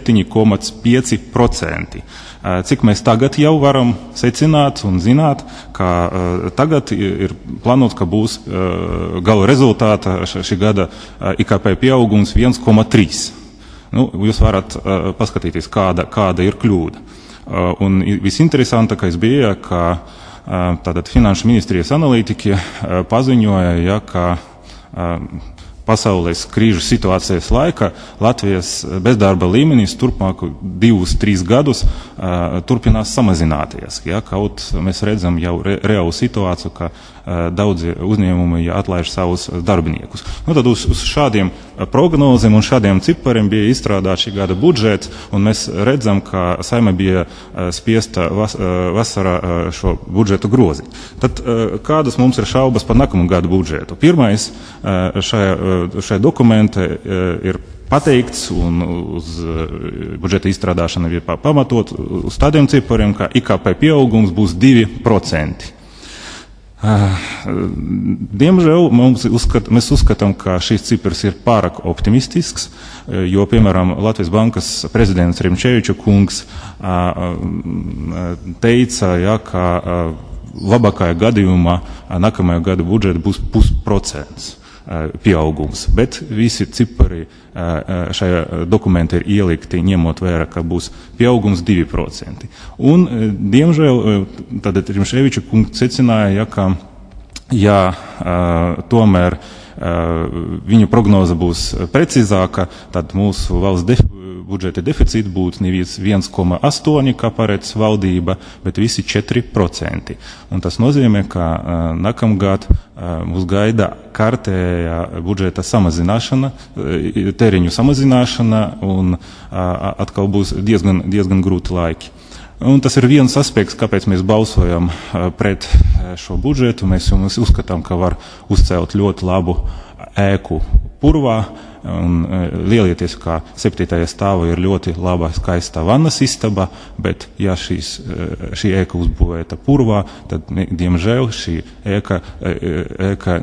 7,5%. Cik mēs tagad jau varam secināt un zināt, ka tagad ir plānots, ka būs gala rezultāta šī gada IKP pieaugums 1,3%. Nu, jūs varat paskatīties, kāda ir kļūda. Un visinteresantākais bija, ka tātad Finanšu ministrijas analītiķi paziņoja, ka pasaules krīžu situācijas laika Latvijas bezdarba līmenis turpmāk 2-3 gadus turpinās samazināties. Ja, kaut mēs redzam jau reālu situāciju, ka daudzi uzņēmumi atlaiž savus darbiniekus. Nu, tad uz šādiem prognozēm un šādiem cipariem bija izstrādāts šī gada budžets, un mēs redzam, ka Saeima bija spiesta vasarā šo budžetu grozīt. Tad kādas mums ir šaubas par nākamo gadu budžetu? Pirmais, šajā dokumentā ir pateikts, un uz budžeta izstrādāšana bija pamatot uz tādiem cipariem, ka IKP pieaugums būs 2%. Diemžēl mēs uzskatām, ka šīs cipars ir pārāk optimistisks, jo, piemēram, Latvijas bankas prezidents Rimčeviča kungs teica, ja, ka labākajā gadījumā nākamajā gada budžeta būs 0,5% pieaugums, bet visi cipari šajā dokumentā ir ielikti, ņemot vērā, ka būs pieaugums 2%. Un, diemžēl, tad Rimševiča kungs secināja, ja, ka tomēr viņa prognoze būs precīzāka, tad mūsu valsts budžeta deficīts būtu nevis 1,8, kā paredz valdība, bet visi 4%. Un tas nozīmē, ka nākamgad mūs gaida kārtējā budžeta samazināšana, tēriņu samazināšana, un atkal būs diezgan grūti laiki. Un tas ir viens aspekts, kāpēc mēs balsojam pret šo budžetu. Mēs uzskatām, ka var uzcelt ļoti labu ēku Purvā, un lielieties, ka 7. stāvā ir ļoti laba, skaista vannas istaba, bet ja šī ēka uzbūvēta Purvā, tad, diemžēl, šī ēka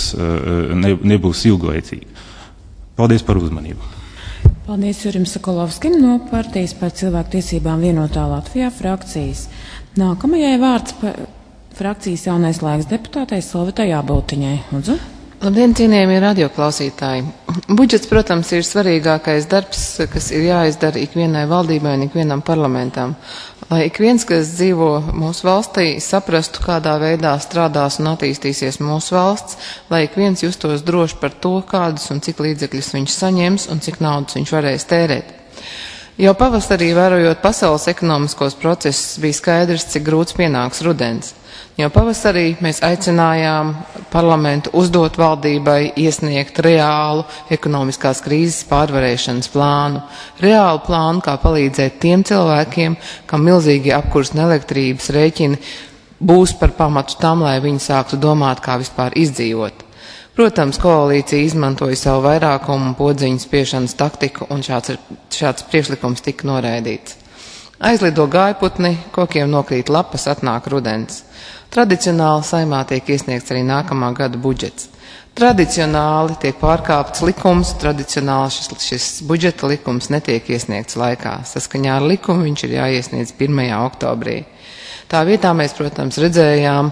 nebūs ilglaicīga. Paldies par uzmanību. Paldies Jurim Sokolovskim no Partijas par cilvēktiesībām vienotā Latvijā frakcijas. Nākamajai vārds frakcijas jaunais laiks deputātei Solvitai Jāboltiņai. Lūdzu. Labdien, cienījamie radioklausītāji! Budžets, protams, ir svarīgākais darbs, kas ir jāizdara ikvienai valdībai un ikvienam parlamentam. Lai ik viens, kas dzīvo mūsu valstī, saprastu, kādā veidā strādās un attīstīsies mūsu valsts, lai ik viens justos droši par to, kādus un cik līdzekļus viņš saņems un cik naudas viņš varēs tērēt. Jau pavasarī, vērojot pasaules ekonomiskos procesus, bija skaidrs, cik grūts pienāks rudens. Jau pavasarī mēs aicinājām parlamentu uzdot valdībai iesniegt reālu ekonomiskās krīzes pārvarēšanas plānu. Reālu plānu, kā palīdzēt tiem cilvēkiem, kam milzīgi apkurs un elektrības rēķini būs par pamatu tam, lai viņi sāktu domāt, kā vispār izdzīvot. Protams, koalīcija izmantoja savu vairākumu un podziņu spiešanas taktiku, un šāds priekšlikums tika noraidīts. Aizlido gājputni, kokiem nokrīt lapas, atnāk rudens. Tradicionāli Saeimā tiek iesniegts arī nākamā gada budžets. Tradicionāli tiek pārkāpts likums, tradicionāli šis budžeta likums netiek iesniegts laikā. Saskaņā ar likumu viņš ir jāiesniedz 1. oktobrī. Tā vietā mēs, protams, redzējām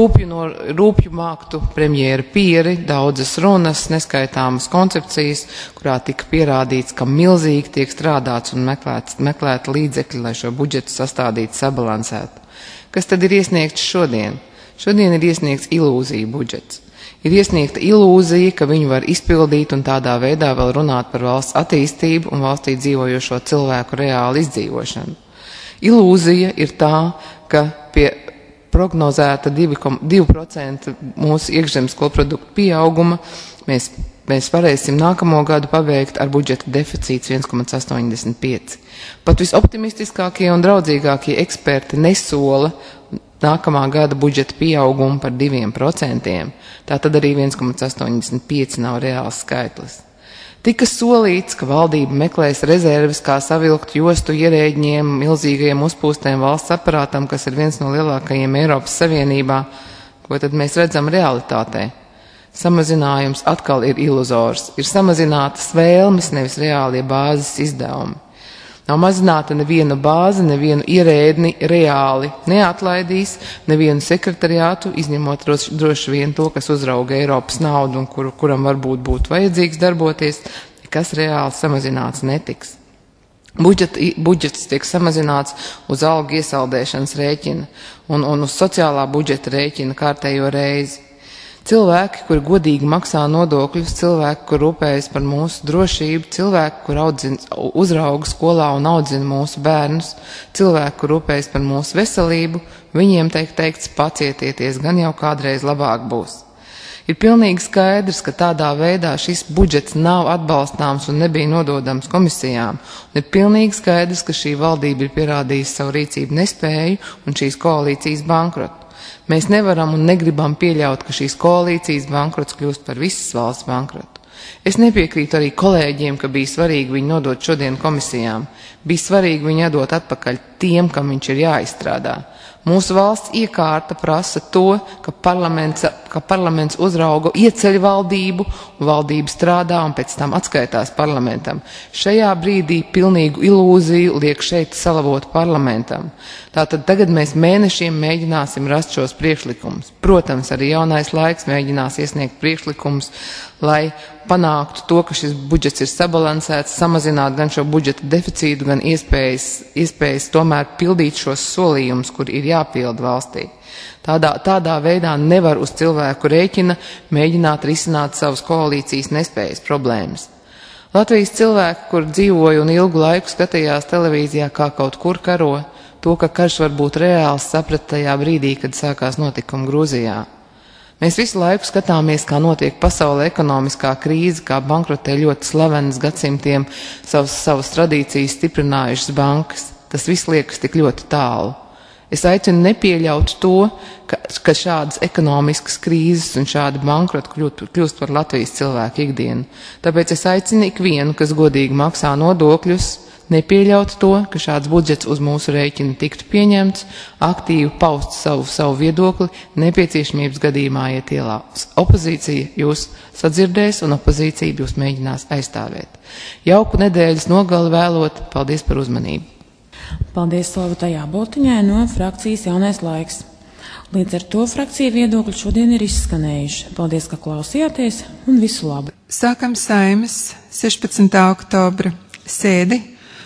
rūpju māktu premjera pieri, daudzas runas, neskaitāmas koncepcijas, kurā tika pierādīts, ka milzīgi tiek strādāts un meklēt līdzekļi, lai šo budžetu sastādītu sabalansētu. Kas tad ir iesniegts šodien? Šodien ir iesniegts ilūzija budžets. Ir iesniegta ilūzija, ka viņu var izpildīt un tādā veidā vēl runāt par valsts attīstību un valstī dzīvojošo cilvēku reālu izdzīvošanu. Ilūzija ir tā, ka pie prognozēta 2% mūsu iekšzemes koprodukta pieauguma mēs varēsim nākamo gadu pabeigt ar budžeta deficīts 1,85. Pat visoptimistiskākie un draudzīgākie eksperti nesola nākamā gada budžeta pieaugumu par 2%. Tā tad arī 1,85 nav reāls skaitlis. Tika solīts, ka valdība meklēs rezerves, kā savilkt jostu ierēģiem, milzīgajiem uzpūstiem valsts aparātam, kas ir viens no lielākajiem Eiropas Savienībā. Ko tad mēs redzam realitātē? Samazinājums atkal ir iluzors. Ir samazinātas vēlmes, nevis reālie bāzes izdevumi. Nav mazināta neviena bāze, nevienu ierēdni reāli neatlaidīs, nevienu sekretariātu, izņemot droši vien to, kas uzrauga Eiropas naudu un kuram varbūt būtu vajadzīgs darboties, kas reāli samazināts netiks. Budžets tiek samazināts uz algu iesaldēšanas rēķina un uz sociālā budžeta rēķina kārtējo reizi. Cilvēki, kuri godīgi maksā nodokļus, cilvēki, kur rūpējas par mūsu drošību, cilvēki, kur uzrauga skolā un audzina mūsu bērnus, cilvēki, kur rūpējas par mūsu veselību, viņiem teikts pacietieties, gan jau kādreiz labāk būs. Ir pilnīgi skaidrs, ka tādā veidā šis budžets nav atbalstāms un nebija nododams komisijām. Un ir pilnīgi skaidrs, ka šī valdība ir pierādījusi savu rīcību nespēju un šīs koalīcijas bankrotu. Mēs nevaram un negribam pieļaut, ka šīs koalīcijas bankrots kļūst par visas valsts bankrotu. Es nepiekrītu arī kolēģiem, ka bija svarīgi viņu nodot šodien komisijām. Bija svarīgi viņu atdot atpakaļ tiem, kam viņš ir jāizstrādā. Mūsu valsts iekārta prasa to, ka parlaments uzrauga ieceļ valdību, valdība strādā un pēc tam atskaitās parlamentam. Šajā brīdī pilnīgu ilūziju liek šeit salavot parlamentam. Tātad tagad mēs mēnešiem mēģināsim rast šos priekšlikumus. Protams, arī jaunais laiks mēģinās iesniegt priekšlikumus, lai panāktu to, ka šis budžets ir sabalansēts, samazināt gan šo budžeta deficītu, gan iespējas tomēr pildīt šos solījumus, kur ir jāpilda valstī. Tādā veidā nevar uz cilvēku rēķina mēģināt risināt savas koalīcijas nespējas problēmas. Latvijas cilvēki, kur dzīvoja un ilgu laiku skatījās televīzijā, kā kaut kur karo, to, ka karš var būt reāls, saprat tajā brīdī, kad sākās notikumi Grūzijā. Mēs visu laiku skatāmies, kā notiek pasaulē ekonomiskā krīze, kā bankrotē ļoti slavenas gadsimtiem savas tradīcijas stiprinājušas bankas. Tas viss liekas tik ļoti tālu. Es aicinu nepieļaut to, ka šādas ekonomiskas krīzes un šādi bankroti kļūst par Latvijas cilvēku ikdienu. Tāpēc es aicinu ikvienu, kas godīgi maksā nodokļus, nepieļaut to, ka šāds budžets uz mūsu rēķina tiktu pieņemts, aktīvi paust savu viedokli, nepieciešamības gadījumā iet ielā. Opozīcija jūs sadzirdēs un opozīcija jūs mēģinās aizstāvēt. Jauku nedēļas nogali vēlot, paldies par uzmanību. Paldies Slovatai Jāboltiņai no frakcijas Jaunais laiks. Līdz ar to frakcija viedokļi šodien ir izskanējuši. Paldies, ka klausījāties un visu labu. Sākam Saeimas 16. oktobra sēdi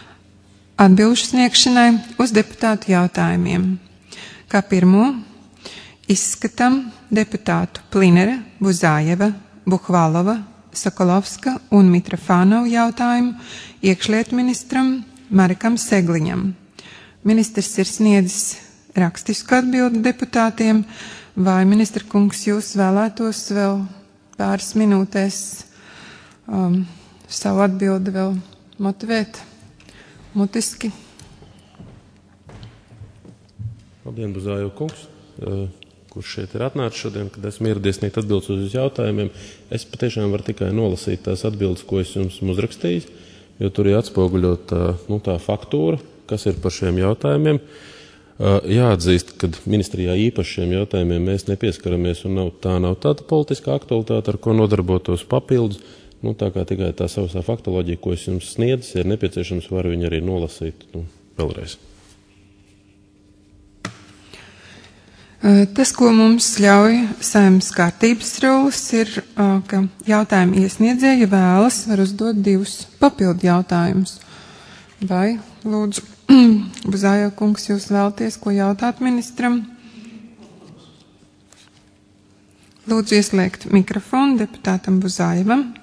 atbilžu sniegšanai uz deputātu jautājumiem. Kā pirmo izskatām deputātu Plinera, Buzājeva, Buhvalova, Sokolovska un Mitrofānova jautājumu iekšlietu ministram Marekam Segliņam. Ministrs ir sniedzis rakstisku atbildi deputātiem, vai ministra kungs jūs vēlētos vēl pāris minūtēs savu atbildi vēl motivēt mutiski? Labdien, Buzājo kungs, kurš šeit ir atnācis šodien, kad esmu ieradies sniegt atbildes uz jautājumiem. Es patiešām varu tikai nolasīt tās atbildes, ko es jums uzrakstījis, jo tur ir atspoguļot tā faktūra, kas ir par šiem jautājumiem. Jāatzīst, ka ministrijā īpaši šiem jautājumiem mēs nepieskaramies un tā nav tāda politiskā aktualitāte, ar ko nodarbotos papildus. Tā kā tikai tā savā faktoloģija, ko es jums sniedzu, ir nepieciešams, varu viņu arī nolasīt vēlreiz. Tas, ko mums ļauj Saeimas kārtības rulis, ir, ka jautājumu iesniedzēja vēlas var uzdot 2 papildu jautājumus. Vai, lūdzu, Buzājo kungs, jūs vēlaties, ko jautāt ministram? Lūdzu, ieslēgt mikrofonu deputātam Buzājevam.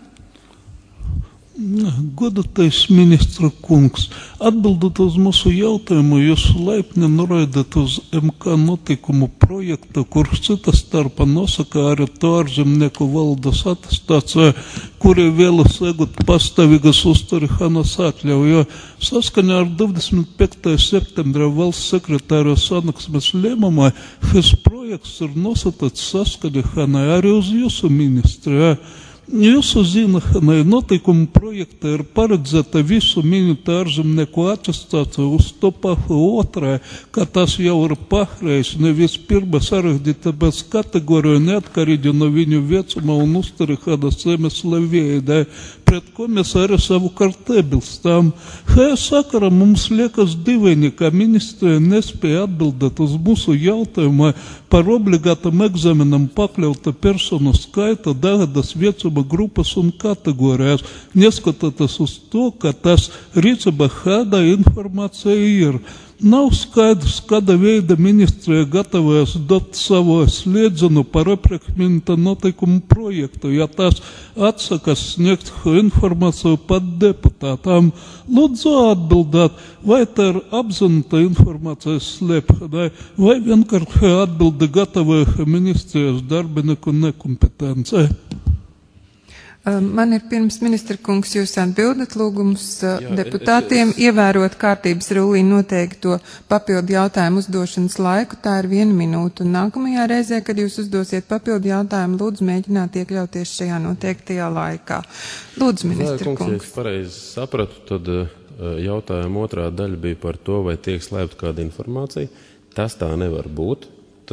Godātais ministra kungs, atbildot uz mūsu jautājumu, jūs laipni noraidat uz MK notikumu projektu, kurš cita starpā nosaka arī to ārzemnieku valdes atestāciju, kuri vēlas iegūt pastāvīgas uzturēšanas atļauju, jo saskaņā ar 25. septembra valsts sekretāra sanāksmes lēmumā šis projekts ir nosūtīts saskaņošanai arī uz jūsu ministriju. Jūsu zināšanai notikuma projektā ir paredzēta visu minūtu ārzemnieku atestācija uz to pašu otrā, ka tas jau ir pahrējis nevis pirma sarakdīta bez kategoriju neatkarīgi no viņu vecuma un uzturīgādas zemesla veida, pret ko mēs arī savukārt iebilstām. Šajā sakarā mums liekas dīvaini, ka ministrija nespēja atbildēt uz mūsu jautājumu par obligātam egzaminam pakļauta personu skaita dažādas vecuma grupas un kategorijas, neskatoties uz to, ka tas rīcībā kāda informācija ir. Nav skaidrs, kāda veida ministrija gatavojas dot savu slēdzienu par iepriekš minētā notikuma projektu, ja tās atsakas sniegt informāciju pat deputātām. Lūdzu atbildēt, vai tā ir apzināta informācijas slēpšanai, vai vienkārši atbilde gatavoja ministrijas darbinieku nekompetencei. Man ir pirms ministra kungs jūs atbildat lūgums deputātiem ievērot kārtības rullī noteikto papildu jautājumu uzdošanas laiku. Tā ir 1 minūte. Un nākamajā reizē, kad jūs uzdosiet papildu jautājumu, lūdzu mēģināt iekļauties šajā noteiktajā laikā. Lūdzu, ministra kungs. Ja es pareizi sapratu, tad jautājuma otrā daļa bija par to, vai tiek slēpta kāda informācija. Tas tā nevar būt.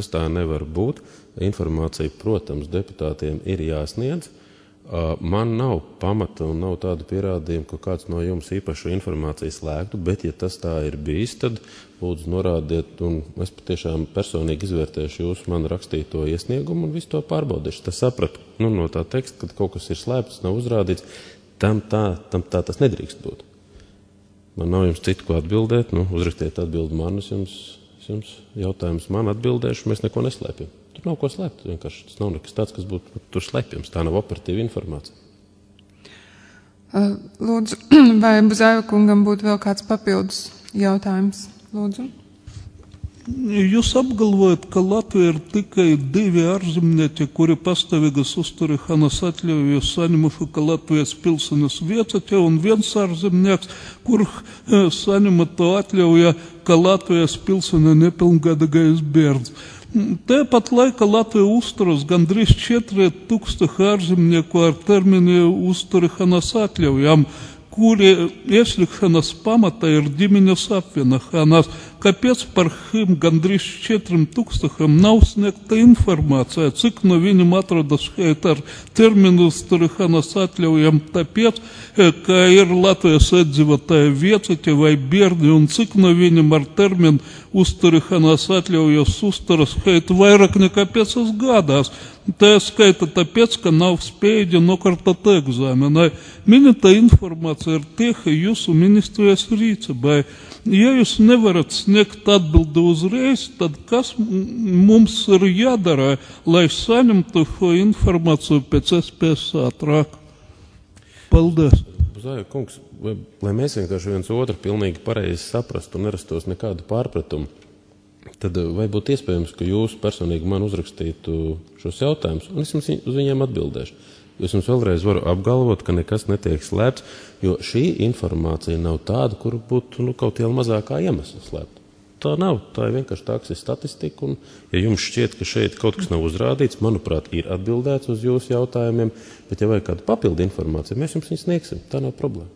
Informācija, protams, deputātiem ir jāsniedz. Man nav pamata un nav tādu pierādījumu, ka kāds no jums īpašu informāciju slēgtu, bet ja tas tā ir bijis, tad lūdzu norādiet, un es patiešām personīgi izvērtēšu jūsu man rakstīto iesniegumu un visu to pārbaudīšu. Tas sapratu, no tā teksta, kad kaut kas ir slēpts, nav uzrādīts, tam tā tas nedrīkst būt. Man nav jums citu, ko atbildēt, uzrakstiet atbildi man, es jums jautājums man atbildēšu, mēs neko neslēpjam. Tur nav ko slēpt, vienkārši tas nav nekas tāds, kas būtu tur slēpjams, tā nav operatīva informācija. Lūdzu, vai Buzāja kungam būtu vēl kāds papildus jautājums? Lūdzu. Jūs apgalvojat, ka Latvija ir tikai 2 ārzemnieki, kuri pastāvīgas uzturēšanas atļaujas saņemuši, ka Latvijas pilsonis viecatē, un 1 ārzemnieks, kur saņema to atļauja, ka Latvijas pilsoni nepilngadīgais bērns. Tāpat laikā Latvija uzturas gandrīz 4000 ārzemnieku ar terminu uzturēšanas atļaujām, kuri ieslikšanas pamata ir ģimenes apvienošanās. Kāpēc par šiem gandrīz 4000 nav sniegta informācija, cik no viņiem atrodas šeit ar terminu uzturēšanas atļaujām, tāpēc, ka ir Latvijas iedzīvotāji viecati vai bērni, un cik no viņiem ar terminu uzturēšanas atļaujas uzturas šeit vairāk nekā 5 gadās. Tā skaita tāpēc, ka nav spējīgi nokārtot egzāmenai. Minētā informācija ir tieši jūsu ministrijas rīcībai. Ja jūs nevarat sniegt atbildi uzreiz, tad kas mums ir jādara, lai saņemtu šo informāciju pēc iespējas ātrāk? Paldies. Buzāja kungs, lai mēs vienkārši viens otru pilnīgi pareizi saprastu un nerastos nekādu pārpratumu, tad vai būtu iespējams, ka jūs personīgi man uzrakstītu šos jautājumus, un es jums uz viņiem atbildēšu. Es jums vēlreiz varu apgalvot, ka nekas netiek slēpts, jo šī informācija nav tāda, kur būtu kaut jau mazākā iemesla slēpta. Tā nav, tā ir vienkārši tā, kas ir statistika, un ja jums šķiet, ka šeit kaut kas nav uzrādīts, manuprāt, ir atbildēts uz jūsu jautājumiem, bet ja vajag kādu papildu informāciju, mēs jums viņu sniegsim, tā nav problēma.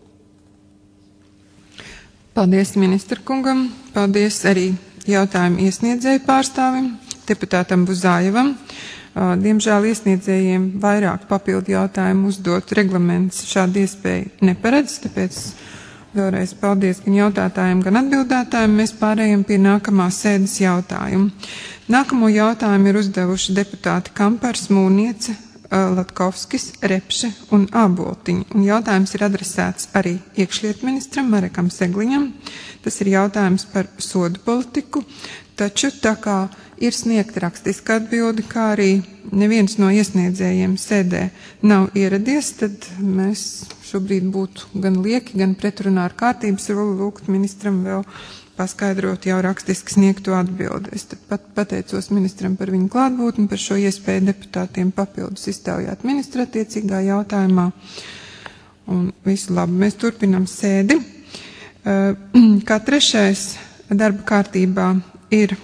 Paldies ministra kungam, paldies arī jautājumu iesniedzēju pārstāvim, deputātam Buzājevam. Diemžēl iesniedzējiem vairāk papildu jautājumu uzdot reglaments šādu iespēju neparedz, tāpēc vēlreiz paldies gan jautātājiem, gan atbildētājiem. Mēs pārējām pie nākamā sēdes jautājumu. Nākamo jautājumu ir uzdevuši deputāti Kampars, Mūniece, Latkovskis, Repše un Āboltiņi. Un jautājums ir adresēts arī iekšlietu ministram Marekam Segliņam. Tas ir jautājums par sodu politiku, taču tā kā ir sniegta rakstiska atbildi, kā arī neviens no iesniedzējiem sēdē nav ieradies, tad mēs šobrīd būtu gan lieki, gan pretrunā ar kārtības rulu lūgt ministram vēl paskaidrot jau rakstiski sniegto atbildi. Es pat pateicos ministram par viņu klātbūtni, par šo iespēju deputātiem papildus iztaujāt ministra attiecīgā jautājumā. Un visu labi, mēs turpinām sēdi. Kā trešais darba kārtībā ir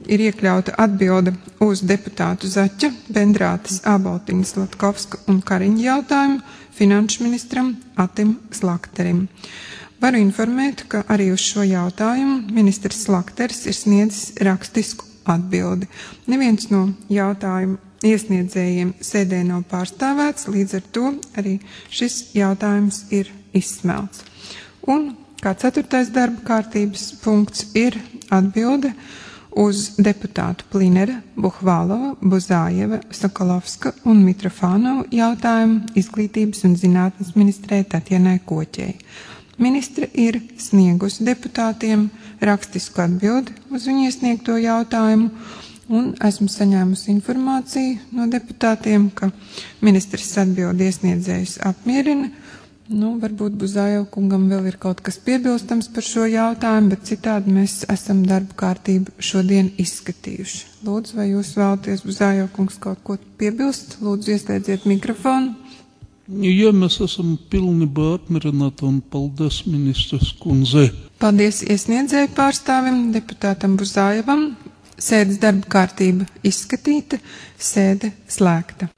ir iekļauta atbilde uz deputātu Zaķa, Bendrātes, Āboltiņas, Latkovska un Kariņa jautājumu finanšu ministram Atim Slakterim. Varu informēt, ka arī uz šo jautājumu ministrs Slakters ir sniedzis rakstisku atbildi. Neviens no jautājumu iesniedzējiem sēdē nav pārstāvēts, līdz ar to arī šis jautājums ir izsmelts. Un kā 4. darba kārtības punkts ir atbilde uz deputātu Plinera, Buhvalova, Buzājeva, Sokolovska un Mitrofānova jautājumu izglītības un zinātnes ministrē Tatjanai Koķei. Ministre ir sniegusi deputātiem rakstisku atbildi uz viņu iesniegto jautājumu, un esmu saņēmusi informāciju no deputātiem, ka ministrs atbildi iesniedzējus apmierina. Varbūt Buzājeva kungam vēl ir kaut kas piebilstams par šo jautājumu, bet citādi mēs esam darba kārtību šodien izskatījuši. Lūdzu, vai jūs vēlaties, Buzājeva kungs, kaut ko piebilst? Lūdzu, ieslēdziet mikrofonu. Ja mēs esam pilnībā apmierināti, un paldies ministras kundzei. Paldies iesniedzēju pārstāvim, deputātam Buzājevam. Sēdes darba kārtība izskatīta, sēde slēgta.